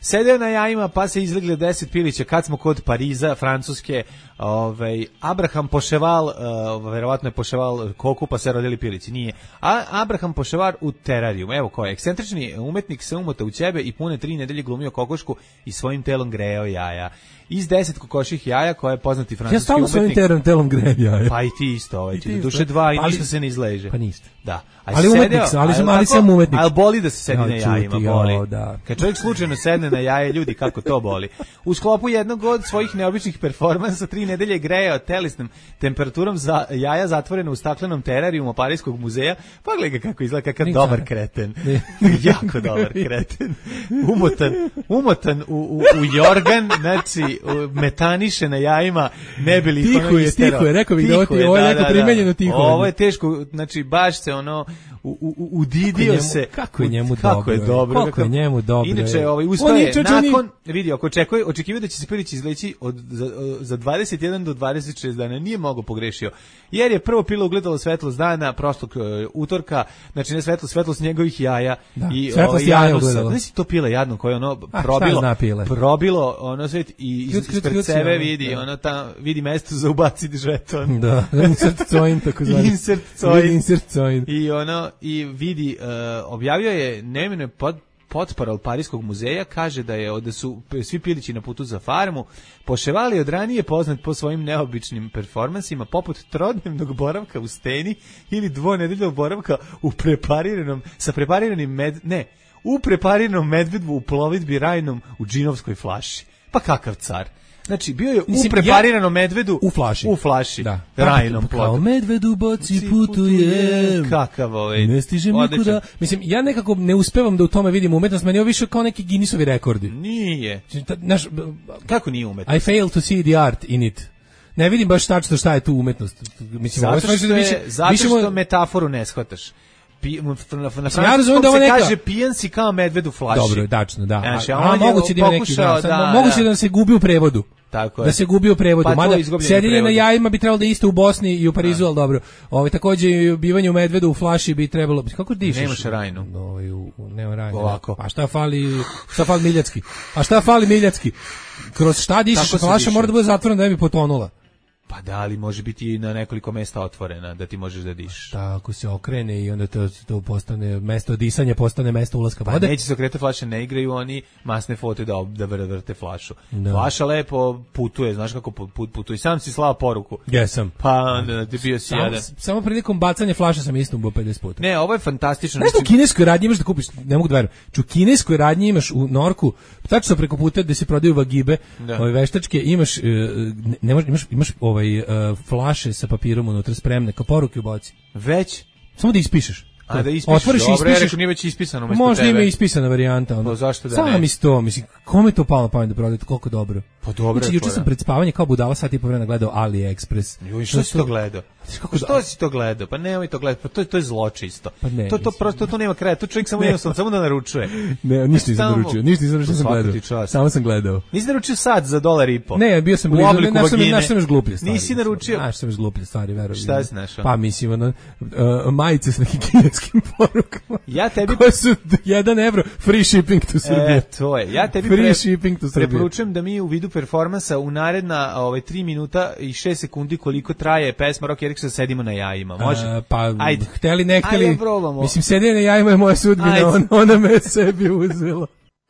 Sedeo na jajima, pa se izlegle deset pilića. Kad smo kod Pariza, Francuske, ovaj, Abraham Poševal, uh, verovatno je Poševal koku, pa se rodili pilići. Nije. A Abraham Poševar u terarium. Evo ko je. Ekscentrični umetnik se umota u ćebe i pune tri nedelje glumio kokošku i svojim telom grejao jaja. Iz deset kokoših jaja, koja je poznati francuski umetnik. Ja stalno svojim telom, telom grejem jaja. Pa i ti isto, ovaj, ti do duše dva i ali, ništa se ne izleže. Pa ništa. Da. A ali umetnik sam, ali sam, ali sam umetnik. Ali boli da se sedi no, na jajima, čuti, boli. O, da. Kad čovjek slučajno sedne na jaje, ljudi, kako to boli. U sklopu jednog od svojih neobičnih performansa tri nedelje grejao telesnom temperaturom za jaja zatvoreno u staklenom terarijumu Parijskog muzeja. Pogledaj ga kako izgleda, kakav Nikada. dobar kreten. Jako dobar kreten. Umotan, umotan u, u, u jorgan, znači, metaniše na jajima, ne bili tiho je, tiho je, rekao bih da ovo je, ovo je neko da, primenjeno tiho. Ovo je teško, znači, baš se ono, u, u, udidio kako se. Kako je njemu kako dobro. Je dobro kako kako je njemu dobro. Inače, ovaj, ustaje, nakon, vidi, ako očekuje, očekivao da će se pilić izleći od, za, za dvadeset jedan do dvadeset šest dana, nije mnogo pogrešio. Jer je prvo pilo ugledalo svetlost dana, prošlog uh, utorka, znači ne svetlost, svetlost njegovih jaja. Da, i svetlost jaja ugledalo. Znaš si to pile jadno koje ono A, probilo, probilo ono svet i iz, kljut, ispred kljut, sebe ja, vidi, da. ono tam, vidi mesto za ubaciti žeton. Da, insert coin, tako zvani. Insert coin. Insert coin. I ono, i vidi, uh, objavio je nemine pod potparal Parijskog muzeja, kaže da je da su svi pilići na putu za farmu. Poševali od ranije poznat po svojim neobičnim performansima, poput trodnevnog boravka u steni ili dvonedeljnog boravka u prepariranom, sa prepariranim med, ne, u prepariranom medvedbu u plovidbi rajnom u džinovskoj flaši. Pa kakav car. Znači, bio je Mislim, u prepariranom ja, medvedu u flaši. U flaši. Da. Rajnom plodu. Kao medvedu boci putujem. Kakav ovaj. Ne stižem nikuda. Mislim, ja nekako ne uspevam da u tome vidim umetnost. Meni je više kao neki Guinnessovi rekordi. Nije. Naš, kako nije umetnost? I fail to see the art in it. Ne vidim baš tačno šta je tu umetnost. Mislim, zato što, da više, zato što više metaforu ne shvataš. Pi, na francuskom ja razumem da ovo neka... kaže pijan si kao medved u flaši. Dobro, tačno, da. Znači, a, a, a moguće da neki da, da, da, moguće da se gubi u prevodu. Tako je. Da se gubi u prevodu. Pa mada sedenje na jajima bi trebalo da isto u Bosni i u Parizu, al dobro. Ovaj takođe i bivanje u medvedu u flaši bi trebalo. Kako dišeš? Nemaš rajnu. Ovaj u nema rajnu. Ovako. A šta fali? Šta fali Miljacki? A šta fali Miljacki? Kroz šta dišeš? Flaša mora da bude zatvorena da ne bi potonula. Pa da, ali može biti na nekoliko mesta otvorena da ti možeš da dišeš. Šta ako se okrene i onda to, to postane mesto disanja, postane mesto ulaska vode? Pa neće se okretati flaše, ne igraju oni masne fote da, da vrte flašu. No. Flaša lepo putuje, znaš kako put, putuje. Sam si slao poruku. Jesam. Pa onda ti bio si jadan. Samo prilikom bacanja flaša sam istumbao pedeset puta. Ne, ovo je fantastično. Znaš da u kineskoj radnji imaš da kupiš, ne mogu da verujem, u kineskoj radnji imaš u Norku, tačno preko puta gde se prodaju vagibe, da. Ove veštačke, imaš, ne, ne možeš, imaš, imaš ovaj, uh, flaše sa papirom unutra spremne, kao poruke u boci. Već? Samo da ispišeš. A da ispišeš, otvoriš dobro, ispišeš, ja rekao nije već ispisano umesto možda tebe. Ima ispisana varijanta. Ono. Pa zašto da Samo ne? mi to, mislim, kome to palo na pamet da prodajete, koliko dobro. Pa dobro. Znači, juče sam pred spavanje kao budala sat i po vremena gledao AliExpress. Joj, što si to gledao? Kako što si to gledao? Pa nemoj to gledati, pa to je to je zločisto. Pa ne, to to prosto to nema kraja. To čovjek samo jednostavno samo da naručuje. Ne, ništa nisam naručio. Ništa nisam naručio, sam gledao. Samo sam gledao. Nisi naručio sad za dolar i po. Ne, bio sam blizu, našao sam našao još gluplje stvari. Nisi naručio. Našao sam još gluplje stvari, verujem. Šta si našao? Pa mislim ono majice s nekim kineskim porukama. Ja tebi koje su jedan evro free shipping to Srbije. E, to je. Ja tebi free pre, shipping to Srbije. Preporučujem da mi u vidu performansa u naredna ovaj tri minuta i šest sekundi koliko traje pesma Rock Erickson sedimo na jajima. Može? A, pa ajde. Hteli ne hteli. Ajde, probamo. Mislim sedenje na jajima je moja sudbina, on, ona me sebi uzela.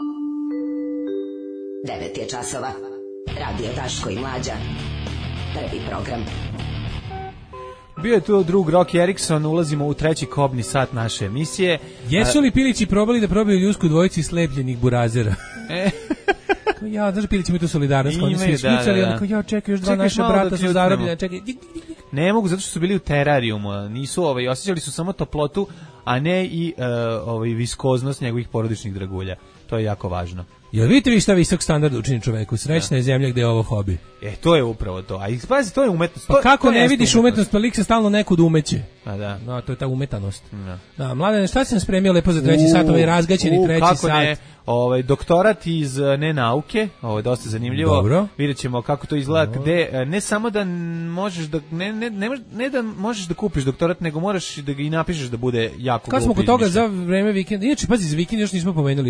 devet je časova. Radio Daško i Mlađa. Prvi program. Bio je tu drug Rocky Erickson, ulazimo u treći kobni sat naše emisije. Jesu li Pilići probali da probaju ljusku dvojici slepljenih burazera? E. Ja, znaš, Pilići mi tu solidarnost, oni svi šmicali, da, da, da. Ono kao, ja, čekaj, još dva čekaj, naša brata su zarobljena, čekaj. Ne mogu, zato što su bili u terarijumu, nisu, ovaj, osjećali su samo toplotu, a ne i uh, ovaj, viskoznost njegovih porodičnih dragulja. To je jako važno. Jel vidite vi šta visok standard učini čoveku? Srećna je zemlja gde je ovo hobi. E, to je upravo to. A ispazi, to je umetnost. Pa to, kako to ne vidiš umetnost, pa lik se stalno nekud umeće. A da. No, to je ta umetanost. Da. Da, Mladene, šta si nam spremio lepo za treći u, sat, ovaj razgaćeni treći kako sat? Ne, ovaj, doktorat iz nenauke, ovo je dosta zanimljivo. Dobro. Vidjet ćemo kako to izgleda, gde ne samo da možeš da, ne, ne, ne, ne da možeš da kupiš doktorat, nego moraš da ga i napišeš da bude jako glupi. Kad smo kod toga za vreme vikenda, inače, pazi, za vikend još nismo pomenuli, bio Dan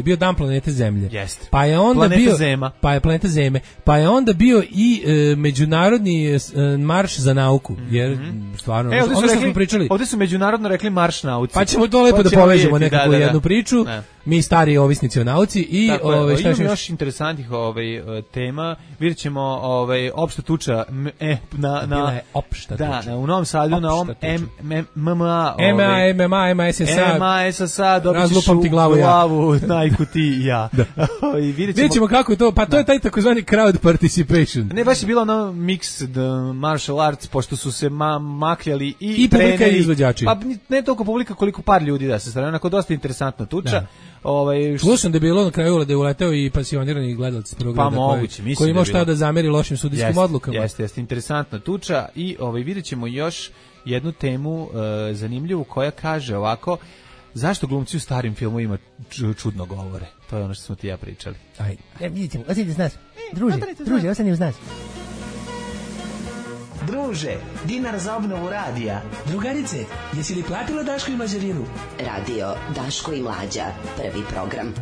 planete Zemlje. Jeste. Pa je onda planeta bio Zema. Pa je planeta Zeme. Pa je onda bio i e, međunarodni e, marš za nauku, jer mm-hmm. stvarno, e, ovdje su, ovdje rekli, smo pričali. Ovdje su međunarodno rekli marš nauci. Pa ćemo to lepo pa da povežemo vidjeti, nekako da, da, da. jednu priču. Ne. Mi stari ovisnici o nauci i Tako, ovaj šta imam još? još interesantnih ovaj tema. Vidjet ćemo ovaj opšta tuča e, na na Bila je opšta da, tuča. Na, u Novom Sadu na ovom M M M A M A M M A M A S S A M A S S A razlupam ti glavu ja. glavu najku ti i ja. I vidjet ćemo, ćemo kako je to, pa to je taj takozvani crowd participation. Ne, baš je bilo ono mixed martial arts, pošto su se ma, makljali i, I publika i izvođači. Pa ne toliko publika koliko par ljudi da se strane, onako dosta interesantna tuča. Da. Ovaj Slušam da je bilo na kraju da je uleteo i pasionirani gledalac prvog reda pa moguće, koji, koji ima šta da zameri lošim sudijskim jest, odlukama. Jeste, jeste interesantna tuča i ovaj vidjet ćemo još jednu temu uh, zanimljivu koja kaže ovako: zašto glumci u starim filmovima čudno govore? To je ono što smo ti ja pričali. Aj, e, vidjet ćemo, ostanite s nas. Druže, druže, ostani uz nas. Druže, dinar za obnovu radija. Drugarice, jesi li platila Daško i Mlađarinu? Radio Daško i Mlađa, prvi program.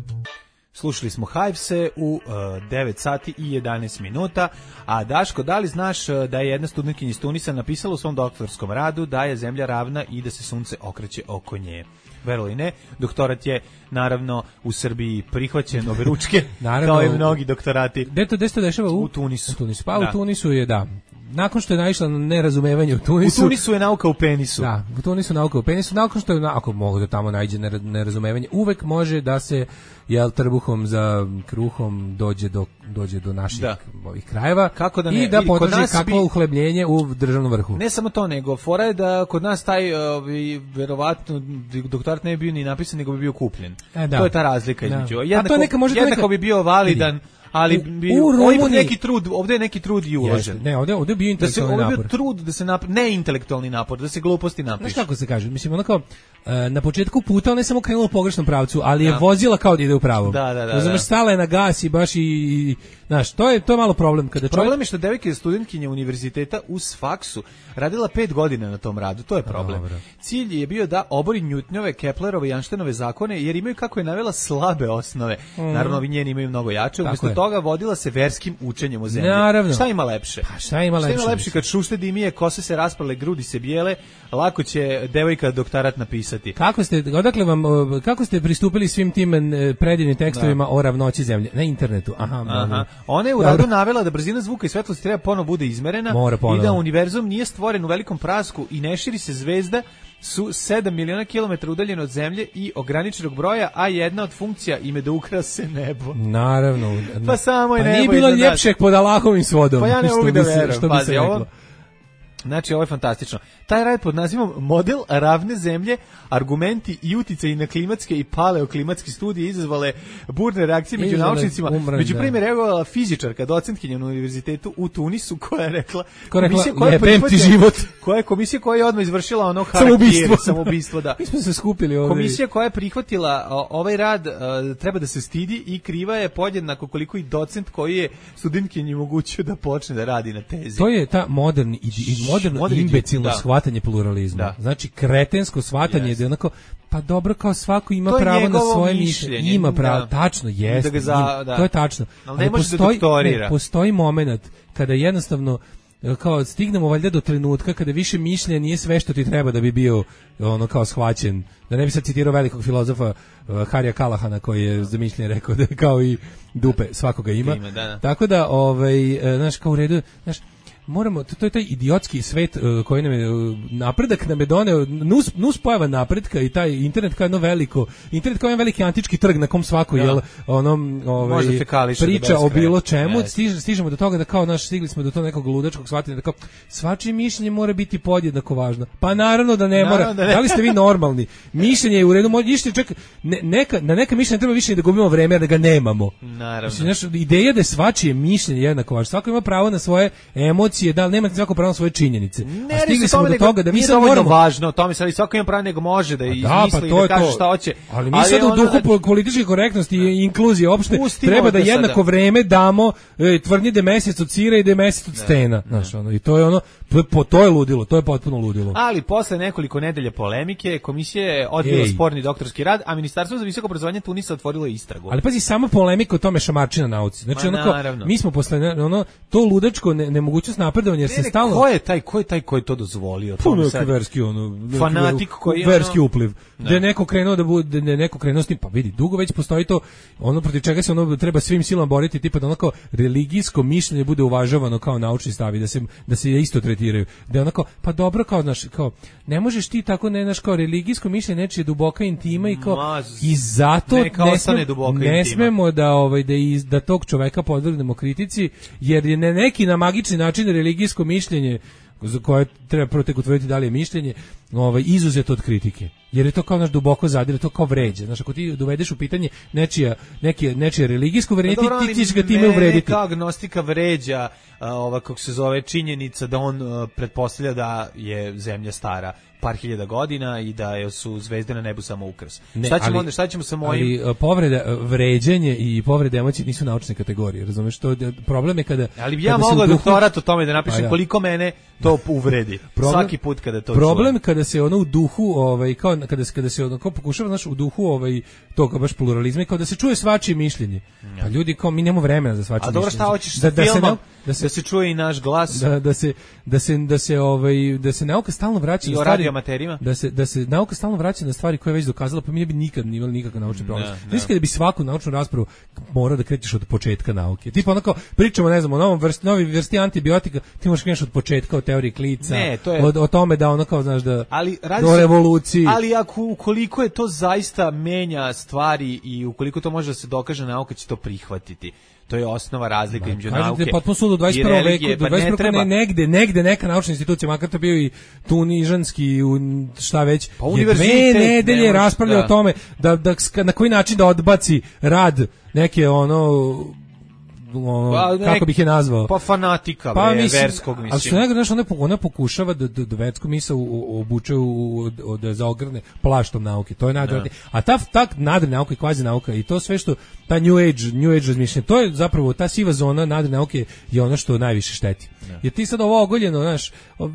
Slušali smo Hivese u uh, devet sati i jedanaest minuta, a Daško, da li znaš uh, da je jedna studentkinja iz Tunisa napisala u svom doktorskom radu da je zemlja ravna i da se sunce okreće oko nje? Verovali ne, doktorat je naravno u Srbiji prihvaćen obe ručke, kao i mnogi doktorati. Gde to, gde se dešava? U, u Tunisu. U Tunisu. Pa da. U Tunisu je, da. Nakon što je naišla na nerazumevanje u Tunisu. U Tunisu je nauka u penisu. Da, u Tunisu nauka u penisu. Nakon što je, ako mogu da tamo nađe nerazumevanje, uvek može da se jel trbuhom za kruhom dođe do dođe do naših da. ovih krajeva. Kako da ne, i da potraži kakvo bi... uhlebljenje u državnom vrhu. Ne samo to, nego fora je da kod nas taj ovi verovatno doktorat ne bi bio ni napisan, nego bi bio kupljen. E, da. To je ta razlika između. Da. Jednako, to neka, može jednako neka... bi bio validan. Ali bi, u Rumuniji neki trud, ovdje je neki trud i uložen. Jeste, ne, ovdje, ovdje bio intelektualni napor. Da se, ovdje bio trud da se napor, ne intelektualni napor, da se gluposti napiše. Znaš kako se kaže? Mislim, onako, na početku puta ona je samo krenula u pogrešnom pravcu, ali je da. vozila kao da ide u pravom. Da, da, da. Razumeš, da. stala je na gas i baš i, i znaš, to je, to je malo problem. Kada problem čovjek... je što devojka studentkinja univerziteta u faksu radila pet godina na tom radu, to je problem. Dobro. Cilj je bio da obori Newtonove, Keplerove i Einsteinove zakone, jer imaju, kako je navela, slabe osnove. Mm. Naravno, ovi njeni imaju mnogo jače, umjesto toga vodila se verskim učenjem o zemlji. Naravno. Šta ima lepše? Pa šta ima lepše? Šta ima lepše kad šušte dimije, kose se rasprale, grudi se bijele, lako će devojka doktorat napisati. Kako ste, odakle vam, kako ste pristupili svim tim predivnim tekstovima da. o ravnoći zemlje? Na internetu. Aha. Aha. Ona je u radu navela da brzina zvuka i svetlosti treba ponovo bude izmerena i da univerzum nije stvoren u velikom prasku i ne širi se zvezda su sedam miliona kilometara udaljene od zemlje i ograničenog broja, a jedna od funkcija ime da ukrase nebo. Naravno. Pa samo je pa nebo. Nije bilo ljepšeg pod Allahovim svodom. Pa ja ne mogu da verujem. Što bi se reklo. Znači, ovo je fantastično. Taj rad pod nazivom Model ravne zemlje, argumenti i uticaji na klimatske i paleoklimatske studije izazvale burne reakcije među naučnicima. Umran, među da. primjer reagovala fizičarka, docentkinja na univerzitetu u Tunisu, koja je rekla... Koja je rekla, jebem ti život. Koja je komisija koja je odmah izvršila ono harakiri, samoubistvo, da. Mi smo se skupili ovdje. Komisija koja je prihvatila ovaj rad treba da se stidi i kriva je podjednako koliko i docent koji je studentkinji mogućio da počne da radi na tezi. To je ta moderni i moderno Moderni imbecilno da. shvatanje pluralizma. Da. Znači kretensko shvatanje yes. da je onako, pa dobro, kao svako ima to pravo na svoje mišljenje. Ima pravo, da. tačno, jeste. Da za, da. To je tačno. Ali ne može da doktorira. Ne, postoji moment kada jednostavno kao stignemo valjda do trenutka kada više mišljenje nije sve što ti treba da bi bio ono kao shvaćen. Da ne bi sad citirao velikog filozofa uh, Harija Kalahana koji je za mišljenje rekao da kao i dupe svakoga ima. ima da, da. Tako da, ovaj, uh, znaš, kao u redu, znaš, moramo, to, to je taj idiotski svet uh, koji nam je, uh, napredak nam je doneo, nus, nus pojava napretka i taj internet kao jedno veliko, internet kao jedan veliki antički trg na kom svako, ja. jel, ono, ovaj, priča o bilo čemu, stiž, stižemo do toga da kao naš, stigli smo do tog nekog ludačkog shvatanja, da kao, svačije mišljenje mora biti podjednako važno. Pa naravno da ne naravno mora, da, ne. Da li ste vi normalni? Mišljenje je u redu, mišljenje čak, ne, neka, na neka mišljenja treba više da gubimo vreme, a da ga nemamo. Naravno. Mislim, znaš, ideja da je svačije mišljenje jednako važno, svako ima pravo na svoje emocije, emocije, da li nemate svako pravo na svoje činjenice. Ne, a stigli smo do nego, toga da mi sad moramo važno, o tome sad svako ima pravo nego može da izmisli da, pa to da kaže to. šta hoće. Ali mi sad u duhu ono, političke korektnosti i inkluzije opšte treba da jednako sada. vreme damo e, tvrdnji da je mesec od sira i da je mesec od stena, znaš, ono, i to je ono to je, po, to je ludilo, to je potpuno ludilo. Ali posle nekoliko nedelja polemike komisija je odbila Ej. sporni doktorski rad, a Ministarstvo za visoko obrazovanje Tunisa otvorilo istragu. Ali pazi, samo polemika o tome šamarčina nauci. Znači ono kao, mi smo posle ono to ludačko ne, nemogućnost napredovanja jer se stalno ko je taj ko je taj ko je to dozvolio, to neki verski ono fanatik koji verski upliv. Da je neko krenuo da bude da neko krenuo s tim, pa vidi, dugo već postoji to ono protiv čega se ono treba svim silama boriti, tipa da onako religijsko mišljenje bude uvažavano kao naučni stav i da se da se isto tretiraju. Da je onako, pa dobro kao znaš, kao ne možeš ti tako ne znaš kao religijsko mišljenje nečije duboka intima i kao Maz, i zato ne, ne, sme, ne smemo da ovaj da iz, da tog čoveka podvrgnemo kritici jer je na neki na magični način religijsko mišljenje za koje treba prvo tek utvrditi da li je mišljenje ovaj, izuzeto od kritike. Jer je to kao naš duboko zadire, to kao vređa. Znaš, ako ti dovedeš u pitanje nečija, neki, nečije religijsko uverenje, ti, ti ćeš ga time uvrediti. Kao agnostika vređa, a, ova, kako se zove, činjenica da on a, pretpostavlja da je zemlja stara par hiljada godina i da su zvezde na nebu samo ukras. Ne, šta ćemo ali, onda, šta ćemo sa mojim... Ali povreda, vređenje i povrede emocije nisu naučne kategorije, razumeš? To problem je kada... Ali ja mogu duhu... doktorat o tome da napišem ja. koliko mene to uvredi. Problem, svaki put kada to problem čujem. Kada se ono u duhu, ovaj, kao kada se, kada se ono, kao pokušava, znaš, u duhu ovaj, toga baš pluralizma, kao da se čuje svačije mišljenje. Ja. Pa ljudi, kao mi nemamo vremena za svačije mišljenje. A dobro, šta hoćeš sa da, filmom? Da se, da, se, da se čuje i naš glas? Da, da se, da se, da se, ovaj, da se nauka stalno vraća i na stvari... amaterima? Da se, da se nauka stalno vraća na stvari koje je već dokazala, pa mi ne bi nikad imali nikakav naučni progres. Znači kada bi svaku naučnu raspravu morao da krećeš od početka nauke. Tipa onako, pričamo, ne znam, o novom vrsti, novi vrsti antibiotika, ti možeš krenuti od početka, od teorije klica, ne, to je... od, o tome da ono kao, znaš, da ali, do revoluciji. Ali ako, ukoliko je to zaista menja stvari i ukoliko to može da se dokaže, nauka će to prihvatiti. To je osnova razlika između nauke. Kažete, potpuno su do dvadeset prvog veku, do dvadeset prvog ne, negde, negde neka naučna institucija, makar to bio i tunižanski, šta već, pa je dve nedelje ne raspravlja da. o tome da, da, na koji način da odbaci rad neke ono... Ono, pa, nek, kako bih je nazvao? Pa fanatika, pa, bre, mislim, verskog, mislim. Ali što ne znaš, ona, ona pokušava da, da, da versku misao obuče, u, u, da zaogrne plaštom nauke. To je nadrealno. A ta, ta nadrealna nauka i kvazi nauka i to sve što, ta New Age, New Age razmišljanje, to je zapravo, ta siva zona nadrealne nauke je ono što najviše šteti. Ja. Jer ti sad ovo ogoljeno, znaš,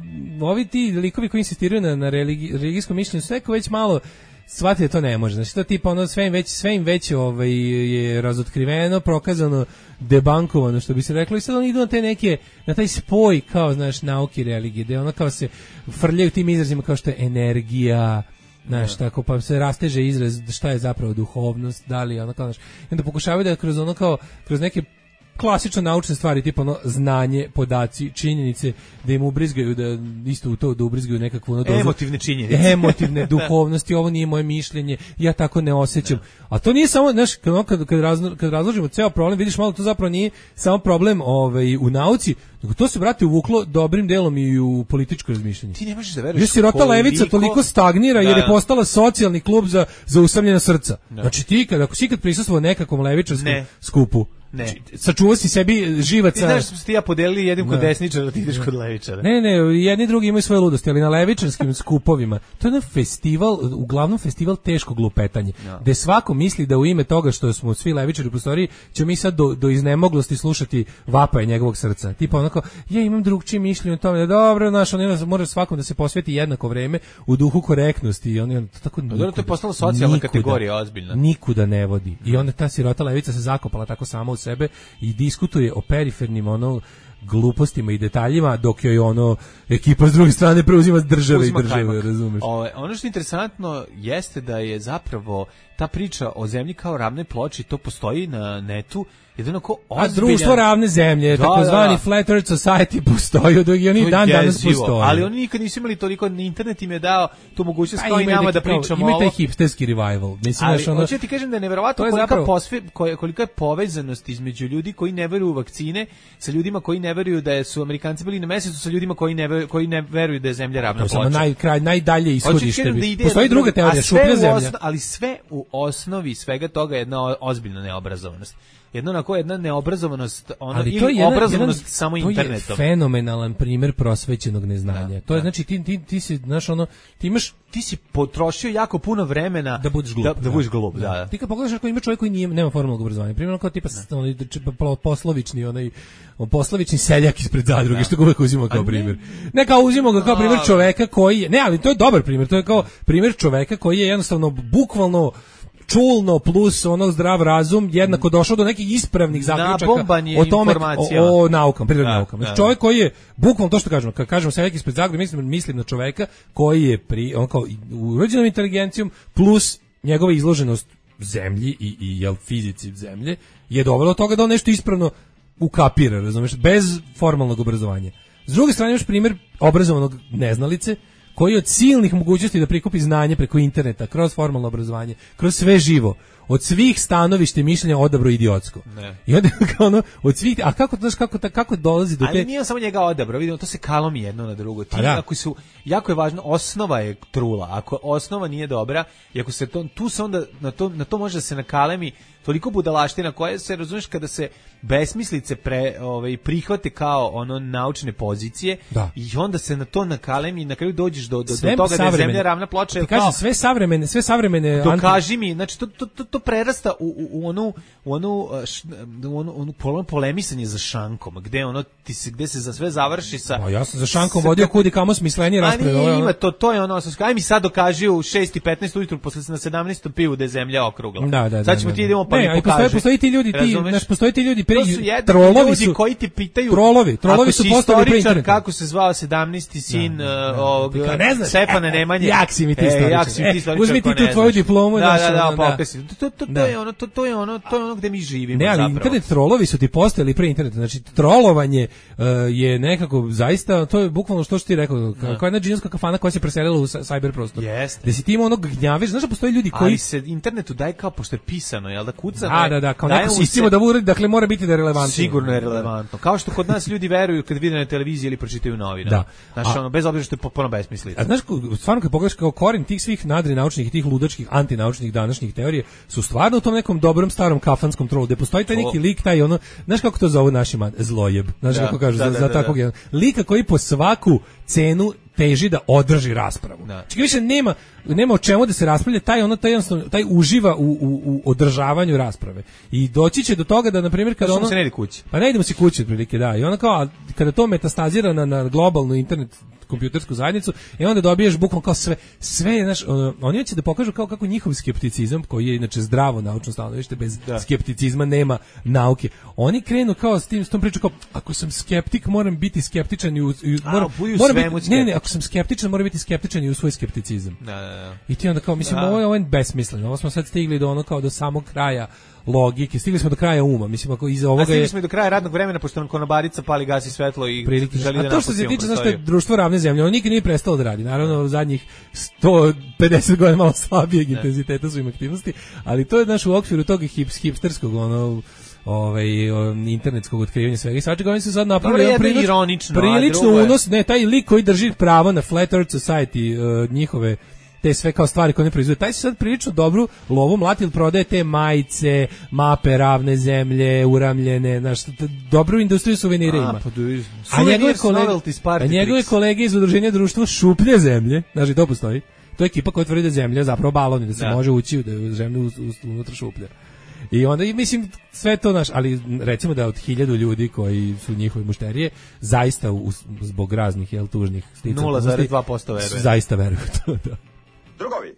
ovi ti likovi koji insistiraju na, na religi, religijskom mišljenju, sve ko već malo shvatite da to ne može. Znači to tipa ono sve im već sve im već ovaj je razotkriveno, prokazano, debankovano, što bi se reklo, i sad oni idu na te neke na taj spoj kao, znaš, nauke i religije, da ono kao se frljaju tim izrazima kao što je energija, znaš, tako, pa se rasteže izraz šta je zapravo duhovnost, da li ono kao, znaš, i onda pokušavaju da kroz ono kao kroz neke klasično naučne stvari, tipa ono znanje, podaci, činjenice, da im ubrizgaju, da isto u to da ubrizgaju nekakvu ono dozu, emotivne činjenice, emotivne duhovnosti, ovo nije moje mišljenje, ja tako ne osjećam. A to nije samo, znaš, kad, kad, kad, razlo, kad razložimo ceo problem, vidiš malo, to zapravo nije samo problem ovaj, u nauci, nego to se, brate, uvuklo dobrim delom i u političko razmišljanje. Ti ne možeš da veruješ. Sirota levica toliko stagnira da, jer je postala socijalni klub za, za usamljena srca. Da. Znači ti, kad, ako si ikad prisustvovao nekakvom levičarskom ne. skupu, ne. Znači, sačuvao si sebi živaca. Ti znaš što smo ti ja podelili, jednim kod desničara, ti ideš kod levičara. Ne, ne, jedni drugi imaju svoje ludosti, ali na levičarskim skupovima, to je jedan festival, uglavnom festival teškog lupetanja, no. gde svako misli da u ime toga što smo svi levičari u prostoriji, ćemo mi sad do, do iznemoglosti slušati vapaje njegovog srca. Tipa onako, ja imam drugčije mišljenje o tome, da dobro, znaš, on mora svakom da se posveti jednako vreme u duhu korektnosti i on je tako nikuda, to je postala socijalna nikuda, kategorija, ozbiljna. Nikuda ne vodi. I onda ta sirota levica se zakopala tako sama u sebe i diskutuje o perifernim ono glupostima i detaljima, dok joj ono ekipa s druge strane preuzima države Uzima i države, razumeš? O, ono što je interesantno jeste da je zapravo ta priča o zemlji kao ravnoj ploči, to postoji na netu, jedno ko ozbiljan... A društvo ravne zemlje, da, takozvani da, da. Flat Earth Society postoji, dok i oni dan danas postoje. Ali oni nikad nisu imali toliko, internet im je dao tu mogućnost kao i nama da pričamo ovo. Ima taj hipsterski revival. Mislim, ali ono, hoću ti kažem da je neverovatno kolika, zapravo... posve, kolika je povezanost između ljudi koji ne veruju u vakcine sa ljudima koji ne veruju da su Amerikanci bili na mesecu, sa ljudima koji ne veruju, koji ne veruju da je zemlja ravna ploča. Naj, kraj, najdalje ishodište. Da postoji druga teorija, šuplja zemlja. Ali sve u osnovi svega toga je jedna ozbiljna neobrazovanost. Jedno onako jedna neobrazovanost, ono, ali ili jedan, obrazovanost jedan, samo to internetom. To je fenomenalan primjer prosvećenog neznanja. Da, to je da. znači ti ti ti si znaš ono ti imaš ti si potrošio jako puno vremena da budeš glup. Da, da budeš glup, da. da. Ti kad pogledaš ako ima čovjek koji nije nema formalnog obrazovanja, primjer kao tipa onaj poslovični onaj poslovični seljak ispred zadruge, da. Što ga uvek uzimamo kao primjer. Ne kao uzimamo ga kao primjer čoveka koji je, ne, ali to je dobar primjer, to je kao primjer čoveka koji je jednostavno bukvalno čulno plus ono zdrav razum jednako došao do nekih ispravnih zaključaka o tome o, o naukama, prirodnim naukama. Znači čovjek koji je bukvalno to što kažemo, kad kažemo seljak ispred zadruge, mislim mislim na čoveka koji je pri on kao urođenom inteligencijom plus njegova izloženost zemlji i i jel fizici zemlje je dovelo do toga da on nešto ispravno ukapira, razumeš, bez formalnog obrazovanja. S druge strane imaš primjer obrazovanog neznalice koji od silnih mogućnosti da prikupi znanje preko interneta, kroz formalno obrazovanje, kroz sve živo, od svih stanovišta i mišljenja odabro idiotsko. Ne. I onda kao ono, od svih, a kako znaš kako kako dolazi do te. Ali nije samo njega odabro, vidimo to se kalomi jedno na drugo. Ti da. Ako su jako je važno, osnova je trula. Ako osnova nije dobra, i ako se to tu se onda na to na to može da se nakalemi toliko budalaština koje se razumeš kada se besmislice pre ovaj prihvate kao ono naučne pozicije da. I onda se na to nakalemi i na kraju dođeš do do, do toga da je zemlja ravna ploča. Ti kažeš sve savremene, sve savremene dokaži mi, znači to to to, to prerasta u, u, u onu u onu u onu, onu pole, polemisanje za šankom, gde ono ti se gde se za sve završi sa. Pa ja sam za šankom vodio kudi kamo smislenije rasprave. Ali ima to to je ono, aj mi sad dokaži u šest i petnaest ujutru posle na sedamnaestom pivu da je zemlja okrugla. Da, da, sad ćemo da, ti idemo pa ne, mi pokaže. Postoji ti ljudi, ti, znaš, postoji ti ljudi pre trolovi ljudi su koji ti pitaju. Trolovi, trolovi su postali pre internetu. Kako se zvao sedamnaesti sin ovog Stefana Nemanje? Jak si mi ti istoričar. Uzmi ti tu tvoju diplomu, da, da, da, pokaži. To to to je ono, to to je ono, to je ono gde mi živimo zapravo. Ne, ali internet trolovi su ti postojali pre interneta. Znači trolovanje je nekako zaista, to je bukvalno što što ti rekao, kao jedna džinska kafana koja se preselila u cyber prostor. Da si ti ima onog gnjaviš, znaš da postoje ljudi koji ali se internetu daje kao pošto je pisano, jel da kuca. Da, da, da, kao neko sistema da uredi, dakle mora biti da je relevantno. Sigurno je relevantno. Kao što kod nas ljudi veruju kad vide na televiziji ili pročitaju novine. Da. Znači ono bez obzira što je potpuno besmislica. A znaš, stvarno kad pogledaš kao koren tih svih nadrinaučnih i tih ludačkih antinaučnih današnjih teorija su stvarno u tom nekom dobrom starom kafanskom trolu, gde postoji taj neki lik, taj ono, znaš kako to zovu naši zlojeb. Znaš kako kažu za, za takvog jednog lika koji po svaku cenu teži da održi raspravu. Znači više nema nema o čemu da se raspravlja, taj ono taj jednostavno taj uživa u, u, u održavanju rasprave. I doći će do toga da na primjer kada ono se ne ide kući. Pa ne idemo se kući otprilike, da. I ona kao kada to metastazira na, na globalnu internet kompjutersku zajednicu i onda dobiješ bukvalno kao sve sve znaš, ono, oni će da pokažu kao kako njihov skepticizam koji je inače zdravo naučno stanovište, bez da. skepticizma nema nauke. Oni krenu kao s tim s tom pričom kao ako sam skeptik moram biti skeptičan i, u, i moram, moram biti, ne, ne, ako sam skeptičan moram biti skeptičan i u svoj skepticizam. Da, da, da. I ti onda kao mislim da. ovo je ovo je besmisleno. Ovo smo sad stigli do ono kao do samog kraja logike, stigli smo do kraja uma, mislim ako iza ovoga je... A stigli smo i do kraja radnog vremena, pošto nam konobarica pali gasi svetlo i prilike. Želi a da to što se tiče, znaš što je društvo ravne zemlje, ono nikad nije prestalo da radi, naravno u zadnjih sto pedeset godina malo slabijeg ne. intenziteta svojim aktivnosti, ali to je naš u okviru tog hips, hipsterskog, ono, ovaj internetskog otkrivanja svega i svačega. Oni su sad napravili jedan prilič, ironično, prilično unos, ne, taj lik koji drži pravo na Flat Earth Society, uh, njihove te sve kao stvari koje ne proizvode. Taj se sad prilično dobru lovu mlatil, prodaje te majice, mape ravne zemlje, uramljene, znaš, dobru industriju suvenira ima. Pa a njegove kolege, a njegove kolege iz udruženja društva šuplje zemlje, znači to postoji. To je ekipa koja tvrdi da zemlja zapravo balon, da se da. može ući da je zemlju unutra šuplja. I onda i mislim sve to naš, ali recimo da od hiljadu ljudi koji su njihove mušterije zaista u, zbog raznih jel tužnih stica nula zarez dva posto veruje. Zaista veruju to, da. Drugovi,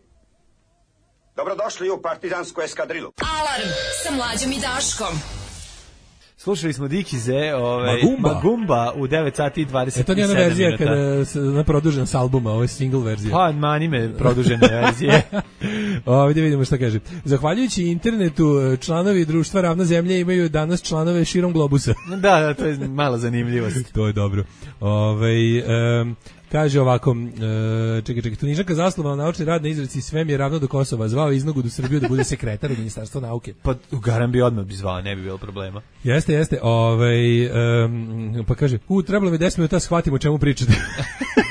dobrodošli u partizansku eskadrilu. Alarm sa Mlađom i Daškom. Slušali smo Dikize, ovaj, Magumba. Magumba u devet sati i dvadeset sedam minuta. E to nije ona verzija kada se na produžena s albuma, ovo je single verzija. Pa, mani me produžene verzije. Ovdje vidimo šta kaže. Zahvaljujući internetu, članovi društva Ravna zemlja imaju danas članove širom globusa. Da, da, to je malo zanimljivost. To je dobro. Ovaj um, kaže ovako, e, čekaj, čekaj, Tunižanka zasnovala naučni rad na izreci Sve mi je ravno do Kosova, zvao iznogu do Srbiju da bude sekretar u Ministarstvu nauke. Pa u garan bi odmah bi zvao, ne bi bilo problema. Jeste, jeste, ovaj, um, pa kaže, u, trebalo mi deset minuta, shvatimo o čemu pričate.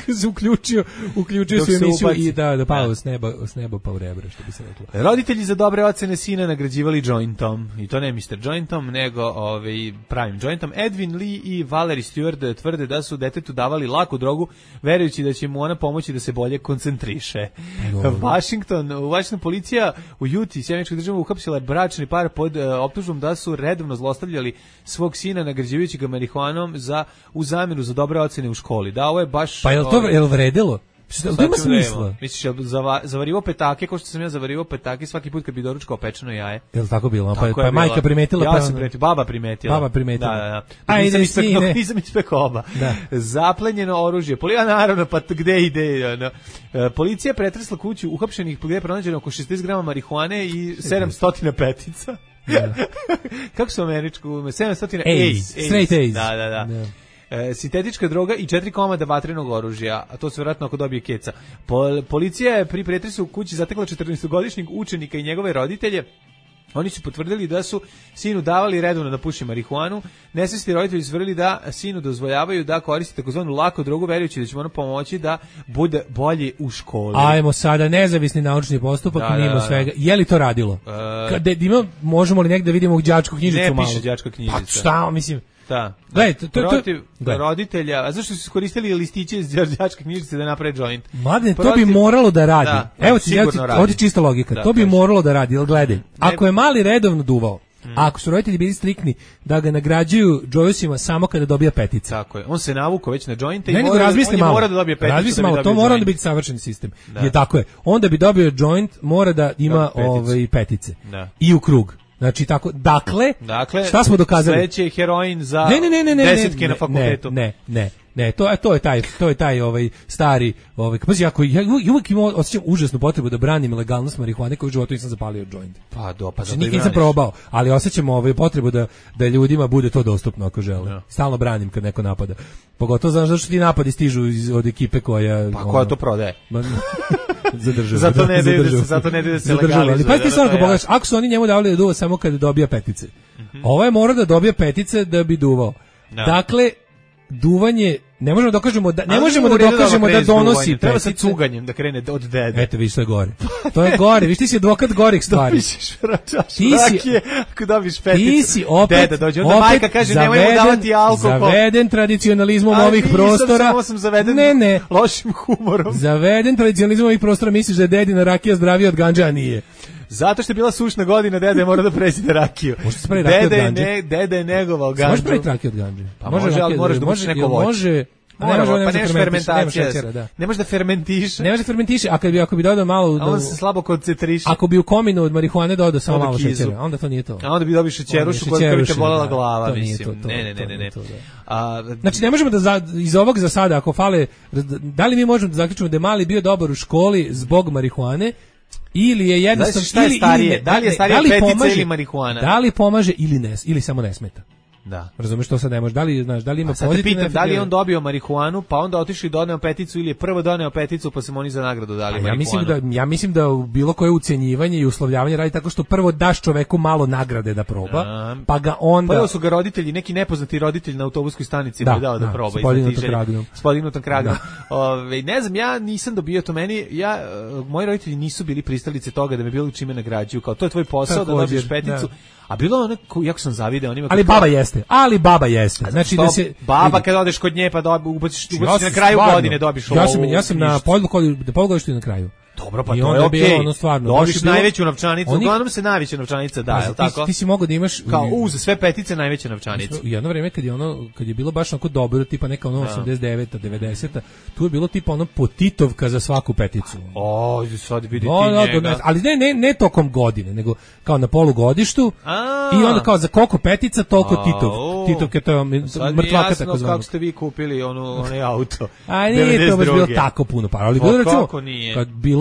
se uključio, uključio Dok se se emisiju ubaci. i da, da pao Da. s neba, s neba pa u rebra, što bi se reklo. Roditelji za dobre ocene sina nagrađivali jointom. I to ne mister Jointom, nego ovaj, pravim jointom. Edwin Lee i Valerie Stewart tvrde da su detetu davali laku drogu, verujući da će mu ona pomoći da se bolje koncentriše. Washington, Washington policija u Juti, sjemeničkog država, uhapsila bračni par pod uh, optužbom da su redovno zlostavljali svog sina nagrađujući ga marihuanom za, u zamjenu za dobre ocene u školi. Da, ovo je baš... Pa je li to ovaj, je li vredilo? Što to ima smisla? Misliš, jel zava, zavarivo petake, kao što sam ja zavarivo petake svaki put kad bi doručkao pečeno jaje? Je li tako bilo? Pa, Tako pa je je majka bila. primetila. Ja pa sam primetila, baba primetila. Baba primetila. Da, da, da. A, Nisam idem ispekao, sine. nisam ispekao oba. Da. Zaplenjeno oružje. Poli, a naravno, pa gde ide? Ono. E, policija pretresla kuću uhapšenih gde je pronađeno oko šezdeset grama marihuane i sedamsto petica. Da. Kako su američku? sedamsto A's, straight A's. Da, da, da. Da. E, sintetička droga i četiri komada vatrenog oružja, a to se vjerojatno ako dobije keca. Pol, policija je pri pretresu u kući zatekla četrnaestogodišnjeg učenika i njegove roditelje. Oni su potvrdili da su sinu davali redovno da puši marihuanu. Nesvesni roditelji su tvrdili da sinu dozvoljavaju da koristi takozvanu laku drogu, verujući da će mu ono pomoći da bude bolji u školi. Ajmo sada nezavisni naučni postupak, Da, mimo da, da. svega. Je li to radilo? E, Kada ima, možemo li negde vidimo đačku knjižicu ne malo? piše đačka knjižica. Pa šta, mislim... Da. Gledaj, to- to- to- Protiv gledaj. roditelja, a zašto su iskoristili listiće iz đačke knjižice da naprave joint? Mladen, to Protiv- bi moralo da radi. Da, Evo ti, evo ti, sigurno radi. ovdje čista logika. Da, to bi kaži. moralo da radi, jel gledaj. Ako je mali redovno duvao, a ako su roditelji bili striktni da ga nagrađuju džojusima samo kada dobija petice. Tako je. On se navukao već na jointe i Ne, nego mora, razmisli on je malo. mora da dobije peticu. Razmisli da bi malo, to dobio mora joint. da biti savršen sistem. Da. Je tako je. Onda bi dobio joint, mora da ima Dobio peticu. ovaj petice. Da. I u krug. Znači tako, dakle, Dakle, šta smo dokazali? Sledeći je heroin za Ne, ne, ne, ne, ne, desetke ne, na fakultetu. Ne, ne, ne. Ne, to, to je taj, to je taj ovaj stari, ovaj, pazi, ako ja uvijek imam osjećam užasnu potrebu da branim legalnost marihuane koju u životu nisam zapalio joint. Pa do, pa Znači, zato i nikad nisam braniš. probao, ali osjećam ovaj potrebu da da ljudima bude to dostupno ako žele. Da. Stalno branim kad neko napada. Pogotovo znaš zašto ti napadi stižu iz, od ekipe koja Pa koja to prodaje? Ma, zadržava. Zato ne daju da se- Zadržava. zato ne daju da se Zadržava. Ali legalizuje, pa ti da, stvarno to kad je pogledaš, ako su oni njemu davali da duva samo kada dobija petice. Ovo je mora da dobije petice da bi duvao. Da. Dakle, duvanje, ne možemo da dokažemo da ne Ali možemo nije da u redu dokažemo da krene s donosi duvanjem. Treba sa petice. cuganjem da krene od dede. Eto, vidiš, to je gore. To je gore, vidiš, ti si advokat gorih stvari. Dobiš čašu Ti si- rakije, ako dobiš peticu. Ti si opet, Deda dođe, onda opet majka kaže nemoj mu zaveden- davati alkohol. Zaveden tradicionalizmom A ovih nisam, prostora. Samo sam zaveden Ne, ne. lošim humorom. Zaveden tradicionalizmom ovih prostora, misliš da je dedina rakija zdravija od ganđa, a nije. Zato što je bila sušna godina, deda je mora da pređe na rakiju. Može se pravi rakija od Deda je, ganđe? ne, deda je negovao ganđu. Može praviti rakiju od ganđe? Pa može, ali rakija- moraš da ubaciš neko jel voće. Može, a ne Mora, može, pa ne može nemaš da fermentiše, nema fermentacija. šećera, da. Ne može da fermentiše. Ne može da fermentiše, a kad bi, ako bi dodao malo... A on se slabo koncentriše. Ako bi u kominu od marihuane dodao samo Onda malo kizu. šećera, onda to nije to. A onda bi dobio šećerušu koja bi te Šećerušu, bolela da. glava, To nije mislim. to, to, ne, ne, to ne, ne. nije ne. to, da. A, Znači ne možemo da za, iz ovog za sada ako fale da li mi možemo da zaključimo da je mali bio dobar u školi zbog marihuane ili je jednostavno Znači, šta je ili, starije? ili ne- Da li je ne, starija li petica pomaže- ili marihuana? Da li pomaže ili ne, ili samo ne smeta. da. Razumeš što sad ne može? Da li znaš, da li ima A sad te pozitivne pitam, da li je efekte? on dobio marihuanu, pa onda otišao i doneo peticu, ili je prvo doneo peticu, pa se mu oni za nagradu dali A ja marihuanu? mislim da ja mislim da u bilo koje ucenjivanje i uslovljavanje radi tako što prvo daš čoveku malo nagrade da proba, A, pa ga onda Prvo su ga roditelji, neki nepoznati roditelj na autobuskoj stanici Da, mu je dao da, da, proba. s podignutom iznad tiželja. kragnom. S podignutom kragnom. Ove, ne znam, ja nisam dobio to meni, ja, e, moji roditelji nisu bili pristalice toga da me bilo čime nagrađuju, kao to je tvoj posao da Također, dobiješ peticu, da. a bilo je ono, ko- jako sam zavideo onima. ali kao- baba jeste. Ali baba jeste. Znači Što da se baba vidi. kad odeš kod nje pa dobi, ubaciš, Ja ubaciš sam na kraju stvarno- godine dobiš Ja sam ovu ja sam na knjižicu. polugodištu, na polugodištu i na kraju. Dobro, pa I to onda je je okej. bilo ono stvarno, baš Dobiš je bilo- najveću novčanicu, Oni- uglavnom se najveća novčanica daje, Pazi, je ti, tako? ti si mogao da imaš Kao, u, za sve petice najveća novčanica. u jedno vrijeme kad je ono kad je bilo baš onako dobro, tipa neka ono osamdeset deveta, devedeseta, tu je bilo tipa ono potitovka za svaku peticu. O, sad vidi No, ti no, njega. ne, ali ne, ne, ne tokom godine, nego kao na polugodištu. A. I onda kao za koliko petica, toliko A, titov. o. Titovke, to je Sad mi je mrtvaka jasno tako zvano. kako ste vi kupili onu, onaj auto. A nije to baš bilo devedeset druge. tako puno para, ali Pa bilo recimo, kako nije? kad bilo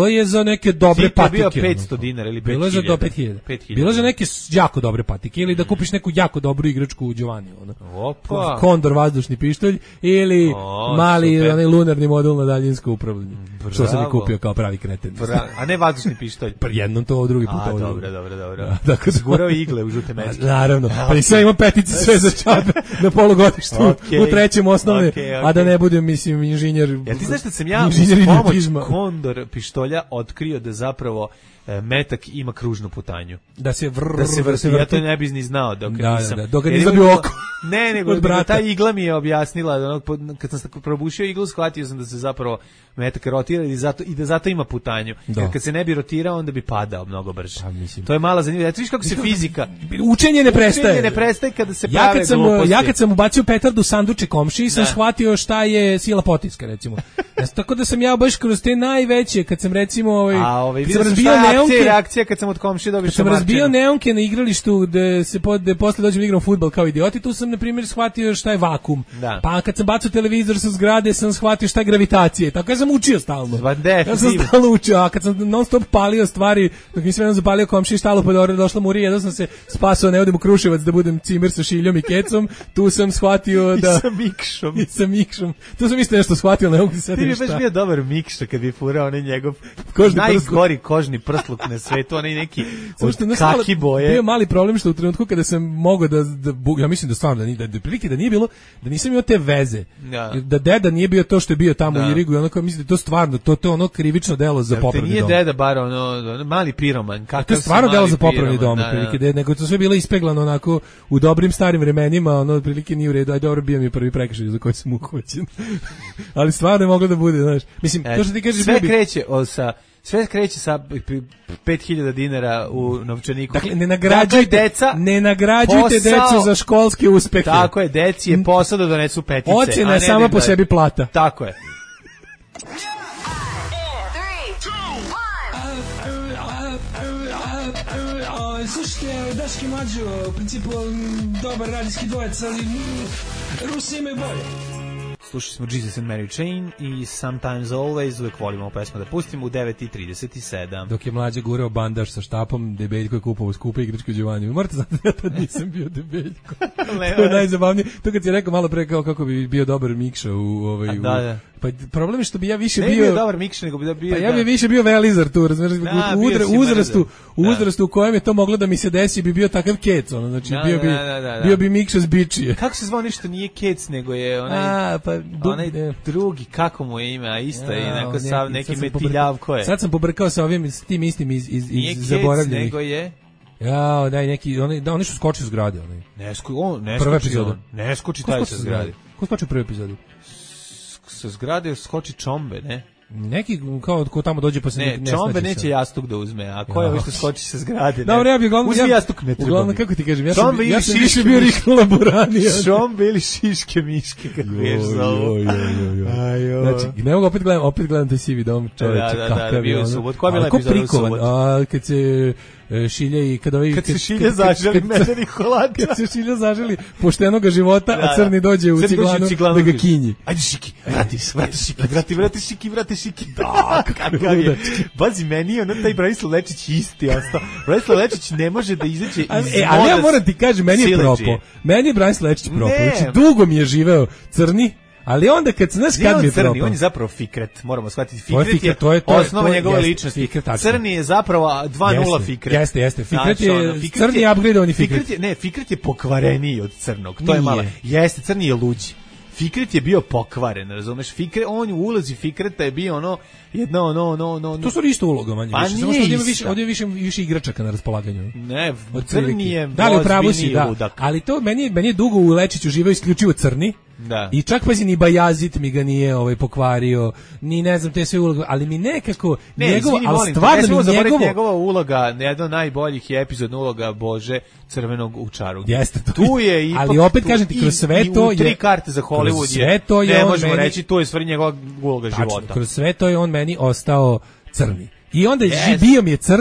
je za neke dobre patike. Bilo je bio petsto dinara ili pet hiljada. Bilo je za do pet hiljada. Bilo je za neke jako dobre patike ili da kupiš neku jako dobru igračku u Giovanni, ono. Opa. Kondor vazdušni pištolj ili o, mali super. Onaj lunarni modul na daljinsko upravljanje. Bravo. Što sam i kupio kao pravi kreten. Bra, a ne vazdušni pištolj. Pa jednom to, drugi put a, ovo. Dobro, dobro, dobro. Dakle, zgurao igle u žute meske. Naravno. Pa i sve ima petice sve za čabe na polugodištu okay. u trećem osnovne, okay, okay. a da ne budem, mislim, inženjer. Jel ti znaš da sam ja uz pomoć Kondor pištolja otkrio da zapravo e, metak ima kružnu putanju. Da se vrr, da se vrti. Ja to ne bih ni znao dok da, nisam. Da, da, dok nisam bio oko. Ne, nego da ta igla mi je objasnila, da ono, kad sam probušio iglu, shvatio sam da se zapravo metak rotira i, zato, i da zato ima putanju. Da. Jer kad se ne bi rotirao, onda bi padao mnogo brže. Pa, mislim. To je mala zanimljiva. Eto viš kako se fizika... Učenje ne prestaje. Učenje ne prestaje kada se ja prave kad sam, gluposti. Ja kad sam ubacio petardu u sanduče komšiji, sam shvatio šta je sila potiska, recimo. Tako da sam ja baš kroz te najveće, kad sam recimo... Ovaj, A ovaj, kad sam razbio neonke... reakcija kad sam od komšije dobio šamarčinu. Kad sam razbio neonke na igralištu gde se po, gde posle dođem igram fudbal kao idioti, tu sam, na primjer, shvatio šta je vakum. Da. Pa kad sam bacao televizor sa zgrade, sam shvatio šta je gravitacija. Tako ja sam učio stalno. Ja sam stalno učio, a kad sam non stop palio stvari, dok mi sve jednom zapalio komšiji štalo pod ore, došla Murija, jedno sam se spasao, ne odem u Kruševac da budem cimer sa Šiljom i Kecom, tu sam shvatio da... I sa Mikšom. I sa Mikšom. Tu sam isto nešto shvatio, ne mogu se setim šta. Ti bi baš bio dobar Mikša kad bi furao onaj njegov najgori kožni prsluk na svetu, onaj neki kaki boje. Bio mali problem što u trenutku kada sam mogao da, da ja mislim da stvarno, da, da, da prilike da nije bilo, da nisam imao te veze. Ja. Da deda nije bio to što je bio tamo da. u Irigu i ono kao mislim da to stvarno, to, to ono krivično delo za popravni dom. Nije deda bar ono, mali piroman. Kakav to je stvarno delo za popravni dom, da, prilike, da. nego to sve bilo ispeglano onako u dobrim starim vremenima, ono prilike nije u redu, aj dobro, bio mi prvi prekršaj za koji sam uhvaćen. Ali stvarno je moglo da bude, znaš. Mislim, e, to što ti kažeš, sve bi... kreće o, sa sve kreće sa pet hiljada dinara u novčaniku. Dakle, ne nagrađujte, dakle, deca, ne nagrađujte posao, decu za školske uspehe. Tako je, deci je posao da donesu petice. Ocena je sama po sebi plata. Tako je. Slušajte, Daški Mađo, u principu dobar radijski dvojec, ali Rusi imaju bolje. Slušali smo Jesus and Mary Chain i Sometimes Always, uvek volimo ovu pesmu da pustimo u devet i trideset sedam. Dok je mlađe gurao bandaž sa štapom, Debeljko je kupao skupe igračke Giovanni. Morate znati da ja tad nisam bio Debeljko. To je najzabavnije. To kad si rekao malo pre kao kako bi bio dobar Mikša u ovaj... A, da, da. Pa problem je što bi ja više ne bio... Ne bio dobar Mikša, nego bi da bio... Pa ja bi da. više bio Velizar tu, razumiješ, da, u udra, uzrastu, u uzrastu u kojem je to moglo da mi se desi, bi bio takav Kec, ono, znači da, bio, bi, da, da, da, bio bi Mikša zbičije. Kako se zvao ništa, nije Kec, nego je onaj, a, pa, du, onaj drugi, kako mu je ime, a isto ja, je neko sav, neki metiljavko je. Sad sam pobrkao sa ovim, s tim istim iz, iz, iz zaboravljenih. Nije Kec, nego je... Ja, daj neki, oni, da, oni su skočili s zgrade, oni. Ne, sko, on, ne skoči on, ne skoči taj sa zgrade. Ko skoči u prvoj epizodi? Sa zgrade skoči Čombe, ne? Neki kao ko tamo dođe pa se ne, ne Čombe neće se. Jastuk da uzme, a ko je ovo što skoči sa zgrade? Dobro, ja bih uglavnom uzmi jastuk ne treba. Uglavnom kako ti kažem, ja sam ja sam više bio Rikno Laborani. Čombe ili šiške miške kako je zovu. Znači, ne mogu opet gledam, opet gledam taj sivi dom, čoveče, da, da, da, da, bio subot. Koja je bila epizoda u subot? A kad se Šilja i kada ovi kad se Šilja zaželi medeni holandija, kad se Šilja zaželi poštenoga života, da, a Crni dođe u ciglanu da ga kinji. Ajde Šiki, vrati se, vrati Šiki, vrati, vrati Šiki, vrati Šiki. Da, kakav je. Bazi meni, ono taj Branislav Lečić isti ostao. Branislav Lečić ne može da izađe iz moda. E, ali ja moram ti kažem, meni je propo. Meni je Branislav Lečić propo. Znači, dugo mi je živeo Crni. Ali onda kad znaš kad mi je Crni, on je zapravo Fikret, moramo shvatiti. Fikret je, Fikret, to je, to je osnova njegove ličnosti. Fikret, Crni je zapravo dva nula Fikret. Jeste, jeste. Fikret je Crni je upgradeovani Fikret. Fikret je, ne, Fikret je pokvareniji od Crnog. To je malo. Jeste, Crni je luđi. Fikret je bio pokvaren, razumeš? Fikret, on u ulozi Fikreta je bio ono jedno ono ono ono. To su isto uloga manje pa više. Samo što ovdje više, ovdje više više igračaka na raspolaganju. Ne, Crni je da li upravo si, da. Ludak. Ali to meni meni je dugo u Lečiću živeo isključivo Crni. Da. I čak pazi ni Bajazit mi ga nije ovaj pokvario, ni ne znam te sve uloge, ali mi nekako ne, njegova, ali stvarno mi njegovo... njegova uloga, jedna od najboljih je epizodna uloga Bože Crvenog u Čaru. Jeste to. Tu je ipak, ali opet kažem ti kroz sve to je tri karte za Hollywood je. To je ne možemo meni, reći to je stvar njegova uloga tačno, života. Kroz sve to je on meni ostao Crni. I onda je bio mi je Crni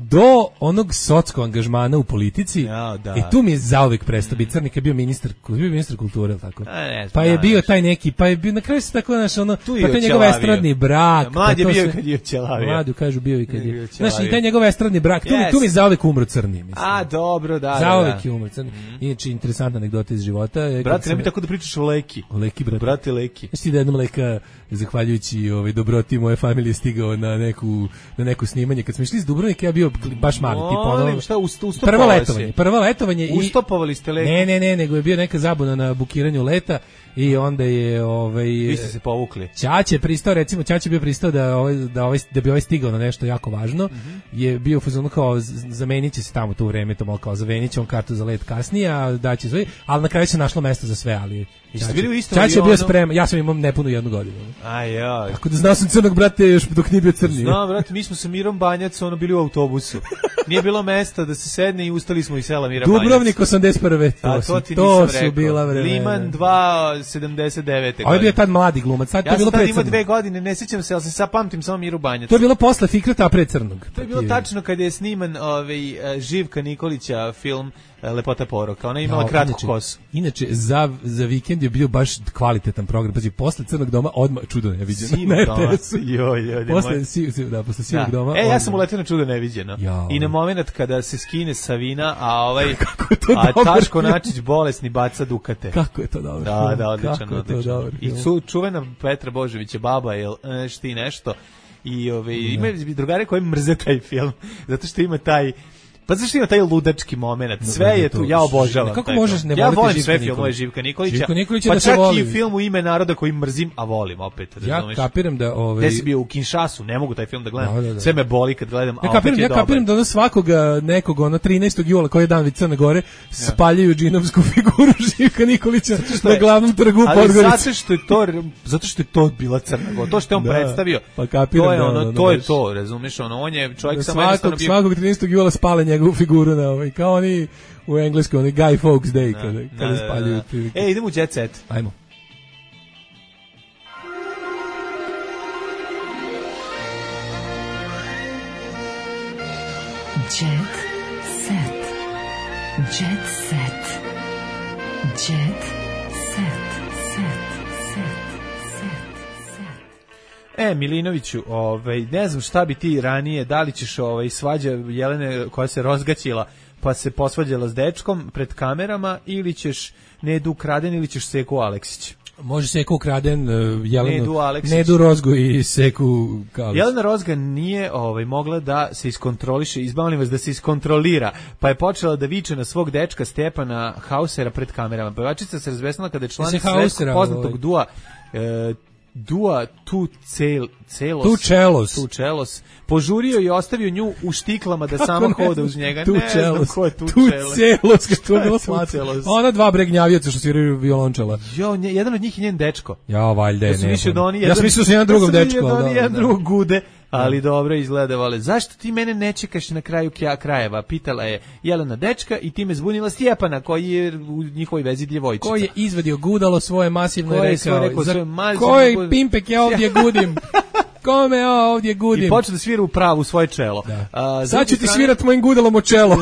do onog socskog angažmana u politici. Ja, da. E tu mi je zauvek prestao biti Crnik, je bio ministar, bio ministar kulture, tako. A, ne, pa je da, bio neš. taj neki, pa je bio na kraju se tako naš ono, tu pa to je njegov estradni brak. Ja, mlad je pa bio se, kad je ćelavio. Mladu kažu bio i kad je. Znaš, i taj njegov estradni brak, tu, yes. tu mi je zauvek umro Crni, mislim. A, dobro, da, zauvek da. je umro Crni. Mm. Inače, interesantna anegdota iz života. Brate, ne mi tako da pričaš o Leki. O Leki, brate. Brate, Leki. Znaš ti da jednom Leka, zahvaljujući ovaj, dobroti moje familije, stigao na neku, na neku snimanje. Kad smo išli iz Dubrovnika, ja bio baš mali. Molim, šta, ustopovali prvo letovanje, prvo letovanje i ustopovali ste Leku? Ne, ne, ne, nego je bio neka zabuna na bukiranju leta i onda je ovaj vi ste se povukli. Ćaće pristao, recimo Ćaće bio pristao da ovaj da ovaj da bi ovaj stigao na nešto jako važno. Mm-hmm. Je bio u fazonu kao zameniće se tamo to vreme, to malo kao zameniće on kartu za let kasnije, a daće svoj, ali na kraju se našlo mesto za sve, ali Ćaće je bio spreman, ja sam imao nepunu jednu godinu. Aj joj. Tako da znao sam crnog brate još dok nije bio crni. Znam, brate, mi smo sa Mirom Banjac ono bili u autobusu. Nije bilo mesta da se sedne i ustali smo iz sela Mira Banjac. Dubrovnik osamdeset prve. To, a, to, ti to su rekao. Bila vremena. Liman dva sedamdeset devete. Ovo je bio tad mladi glumac, sad ja to je bilo pre crnog. Ja sam dve godine, ne sjećam se, ali se sad pamtim samo Miru Banjac. To je bilo posle Fikreta, a pre crnog. To je bilo tačno kad je sniman ovaj, Živka Nikolića film Lepota poroka. Ona je imala no, kratku inače, kosu. Inače, za, za vikend je bio baš kvalitetan program. Pazi, posle Crnog doma odmah čudo neviđeno. Sivog doma. Joj, joj, posle, si, si, da, posle Sivog da. doma. E, ja odmah. sam uletio na čudo neviđeno. Ja, I na moment kada se skine Savina, a ovaj a Taško Načić bolesni baca Dukate. Kako je to dobro. Da, da, odličan, odličan. I su, čuvena Petra Božović je baba, jel, šti nešto. I ove, ima drugare koji mrze taj film, zato što ima taj pa zašto ima taj ludački moment, sve je tu, ja obožavam. Kako možeš ne ja volim Živka sve filmove Živka Nikolića, Živka Nikolića pa da čak voli. i film U ime naroda koji mrzim, a volim opet. Ja razumeš? kapiram da... Ovaj... Gde si bio u Kinshasu, ne mogu taj film da gledam, da, da, da. sve me boli kad gledam, ja a kapiram, opet je ja dobar. kapiram da ono svakoga nekog, ono trinaestog jula, koji je dan već Crne Gore, spaljaju džinovsku figuru Živka Nikolića na glavnom trgu u Podgorici. Ali zato što je to, zato što je to bila Crna Gora, to što je on da, predstavio, pa kapiram, to je da, ono, ono, to ono, je to, razumiješ, ono, on je čovjek da samo jednostavno bio... Svakog trinaestog jula spale njegovu figuru na ovaj, kao oni u engleskoj, oni Guy Fawkes Day, da, kada, da, kada da, spaljuju. Da, da. E, idemo u Jet Set. Ajmo. Jet Set. Jet Set. Jet Set. Set. Set. Set. E, Milinoviću, ovaj, ne znam šta bi ti ranije, da li ćeš ovaj, svađa Jelene koja se rozgaćila pa se posvađala s dečkom pred kamerama ili ćeš Nedu Ukraden ili ćeš Seku Aleksić? Može Seku Ukraden, uh, Jelenu, Nedu, Aleksić. Nedu Rozgu i Seku Aleksić. Jelena Rozga nije ovaj, mogla da se iskontroliše, izbavim vas da se iskontrolira, pa je počela da viče na svog dečka Stepana Hausera pred kamerama. Pevačica se razvesnila kada je član svetskog poznatog ovaj. dua e, Dua tu cel, celos, tu čelos. tu čelos požurio i ostavio nju u štiklama da sama hoda uz njega. Tu ne čelos. znam ko je tu, tu čelos. celos, što je bilo slatko. Ona dva bregnjavijevca što sviraju violončela. Jo, nje, jedan od njih je njen dečko. Ja, valjda je. Ja sam mislio da oni jedan, ja sam mislio da su jedan drugom dečko. Ja sam da, oni jedan da. drugog gude. Ali dobro izgleda, vole. Zašto ti mene ne čekaš na kraju kja krajeva? Pitala je Jelena dečka i time zbunila Stjepana koji je u njihovoj vezi djevojčica. Koji je izvadio gudalo svoje masivno i rekao, rekao za masivno koji gud... pimpek ja ovdje gudim? Kome ja ovdje gudim? I počeo da svira u pravu svoje čelo. Da. A, sad ću ti strane... svirat mojim gudalom o čelo.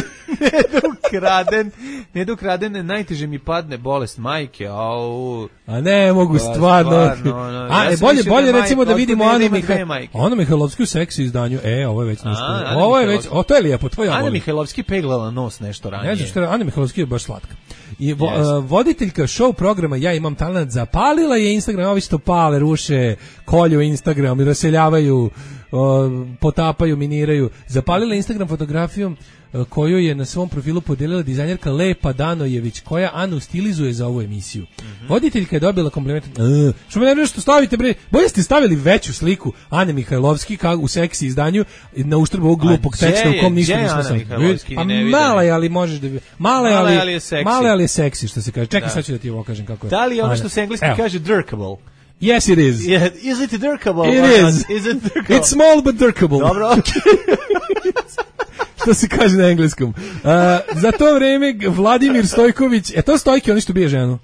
Nedukraden, nedukraden, najteže mi padne bolest majke, au. A ne, mogu stvarno. stvarno no, A, ja e, bolje, bolje da recimo da vidimo Anu Mihajlovski. Anu Mihajlovski u seksi izdanju. E, ovo je već nešto. Ovo je već, o, to je lijepo, to ja volim. Ana Mihajlovski peglala nos nešto ranije. Ne znam što je, Ana Mihajlovski je baš slatka. I vo, yes. uh, voditeljka show programa Ja imam talent zapalila je Instagram, ovi što pale, ruše, kolju Instagram i raseljavaju, uh, potapaju, miniraju. Zapalila Instagram fotografijom uh, koju je na svom profilu podijelila dizajnerka Lepa Danojević, koja Anu stilizuje za ovu emisiju. Mm-hmm. Voditeljka je dobila kompliment. Uh, što me ne vreš što stavite, bre, bolje ste stavili veću sliku Ane Mihajlovski kao u seksi izdanju na uštrb ovog glupog teksta u kom ništa nismo sam. Pa mala je, ali možeš da... Mala je, ali, ali je seksi. Mala je, ali je seksi, što se kaže. Čekaj, da. Sad ću da ti ovo kažem kako je. Da li je ono što se engleski Evo. kaže dirkable? Yes, it is. Yeah, is it dirkable? It is. Is it dirkable? It's small but dirkable. Dobro, okej. Okay. Što se kaže na engleskom. Uh, za to vreme Vladimir Stojković, e to Stojki, oni što bije ženu.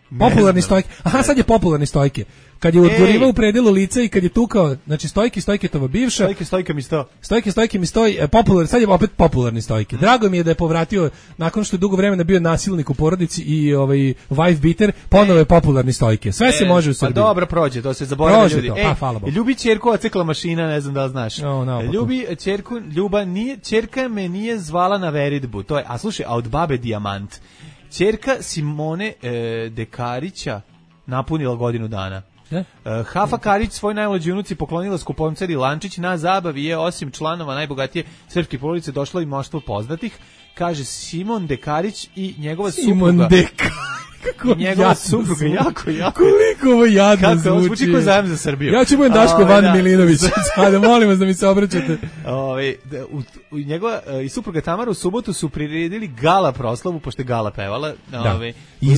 Popularni Stojke. Aha, sad je popularni Stojke. Kad je odgorivao u predelu lica i kad je tukao, znači Stojke, Stojketova bivša. Stojke, Stojke mi sto. Stojke, Stojke mi stoji, e, popular, sad je opet popularni Stojke. Drago mi je da je povratio, nakon što je dugo vremena bio nasilnik u porodici i ovaj wife beater, ponovo je popularni Stojke. Sve e, se može u Srbiji. Pa dobro prođe, to se zaboravlja ljudi. To, e, pa, hvala Bogu. Ljubi ćerku ocekla mašina, ne znam da li znaš. No, no, ljubi ćerku, Ljuba nije, ćerka me nije zvala na veridbu. To je, a slušaj, a od babe Dijamant. Ćerka Simone e, Dekarića napunila godinu dana. Ne? Uh, Hafa Karić svoj najmlađoj unuci poklonila skuponceri Lančić. Na zabavi je osim članova najbogatije srpske porodice došlo i mnoštvo poznatih, kaže Simon Dekarić i njegova Simon supruga. Dekarić. Kako njegova supruga, jako, jako. Koliko ovo jadno zvuči. Kako, zvuči ko zajem za Srbiju. Ja ću budem Daško Van da. Milinović. Sada molim vas da mi se obraćate. Ove, u, u njegova i supruga Tamara u subotu su priredili gala proslavu, pošto je gala pevala. Da. Ove,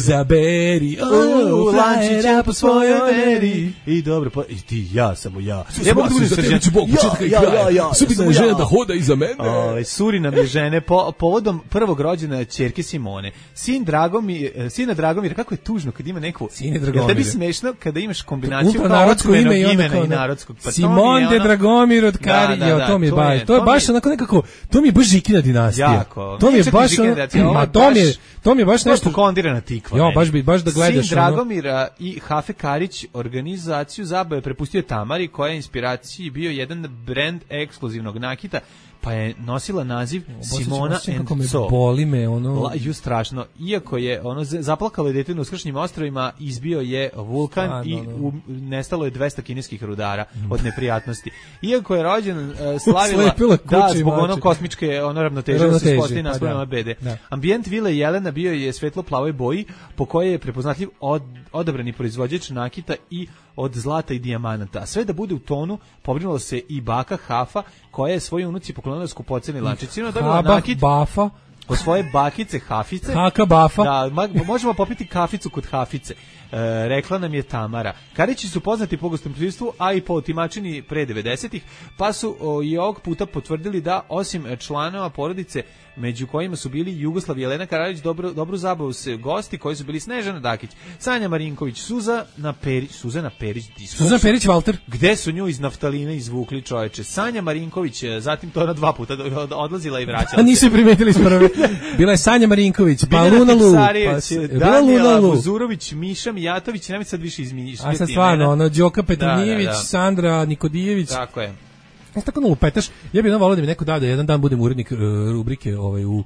Izaberi, o, Lančića po svojoj meri. I dobro, pa, i ti, ja, samo ja. Ja mogu da budem Srđan. Ja, ja, ja, ja. Subitna je žena da hoda iza mene. Ove, suri nam je žene po, povodom prvog rođena ćerke Simone. Sin Dragomir, sina Dragomir, kako je tužno kad ima neku... Sine Dragomir. Tebi smešno kada imaš kombinaciju narodsko ime i onda kao i narodskog. Pa Simon de Dragomir od Kari, da, da, da, to mi je baš, to je baš onako nekako, to mi je baš Žikina dinastija. Jako. To mi je baš, ma to mi je, to mi je baš nešto pokondirana tikva. Jo, baš bi baš da gledaš. Sin Dragomira i Hafe Karić organizaciju zabave prepustio Tamari, koja je inspiraciji bio jedan brend ekskluzivnog nakita, pa je nosila naziv Simona and So. Boli me ono. La, ju strašno. Iako je ono zaplakalo je dete na Uskršnjim ostrvima, izbio je vulkan A, i no, no. U, nestalo je dvesta kineskih rudara od neprijatnosti. Iako je rođen uh, slavila da zbog ono kosmičke ono ravnoteže da se ispostavi na svojima B D. Da. Ambijent vile Jelena bio je svetlo plavoj boji, po kojoj je prepoznatljiv od, odabrani proizvođač nakita i od zlata i dijamanata. A sve da bude u tonu, pobrinula se i baka Hafa, koja je svoje unuci poklonila skupoceni Lančić. Sino dobila nakit Bafa od svoje bakice Hafice. Haka Bafa. Da, možemo popiti kaficu kod Hafice. E, rekla nam je Tamara. Karići su poznati po gostoprimstvu, a i po otimačini pre devedesetih, pa su o, i ovog puta potvrdili da osim članova porodice, među kojima su bili Jugoslav i Jelena Karalić, dobro, dobru zabavu se gosti koji su bili Snežana Dakić, Sanja Marinković, Suzana Perić, Suzana Perić, Suzana Perić Valter. Gde su nju iz naftaline izvukli, čoveče? Sanja Marinković, zatim to na dva puta odlazila i vraćala. A nisu primetili s prve. Bila je Sanja Marinković, pa Luna Lu, pa Daniela Buzurović, Miša Mijatović, nema sad više izmišljati. A sad stvarno, ono, Đoka Petronijević, da, da, da. Sandra Nikodijević. Tako je. Ja tako ono lupetaš, ja bih volio da mi neko da da jedan dan budem urednik uh, rubrike ovaj u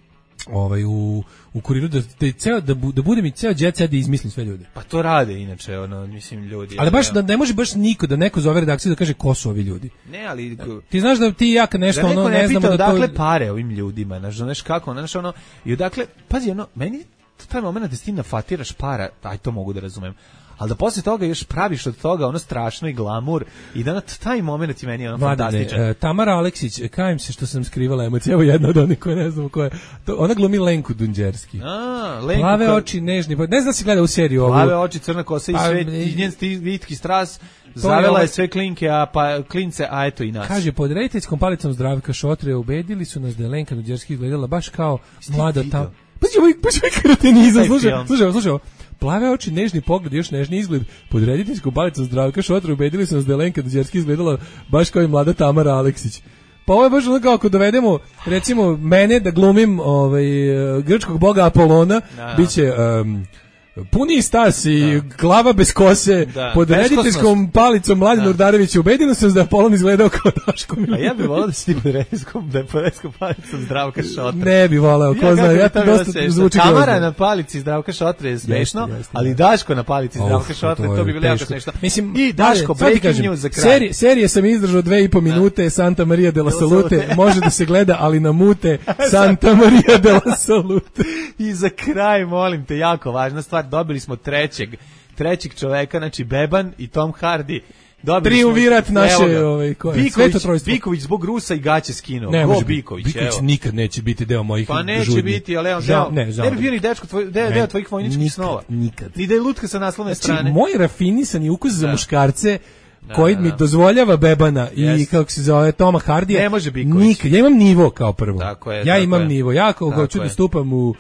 ovaj u u Kuriru da da ceo da, da budem i ceo jet set da izmislim sve ljude. Pa to rade inače, ono, mislim ljudi. Ali baš da ne može baš niko da neko zove redakciju da kaže ko su ovi ljudi. Ne, ali ti znaš da ti i ja kad nešto da ono ne, ne znamo da to odakle pare ovim ljudima, znaš, znaš kako, znaš ono i odakle, pazi ono, meni taj moment da ti nafatiraš para, aj to mogu da razumem. Ali da posle toga još praviš od toga ono strašno i glamur i da na taj moment ti meni je ono Vladane, fantastičan. E, Tamara Aleksić, kajem se što sam skrivala emocije, evo jedna od onih koje ne znam ko je. To, ona glumi Lenku Dunđerski. A, Lenku. Plave ko... oči, nežni, ne znam da si gleda u seriju ovu. Plave oči, crna kosa i pa, sve, i njen vitki stras, zavela je sve klinke, a pa klince, a eto i nas. Kaže, pod rediteljskom palicom Zdravka Šotre ubedili su nas da je Lenka Dunđerski izgledala baš kao mlada tam. Pa će ovaj, pa će ovaj kretenizam, slušaj, slušaj, slušaj, plave oči, nežni pogled, još nežni izgled. Pod rediteljskom palicom Zdravka Šotra ubedili su nas da je Lenka Dunđerski izgledala baš kao i mlada Tamara Aleksić. Pa ovo je baš ono kao ako dovedemo, recimo, mene da glumim ovaj, grčkog boga Apolona, da, bit će... Um, puni stas i da. Glava bez kose, da. Pod rediteljskom palicom Mladen Urdarević ubedilo se da je Apolon izgledao kao Daško Milinović. A ja bih volao da si ti pod rediteljskom, da je pod rediteljskom palicom Zdravka Šotra. Ne bih volao, ko ja, zna, ja to dosta zvuči grozno. Tamara na palici Zdravka Šotra je smešno, jeste, jeste, ali Daško na palici Zdravka Šotra, to, to bi bilo jako smešno. Mislim, i Daško, breaking news za kraj. Serije, serije sam izdržao dve i po minute, Santa Maria de la Salute, može da se gleda, ali na mute, Santa Maria de la Salute. I za kraj, molim te, jako važna stvar, dobili smo trećeg, trećeg čoveka, znači Beban i Tom Hardy. Triumvirat naše, ovaj, ko je? Biković, Biković zbog Rusa i gaće skinuo. Ne, Go Biković, Biković evo. Nikad neće biti deo mojih žudnji. Pa neće žudnji. biti, ali on deo, ne, ne bi bio ni dečko tvoj, deo, deo tvojih vojničkih nikad, snova. Nikad. Ni da je lutka sa naslovne znači, strane. Moj rafinisani ukus za da. muškarce Da, koji da, mi da. dozvoljava Bebana i Yes. kako se zove Toma Hardija. Ne može Biković. Nikad. Ja imam nivo kao prvo. Tako je, ja tako imam je. nivo. Ja kao hoću je. da stupam u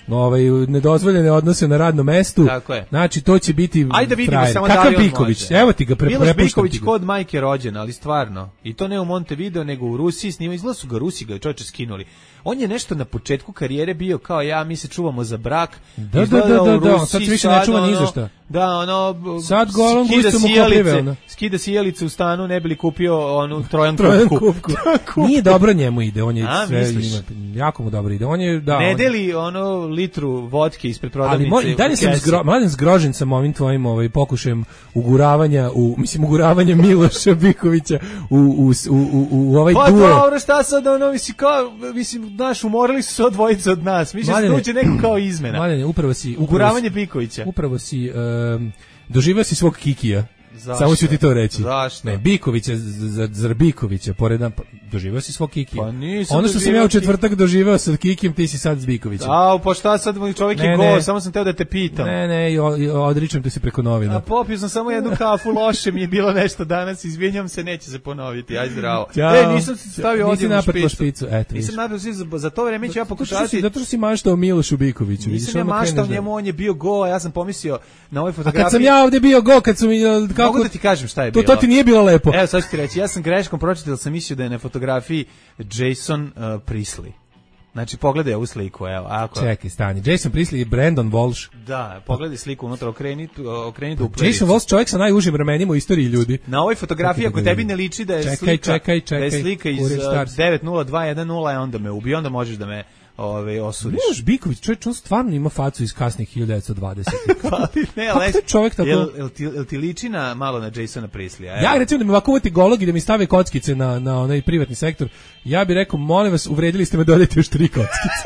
ovaj, nedozvoljene odnose na radnom mestu. Tako je. Znači, to će biti ajde da vidimo frajer. samo Kakav da li on Biković? može. Evo ti ga, pre, Miloš Biković kod majke rođen, ali stvarno. I to ne u Montevideo, nego u Rusiji snima. Izgleda su ga Rusi ga čovječe skinuli. On je nešto na početku karijere bio kao ja, mi se čuvamo za brak. Da, da, da, da, da, sad se više ne čuva ni za šta. Da, ono, sad golom gustom u koprive, skida sjelice u stanu, ne bi li kupio onu trojan kupku. Nije dobro njemu ide, on je A, sve, misliš? jako mu dobro ide. On je, da, ne on... deli ono litru vodke ispred prodavnice. Ali dalje sam zgro, mladen zgrožen sam ovim tvojim ovaj, pokušajem uguravanja, u, mislim uguravanja Miloša Bikovića u, u, u, u, u ovaj pa, duo. Pa dobro, šta sad ono, mislim, kao, mislim, znaš, umorili su se odvojice od nas. Mislim, da uđe neko kao izmena. Mladene, upravo si... Upravo uguravanje Bikovića. Upravo si... Um, doživio si svog Kikija. Zašto? Samo ću ti to reći. Zašto? Ne, Bikovića, zar Bikovića, pored nam, doživio si svog Kikija. Pa nisam ono što sam ja u četvrtak doživio sa Kikijem, ti si sad s Bikovićem. A, pa šta sad, čovjek je go, samo sam teo da te pitam. Ne, ne, i odričem te se preko novina. A popio sam samo jednu kafu, loše mi je bilo nešto danas, izvinjam se, neće se ponoviti, aj zdravo. Ćao. E, nisam se stavio odjev na špicu. špicu. Eto, nisam napravio špicu, za to vreme ću ja pokušati. Zato što si maštao Milošu Bikoviću. Nisam ja maštao njemu, on je bio go, a ja sam pomislio na ovoj fotografiji. A kad sam ja ovdje bio go, kad su mi... Kako... Mogu da ti kažem šta je to, bilo. To ti nije bilo lepo. Evo, sad ću ti reći, ja sam greškom pročitao, sam mislio da je na fotografiji Jason uh, Priestley. Znači, pogledaj ovu sliku, evo. Ako... Čekaj, stani. Jason Priestley i Brandon Walsh. Da, pogledaj sliku unutra, okreni, okreni do uplericu. Jason Walsh, čovjek sa najužim ramenima u istoriji ljudi. Na ovoj fotografiji, ako tebi ne liči da je čekaj, slika, čekaj, čekaj, da je slika iz uh, devet nula dva jedan nula, onda me ubi, onda možeš da me ove osudiš. Miloš Biković, čovjek, on stvarno ima facu iz kasnih hiljadu devetsto dvadesetih. ne, kako je čovjek tako? Jel, jel, ti, jel ti liči na, malo na Jasona Priestleya? Ja recimo da mi ovako uvati golog i da mi stave kockice na, na onaj privatni sektor, ja bih rekao, molim vas, uvredili ste me, dodajte još tri kockice.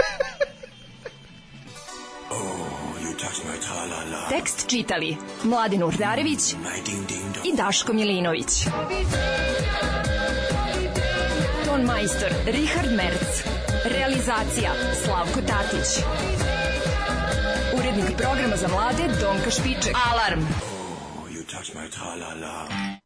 Tekst čitali Mladin Urdarević i Daško Milinović. Ton majstor Richard Merc. Realizacija Slavko Tatić. Urednik programa za mlade Donka Špiček. Alarm! Oh, you touch my tra-la-la.